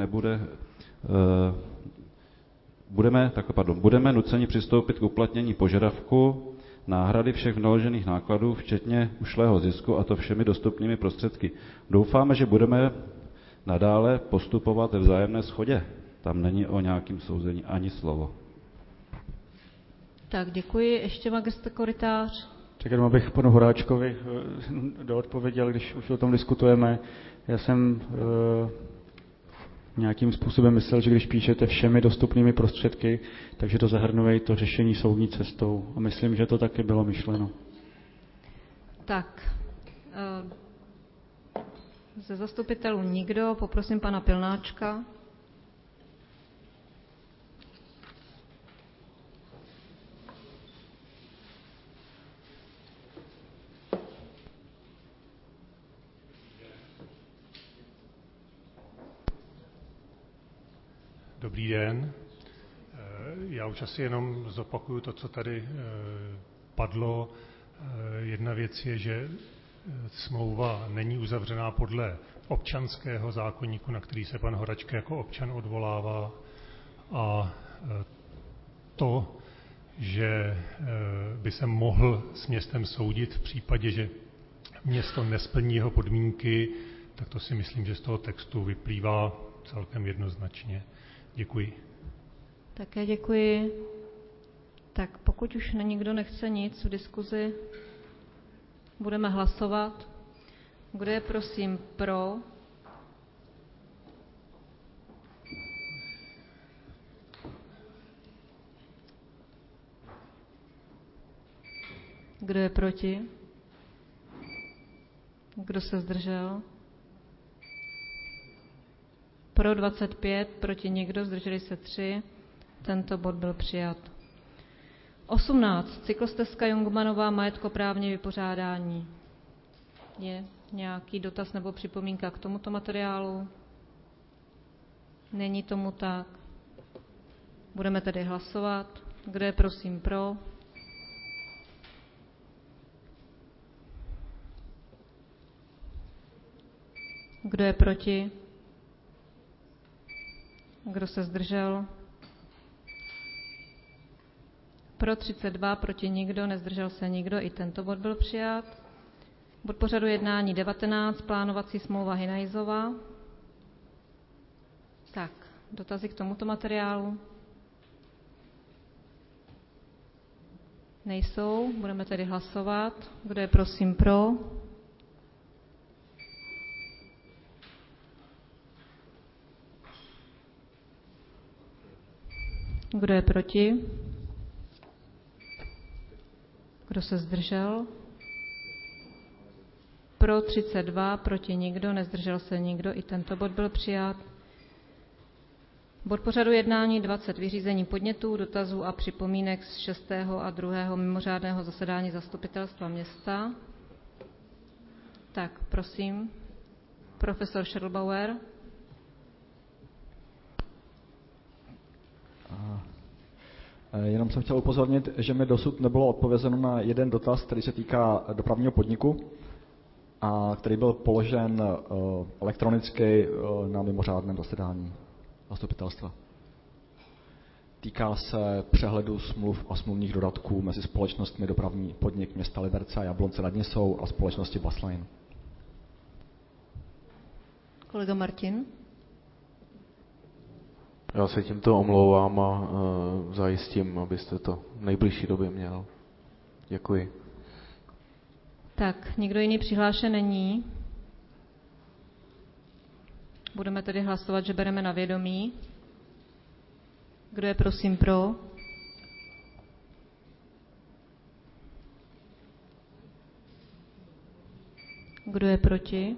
budeme nuceni přistoupit k uplatnění požadavku náhrady všech vynaložených nákladů, včetně ušlého zisku, a to všemi dostupnými prostředky. Doufáme, že budeme nadále postupovat ve vzájemné shodě. Tam není o nějakým souzení ani slovo. Tak děkuji. Ještě magistr Korytář. Tak jenom abych panu Horáčkovi doodpověděl, když už o tom diskutujeme. Já jsem nějakým způsobem myslel, že když píšete všemi dostupnými prostředky, takže to zahrnuje i to řešení soudní cestou. A myslím, že to taky bylo myšleno. Tak, ze zastupitelů nikdo, poprosím pana Pilnáčka. Dobrý den. Já už asi jenom zopakuju to, co tady padlo. Jedna věc je, že smlouva není uzavřená podle občanského zákoníku, na který se pan Horačka jako občan odvolává. A to, že by se mohl s městem soudit v případě, že město nesplní jeho podmínky, tak to si myslím, že z toho textu vyplývá celkem jednoznačně. Děkuji. Také děkuji. Tak pokud už nikdo nechce nic v diskuzi, budeme hlasovat. Kdo je prosím pro? Kdo je proti? Kdo se zdržel? Pro 25, proti nikdo, zdrželi se 3. Tento bod byl přijat. 18. Cyklostezka Jungmanová, majetkoprávní vypořádání. Je nějaký dotaz nebo připomínka k tomuto materiálu? Není tomu tak. Budeme tedy hlasovat. Kdo je prosím pro? Kdo je proti? Kdo se zdržel? Pro 32, proti nikdo, nezdržel se nikdo, i tento bod byl přijat. Bod pořadu jednání 19, plánovací smlouva Hynajzova. Tak, dotazy k tomuto materiálu? Nejsou, budeme tedy hlasovat. Kdo je prosím pro? Kdo je proti? Kdo se zdržel? Pro 32, proti nikdo, nezdržel se nikdo, i tento bod byl přijat. Bod pořadu jednání 20, vyřízení podnětů, dotazů a připomínek z 6. a 2. mimořádného zasedání zastupitelstva města. Tak, prosím, profesor Schirlbauer. Jenom jsem chtěl upozornit, že mi dosud nebylo odpovězeno na jeden dotaz, který se týká dopravního podniku a který byl položen elektronicky na mimořádném zasedání zastupitelstva. Týká se přehledu smluv a smluvních dodatků mezi společnostmi Dopravní podnik města Liberce a Jablonce nad Nisou a společnosti Busline. Kolega Martin. Já se tímto omlouvám a zajistím, abyste to v nejbližší době měl. Děkuji. Tak, nikdo jiný přihlášen není. Budeme tedy hlasovat, že bereme na vědomí. Kdo je prosím pro? Kdo je proti?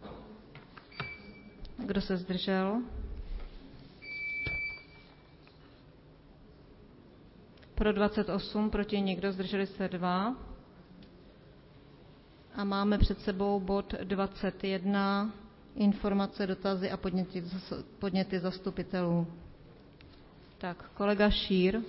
Kdo se zdržel? Pro 28, proti nikdo, zdrželi se 2. A máme před sebou bod 21, informace, dotazy a podněty zastupitelů. Tak, kolega Šír.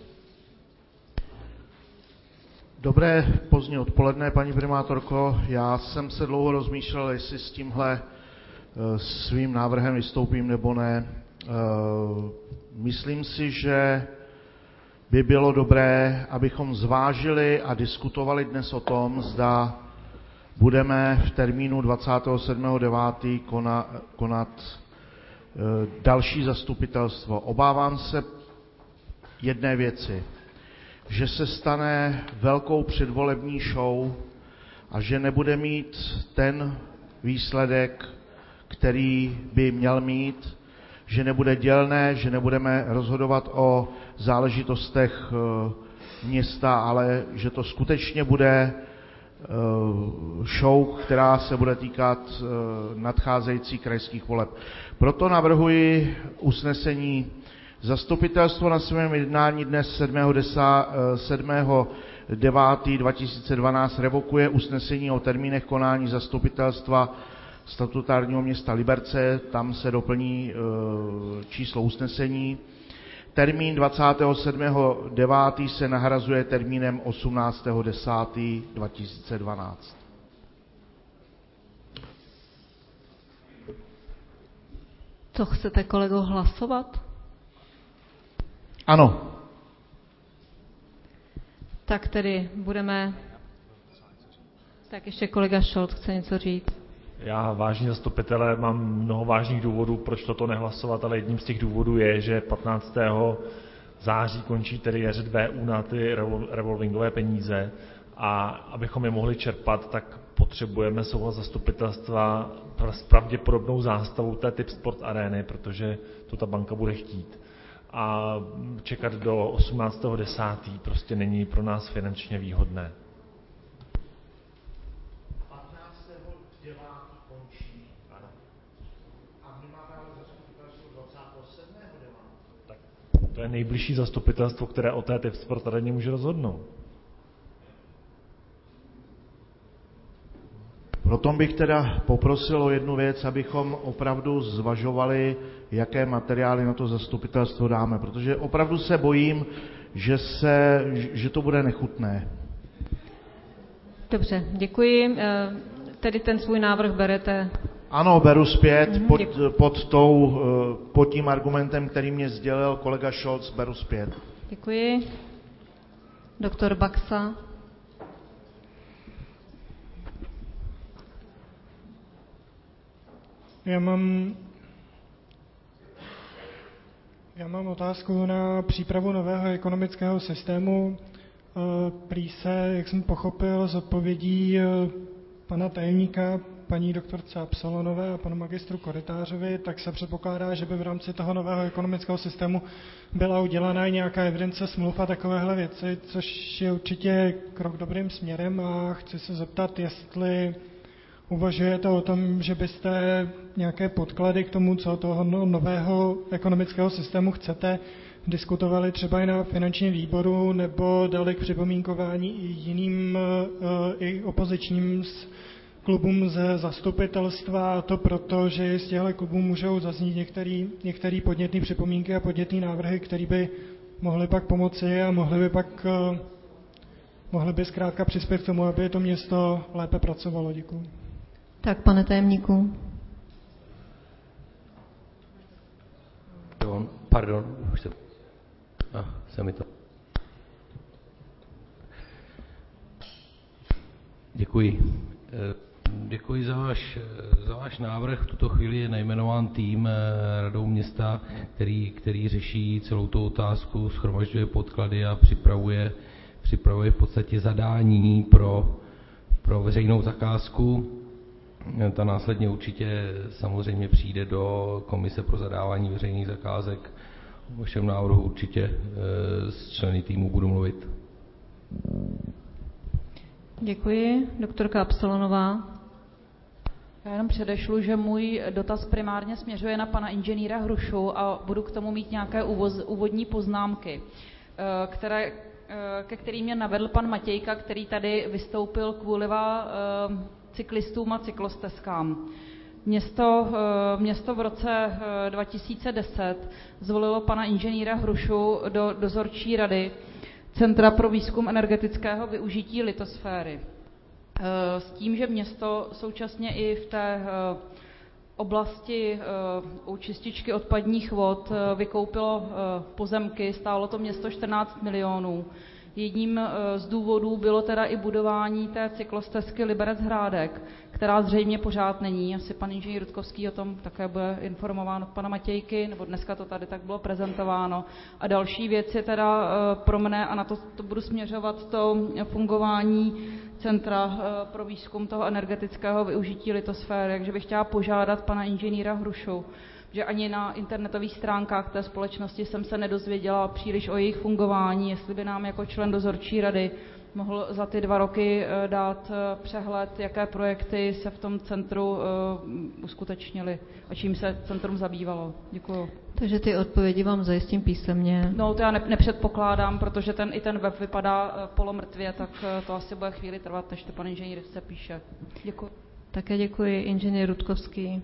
Dobré pozdní odpoledne, paní primátorko. Já jsem se dlouho rozmýšlel, jestli s tímhle svým návrhem vystoupím nebo ne. Myslím si, že by bylo dobré, abychom zvážili a diskutovali dnes o tom, zda budeme v termínu 27.9. konat další zastupitelstvo. Obávám se jedné věci, že se stane velkou předvolební show a že nebude mít ten výsledek, který by měl mít, že nebude dělné, že nebudeme rozhodovat o záležitostech města, ale že to skutečně bude show, která se bude týkat nadcházejících krajských voleb. Proto navrhuji usnesení. Zastupitelstvo na svém jednání dnes 7.9.2012 revokuje usnesení o termínech konání zastupitelstva statutárního města Liberce, tam se doplní číslo usnesení. Termín 27.9. se nahrazuje termínem 18.10.2012. Co chcete, kolego, hlasovat? Ano. Tak tedy budeme... Tak ještě kolega Šolt chce něco říct. Já, vážní zastupitelé, mám mnoho vážných důvodů, proč toto nehlasovat, ale jedním z těch důvodů je, že 15. září končí tedy JŘBU na ty revolvingové peníze a abychom je mohli čerpat, tak potřebujeme souhlas zastupitelstva s pravděpodobnou zástavou té typ sport arény, protože to ta banka bude chtít. A čekat do 18.10. prostě není pro nás finančně výhodné. To je nejbližší zastupitelstvo, které o té typ sport aréně může rozhodnout. Proto bych teda poprosil o jednu věc, abychom opravdu zvažovali, jaké materiály na to zastupitelstvo dáme, protože opravdu se bojím, že to bude nechutné. Dobře, děkuji. Tedy ten svůj návrh berete? Ano, beru zpět pod tím argumentem, který mě sdělil kolega Scholz, beru zpět. Děkuji. Doktor Baxa. Já mám otázku na přípravu nového ekonomického systému. Prý se, jak jsem pochopil, z odpovědí pana tajemníka, paní doktorce Absalonové a panu magistru Korytářovi, tak se předpokládá, že by v rámci toho nového ekonomického systému byla udělána i nějaká evidence smluv a takovéhle věci, což je určitě krok dobrým směrem a chci se zeptat, jestli uvažujete o tom, že byste nějaké podklady k tomu, co toho nového ekonomického systému chcete, diskutovali třeba i na finančním výboru nebo dali k připomínkování i jiným i opozičním klubům ze zastupitelstva, a to proto, že z těchto klubů můžou zaznít některé podnětné připomínky a podnětné návrhy, které by mohly pak pomoci a mohly by zkrátka přispět k tomu, aby to město lépe pracovalo. Děkuji. Tak, pane tajemníku. Pardon, už se mi to... Děkuji. Děkuji za váš návrh. V tuto chvíli je najmenován tým radou města, který řeší celou tu otázku, shromažďuje podklady a připravuje v podstatě zadání pro veřejnou zakázku. Ta následně určitě samozřejmě přijde do komise pro zadávání veřejných zakázek. O vašem návrhu určitě s členy týmu budu mluvit. Děkuji. Doktorka Absalonová. Já jenom předešlu, že můj dotaz primárně směřuje na pana inženýra Hrušu a budu k tomu mít nějaké úvodní poznámky, ke kterým mě navedl pan Matějka, který tady vystoupil kvůli cyklistům a cyklostezkám. Město v roce 2010 zvolilo pana inženýra Hrušu do dozorčí rady Centra pro výzkum energetického využití litosféry. S tím, že město současně i v té oblasti u čističky odpadních vod vykoupilo pozemky, stálo to město 14 milionů. Jedním z důvodů bylo teda i budování té cyklostezky Liberec-Hrádek, která zřejmě pořád není. Asi pan inženýr Rudkovský o tom také bude informován od pana Matějky, nebo dneska to tady tak bylo prezentováno. A další věc je teda pro mne, a na to budu směřovat, to fungování Centra pro výzkum toho energetického využití litosféry. Takže bych chtěla požádat pana inženýra Hrušu, že ani na internetových stránkách té společnosti jsem se nedozvěděla příliš o jejich fungování, jestli by nám jako člen dozorčí rady mohl za ty 2 roky dát přehled, jaké projekty se v tom centru uskutečnily a čím se centrum zabývalo. Děkuju. Takže ty odpovědi vám zajistím písemně. No, to já nepředpokládám, protože i ten web vypadá polomrtvě, tak to asi bude chvíli trvat, než to pan inženýr se píše. Děkuji. Také děkuji. Inženýr Rudkovský.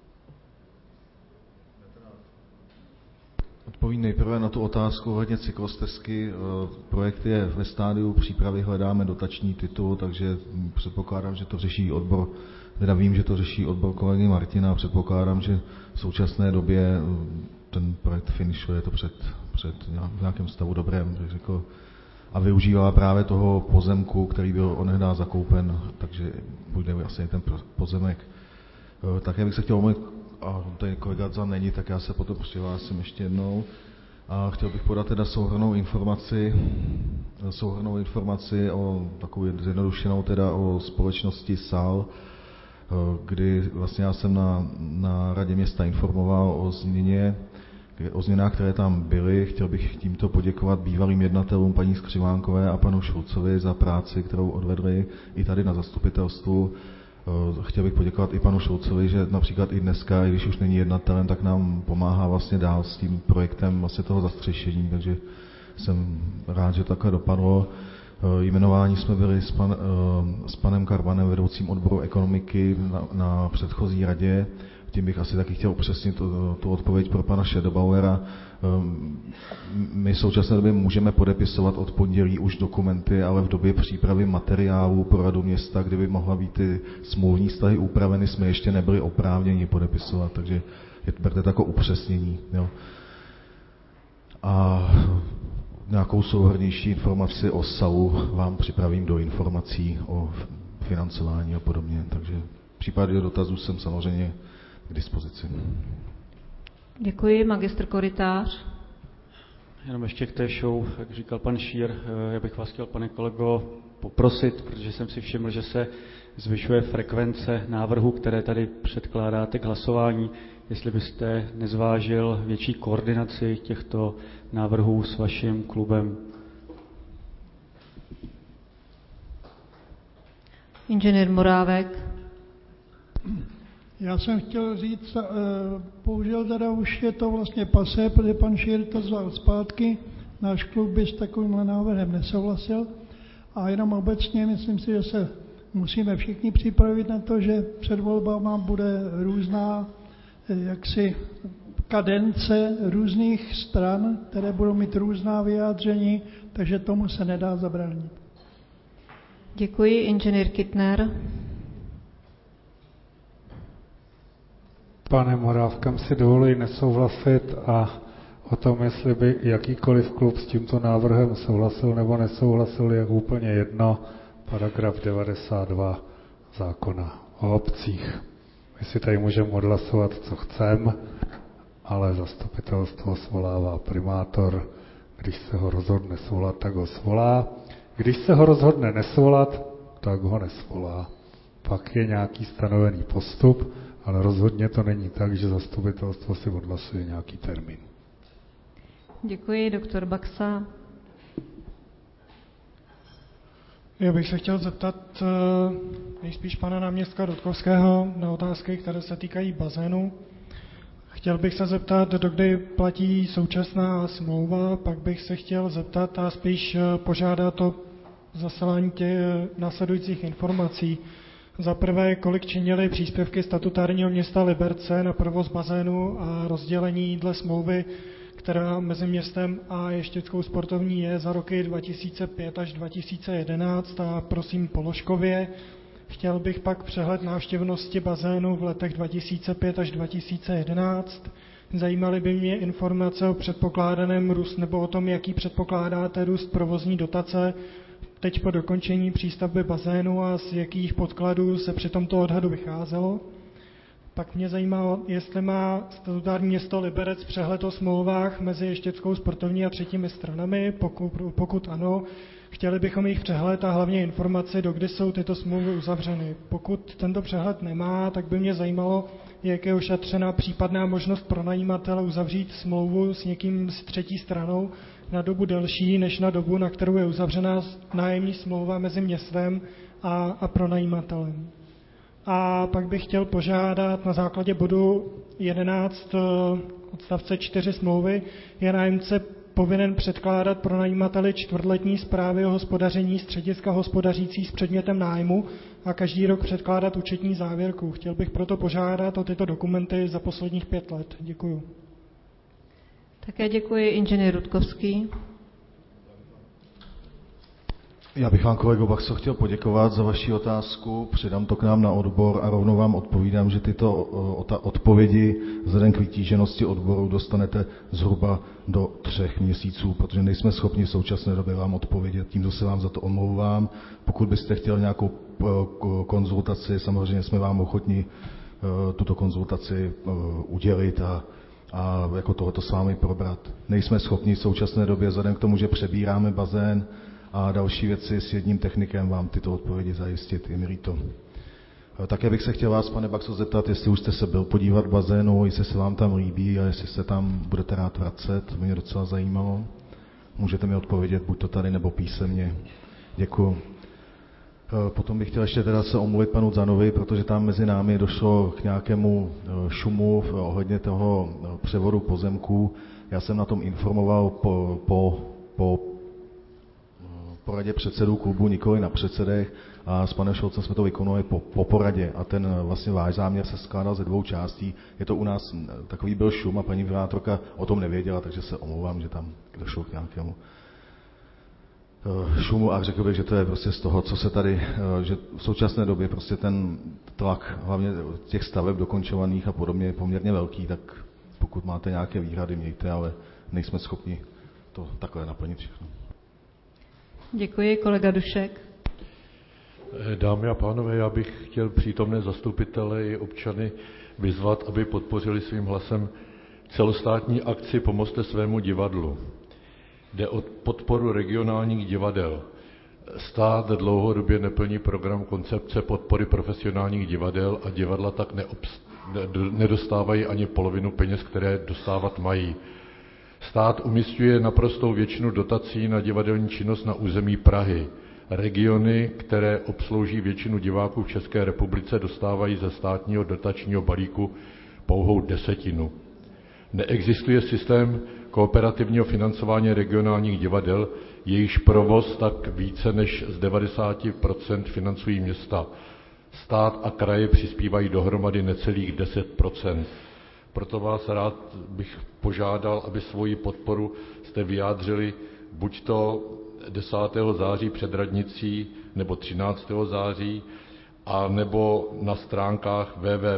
Odpovím nejprve na tu otázku ohledně cyklostezky. Projekt je ve stádiu přípravy, hledáme dotační titul, takže předpokládám, že to řeší odbor, teda vím, že to řeší odbor kolegy Martina a předpokládám, že v současné době ten projekt finišuje to před v nějakém stavu dobrém, bych řekl, a využívá právě toho pozemku, který byl onehdá zakoupen, takže bude asi ten pozemek. Také bych se chtěl omluvit, a tady kolega Zan není, tak já se potom přihlásím ještě jednou. A chtěl bych podat teda souhrnnou informaci o takovou zjednodušenou teda o společnosti SAL, kdy vlastně já jsem na radě města informoval o změnách, které tam byly. Chtěl bych tímto poděkovat bývalým jednatelům paní Skřivánkové a panu Šulcovi za práci, kterou odvedli i tady na zastupitelstvu. Chtěl bych poděkovat i panu Šulcovi, že například i dneska, i když už není jednatelem, tak nám pomáhá vlastně dál s tím projektem vlastně toho zastřešení, takže jsem rád, že takhle dopadlo. Jmenováni jsme byli s panem Karvanem, vedoucím odboru ekonomiky na předchozí radě. Tím bych asi taky chtěl upřesnit tu odpověď pro pana Schädebauera. My v současné době můžeme podepisovat od pondělí už dokumenty, ale v době přípravy materiálů pro radu města, kde by mohla být ty smluvní vztahy upraveny, jsme ještě nebyli oprávněni podepisovat, takže berte to jako upřesnění. Jo. A nějakou souhrnnější informaci o SAU vám připravím do informací o financování a podobně, takže v případě dotazů jsem samozřejmě k dispozici. Děkuji. Magistr Korytář. Jenom ještě k té show, jak říkal pan Šír, já bych vás chtěl, pane kolego, poprosit, protože jsem si všiml, že se zvyšuje frekvence návrhů, které tady předkládáte k hlasování, jestli byste nezvážil větší koordinaci těchto návrhů s vaším klubem. Inženýr Morávek. Já jsem chtěl říct, bohužel teda už je to vlastně pasé, protože pan Šír to zval zpátky. Náš klub by s takovýmhle návrhem nesouhlasil. A jenom obecně myslím si, že se musíme všichni připravit na to, že před volbama bude různá jaksi kadence různých stran, které budou mít různá vyjádření, takže tomu se nedá zabránit. Děkuji. Inženýr Kittner. Pane Morávkem si dovoluji nesouhlasit a o tom, jestli by jakýkoliv klub s tímto návrhem souhlasil nebo nesouhlasil, je úplně jedno, paragraf 92 zákona o obcích. My si tady můžeme odhlasovat, co chceme, ale zastupitelstvo svolává primátor. Když se ho rozhodne svolat, tak ho svolá. Když se ho rozhodne nesvolat, tak ho nesvolá. Pak je nějaký stanovený postup, ale rozhodně to není tak, že zastupitelstvo si odhlasuje nějaký termín. Děkuji. Doktor Baxa. Já bych se chtěl zeptat nejspíš pana náměstka Rudkovského na otázky, které se týkají bazénu. Chtěl bych se zeptat, dokdy platí současná smlouva, pak bych se chtěl zeptat a spíš požádat o zaslání těch následujících informací. Za prvé, kolik činily příspěvky statutárního města Liberce na provoz bazénu a rozdělení dle smlouvy, která mezi městem a Ještědskou sportovní je za roky 2005 až 2011 a prosím položkově. Chtěl bych pak přehled návštěvnosti bazénu v letech 2005 až 2011. Zajímaly by mě informace o předpokládaném růst nebo o tom, jaký předpokládáte růst provozní dotace teď po dokončení přístavby bazénu a z jakých podkladů se při tomto odhadu vycházelo. Pak mě zajímalo, jestli má statutární město Liberec přehled o smlouvách mezi Ještědskou sportovní a třetími stranami. Pokud ano, chtěli bychom jejich přehled a hlavně informaci, dokdy jsou tyto smlouvy uzavřeny. Pokud tento přehled nemá, tak by mě zajímalo, jak je ošetřena případná možnost pronajímatele uzavřít smlouvu s někým z třetí stranou na dobu delší než na dobu, na kterou je uzavřena nájemní smlouva mezi městem a pronajímatelem. A pak bych chtěl požádat na základě bodu 11 odstavce 4 smlouvy, je nájemce povinen předkládat pronajímateli čtvrtletní zprávy o hospodaření střediska hospodařící s předmětem nájmu a každý rok předkládat účetní závěrku. Chtěl bych proto požádat o tyto dokumenty za posledních 5 let. Děkuju. Také děkuji. Inženýr Rudkovský. Já bych vám, kolego Baxo, chtěl poděkovat za vaši otázku, předám to k nám na odbor a rovnou vám odpovídám, že tyto odpovědi vzhledem k vytíženosti odboru dostanete zhruba do 3 měsíců, protože nejsme schopni v současné době vám odpovědět, tímto se vám za to omlouvám. Pokud byste chtěl nějakou konzultaci, samozřejmě jsme vám ochotni tuto konzultaci udělit a jako tohoto s vámi probrat. Nejsme schopni v současné době, vzhledem k tomu, že přebíráme bazén, a další věci s jedním technikem vám tyto odpovědi zajistit, je mi líto. Také bych se chtěl vás, pane Baxo, zeptat, jestli už jste se byl podívat bazénu, jestli se vám tam líbí a jestli se tam budete rád vracet, to mě docela zajímalo. Můžete mi odpovědět buď to tady, nebo písemně. Děkuju. Potom bych chtěl ještě teda se omluvit panu Zanovi, protože tam mezi námi došlo k nějakému šumu ohledně toho převodu pozemků. Já jsem na tom informoval po poradě poradě předsedů klubu, nikoli na předsedech, a s panem Šolcem jsme to vykonali po poradě a ten vlastně váš záměr se skládal ze 2 částí. Je to u nás, takový byl šum a paní primátorka o tom nevěděla, takže se omlouvám, že tam došlo k nějakému šumu a řekl bych, že to je prostě z toho, co se tady, že v současné době prostě ten tlak, hlavně těch staveb dokončovaných a podobně, je poměrně velký, tak pokud máte nějaké výhrady, mějte, ale nejsme schopni to takhle naplnit všechno. Děkuji, kolega Dušek. Dámy a pánové, já bych chtěl přítomné zastupitele i občany vyzvat, aby podpořili svým hlasem celostátní akci Pomozte svému divadlu. Jde o podporu regionálních divadel. Stát dlouhodobě neplní program koncepce podpory profesionálních divadel a divadla tak nedostávají ani polovinu peněz, které dostávat mají. Stát umisťuje naprostou většinu dotací na divadelní činnost na území Prahy. Regiony, které obslouží většinu diváků v České republice, dostávají ze státního dotačního balíku pouhou 1/10. Neexistuje systém kooperativního financování regionálních divadel, jejichž provoz tak více než z 90% financují města. Stát a kraje přispívají dohromady necelých 10%. Proto vás rád bych požádal, aby svoji podporu jste vyjádřili buď to 10. září před radnicí nebo 13. září, a nebo na stránkách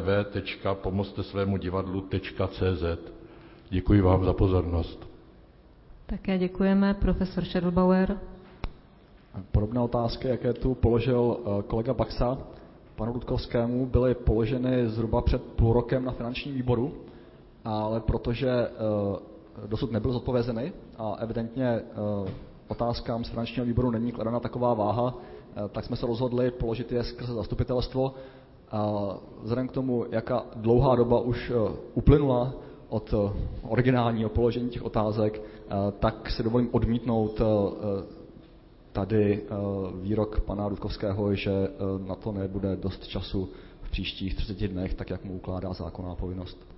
www.pomoztesvémudivadlu.cz. Děkuji vám za pozornost. Také děkujeme. Profesor Schädelbauer. Podobné otázky, jaké tu položil kolega Baxa panu Rutkovskému, byly položeny zhruba před půl rokem na finančním výboru, ale protože dosud nebyly zodpovězeny a evidentně otázkám z finančního výboru není kladena taková váha, tak jsme se rozhodli položit je skrze zastupitelstvo. Vzhledem k tomu, jaká dlouhá doba už uplynula od originálního položení těch otázek, tak si dovolím odmítnout tady výrok pana Rutkovského, že na to nebude dost času v příštích 30 dnech, tak jak mu ukládá zákonná povinnost.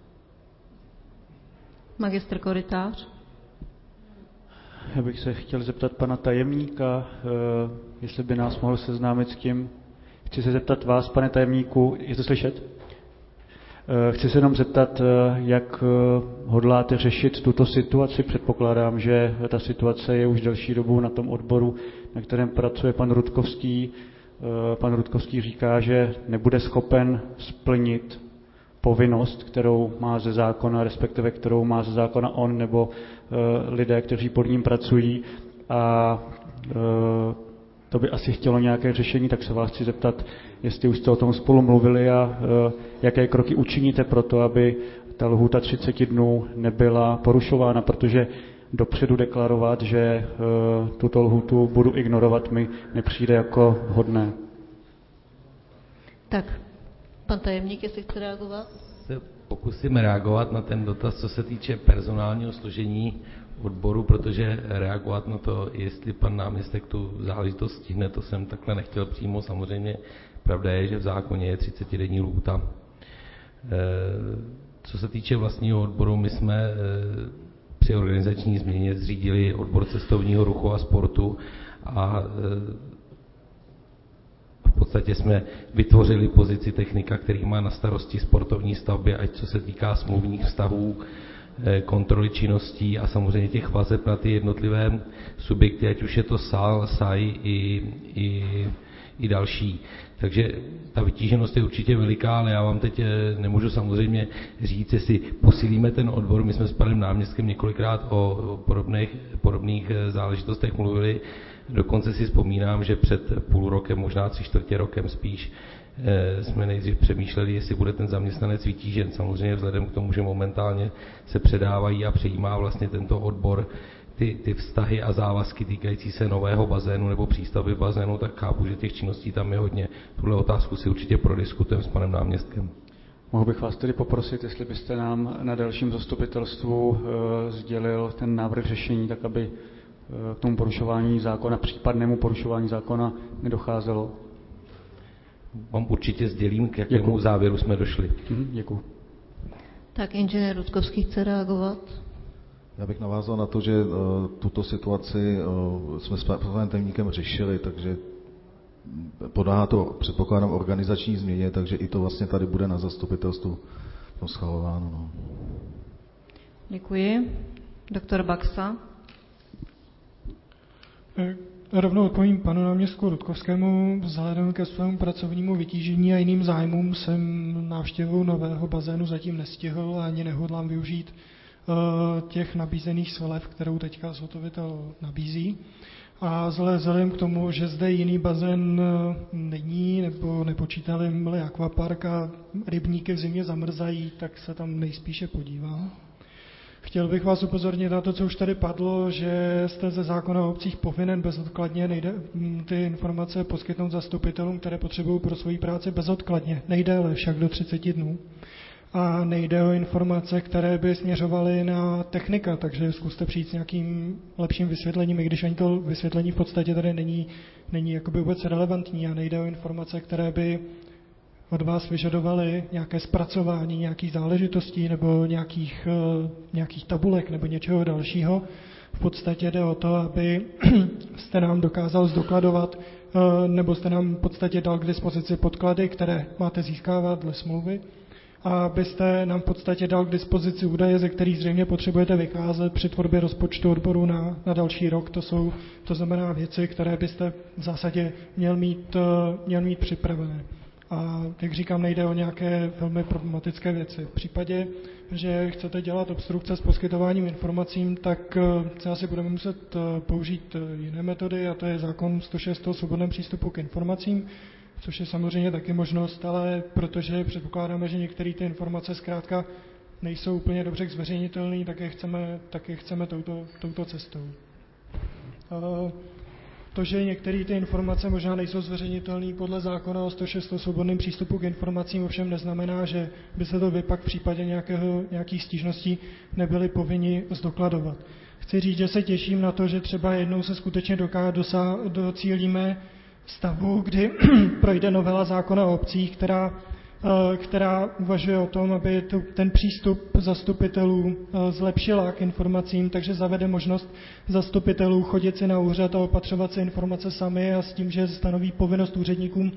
Magistr Korytář. Já bych se chtěl zeptat pana tajemníka, jestli by nás mohl seznámit s tím. Chci se zeptat vás, pane tajemníku, je to slyšet? Chci se jenom zeptat, jak hodláte řešit tuto situaci. Předpokládám, že ta situace je už delší dobu na tom odboru, na kterém pracuje pan Rutkovský. Pan Rutkovský říká, že nebude schopen splnit povinnost, kterou má ze zákona, respektive kterou má ze zákona on nebo lidé, kteří pod ním pracují. A to by asi chtělo nějaké řešení, tak se vás chci zeptat, jestli už jste o tom spolu mluvili a jaké kroky učiníte pro to, aby ta lhůta 30 dnů nebyla porušována, protože dopředu deklarovat, že tuto lhůtu budu ignorovat, mi nepřijde jako hodné. Tak, pan tajemník, jestli chce reagovat? Se pokusím reagovat na ten dotaz, co se týče personálního složení odboru, protože reagovat na to, jestli pan náměstek tu záležitost stihne, to jsem takhle nechtěl přímo. Samozřejmě pravda je, že v zákoně je 30denní lhůta. Co se týče vlastního odboru, my jsme při organizační změně zřídili odbor cestovního ruchu a sportu a v podstatě jsme vytvořili pozici technika, který má na starosti sportovní stavby, ať co se týká smluvních vztahů, kontroly činností a samozřejmě těch vazeb na ty jednotlivé subjekty, ať už je to SAL, SAI i další. Takže ta vytíženost je určitě veliká, ale já vám teď nemůžu samozřejmě říct, jestli posílíme ten odbor. My jsme s panem náměstkem několikrát o podobných záležitostech mluvili. Dokonce si vzpomínám, že před půl rokem, možná 3/4 rokem spíš, jsme nejdřív přemýšleli, jestli bude ten zaměstnanec vytížen. Samozřejmě vzhledem k tomu, že momentálně se předávají a přejímá vlastně tento odbor ty vztahy a závazky týkající se nového bazénu nebo přístavby bazénu, tak chápu, že těch činností tam je hodně. Tuhle otázku si určitě prodiskutujeme s panem náměstkem. Mohl bych vás tedy poprosit, jestli byste nám na dalším zastupitelstvu sdělil ten návrh řešení, tak aby k tomu porušování zákona, případnému porušování zákona nedocházelo. Vám určitě sdělím, k jakému závěru jsme došli. Děkuji. Tak inženýr Rutkovský chce reagovat. Já bych navázal na to, že tuto situaci jsme s panem tajemníkem řešili, takže podá to, předpokládám, organizační změně, takže i to vlastně tady bude na zastupitelstvu schvalováno. No. Děkuji. Doktor Baxa. Rovnou odpovím panu náměstku Rudkovskému. Vzhledem ke svému pracovnímu vytížení a jiným zájmům jsem návštěvu nového bazénu zatím nestihl a ani nehodlám využít těch nabízených slev, kterou teďka zhotovitel nabízí. A vzhledem k tomu, že zde jiný bazén není, nebo nepočítali akvapark a rybníky v zimě zamrzají, tak se tam nejspíše podívám. Chtěl bych vás upozornit na to, co už tady padlo, že jste ze zákona o obcích povinen bezodkladně ty informace poskytnout zastupitelům, které potřebují pro svoji práci bezodkladně. Nejde ale však do 30 dnů. A nejde o informace, které by směřovaly na technika, takže zkuste přijít s nějakým lepším vysvětlením, i když ani to vysvětlení v podstatě tady není jakoby vůbec relevantní a nejde o informace, které by od vás vyžadovaly nějaké zpracování nějakých záležitostí nebo nějakých tabulek nebo něčeho dalšího. V podstatě jde o to, aby jste nám dokázal zdokladovat nebo jste nám v podstatě dal k dispozici podklady, které máte získávat dle smlouvy, a abyste nám v podstatě dal k dispozici údaje, ze kterých zřejmě potřebujete vycházet při tvorbě rozpočtu odboru na další rok. To znamená věci, které byste v zásadě měl mít připravené. A jak říkám, nejde o nějaké velmi problematické věci. V případě, že chcete dělat obstrukce s poskytováním informacím, tak se asi budeme muset použít jiné metody, a to je zákon 106 o svobodném přístupu k informacím, což je samozřejmě taky možnost, ale protože předpokládáme, že některé ty informace zkrátka nejsou úplně dobře zveřejnitelné, tak je chceme touto cestou. To, že některé ty informace možná nejsou zveřejnitelné podle zákona o 106 o svobodném přístupu k informacím, ovšem neznamená, že by se to vy pak v případě nějakých stížností nebyli povinni zdokladovat. Chci říct, že se těším na to, že třeba jednou se skutečně docílíme stavu, kdy projde novela zákona o obcích, která uvažuje o tom, aby ten přístup zastupitelů zlepšila k informacím, takže zavede možnost zastupitelů chodit si na úřad a opatřovat si informace sami, a s tím, že stanoví povinnost úředníkům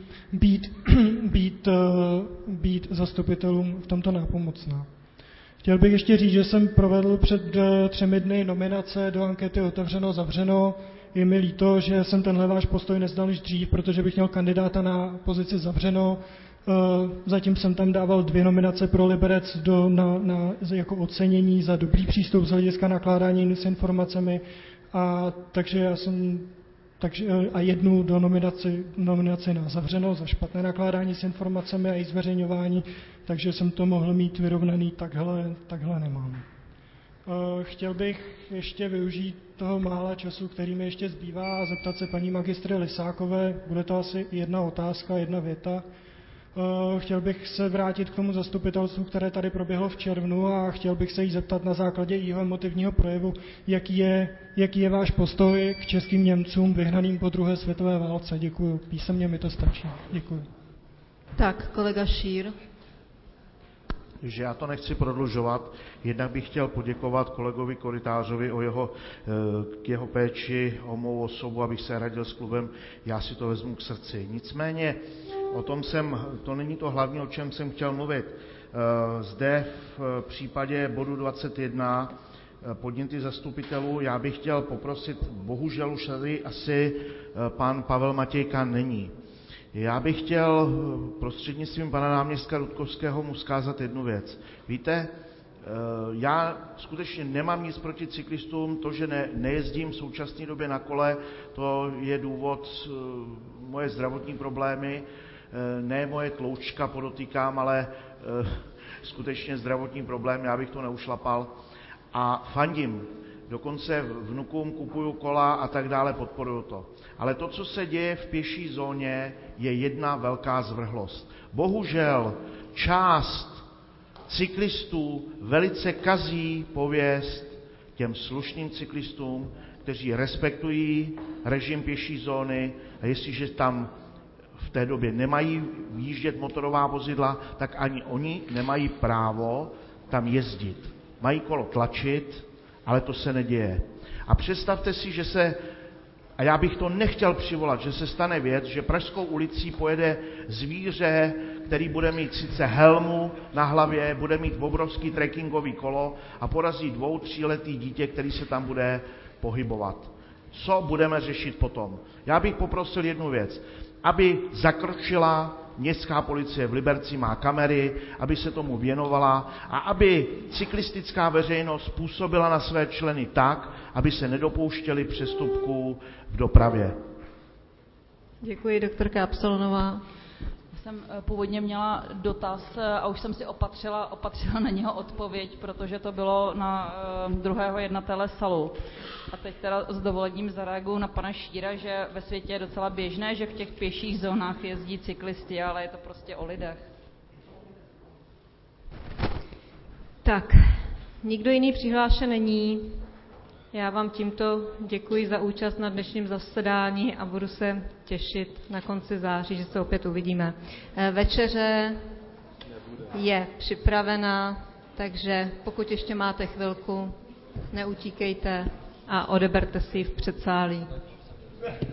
být zastupitelům v tomto nápomocná. Chtěl bych ještě říct, že jsem provedl před 3 dny nominace do ankety Otevřeno zavřeno. Je mi líto, že jsem tenhle váš postoj neznal již dřív, protože bych měl kandidáta na pozici Zavřeno. Zatím jsem tam dával 2 nominace pro Liberec jako ocenění za dobrý přístup z hlediska nakládání s informacemi, a jednu do nominaci na Zavřeno za špatné nakládání s informacemi a jejich zveřejňování, takže jsem to mohl mít vyrovnaný, takhle nemám. Chtěl bych ještě využít toho mála času, který mi ještě zbývá, a zeptat se paní magistry Lisákové, bude to asi jedna otázka, jedna věta. Chtěl bych se vrátit k tomu zastupitelstvu, které tady proběhlo v červnu, a chtěl bych se jí zeptat na základě jeho emotivního projevu, jaký je váš postoj k českým Němcům vyhnaným po druhé světové válce. Děkuji. Písemně mi to stačí. Děkuji. Tak, kolega Šír. že já to nechci prodlužovat. Jednak bych chtěl poděkovat kolegovi Korytářovi k jeho péči o mou osobu, abych se radil s klubem, já si to vezmu k srdci. Nicméně to není to hlavní, o čem jsem chtěl mluvit. Zde v případě bodu 21 podněty zastupitelů, já bych chtěl poprosit, bohužel už tady asi pan Pavel Matějka není. Já bych chtěl prostřednictvím pana náměstka Rudkovského mu vzkázat jednu věc. Víte, já skutečně nemám nic proti cyklistům, to, že nejezdím v současné době na kole, to je důvod moje zdravotní problémy, ne moje tloušťka, podotýkám, ale skutečně zdravotní problém, já bych to neušlapal a fandím. Dokonce vnukům kupuju kola a tak dále, podporuju to. Ale to, co se děje v pěší zóně, je jedna velká zvrhlost. Bohužel část cyklistů velice kazí pověst těm slušným cyklistům, kteří respektují režim pěší zóny, a jestliže tam v té době nemají výjíždět motorová vozidla, tak ani oni nemají právo tam jezdit. Mají kolo tlačit Ale to se neděje. A představte si, že se, a já bych to nechtěl přivolat, že se stane věc, že Pražskou ulicí pojede zvíře, který bude mít sice helmu na hlavě, bude mít obrovský trekkingový kolo a porazí 2-3letý dítě, který se tam bude pohybovat. Co budeme řešit potom? Já bych poprosil jednu věc, aby zakročila městská policie v Liberci, má kamery, aby se tomu věnovala a aby cyklistická veřejnost působila na své členy tak, aby se nedopouštěli přestupků v dopravě. Děkuji, doktorka Absolonová. Jsem původně měla dotaz a už jsem si opatřila na něho odpověď, protože to bylo na druhého jednatele SALu. A teď teda s dovolením zareaguju na pana Šíra, že ve světě je docela běžné, že v těch pěších zónách jezdí cyklisti, ale je to prostě o lidech. Tak, nikdo jiný přihlášen není. Já vám tímto děkuji za účast na dnešním zasedání a budu se těšit na konci září, že se opět uvidíme. Večeře je připravena, takže pokud ještě máte chvilku, neutíkejte a odeberte si ji v předsálí.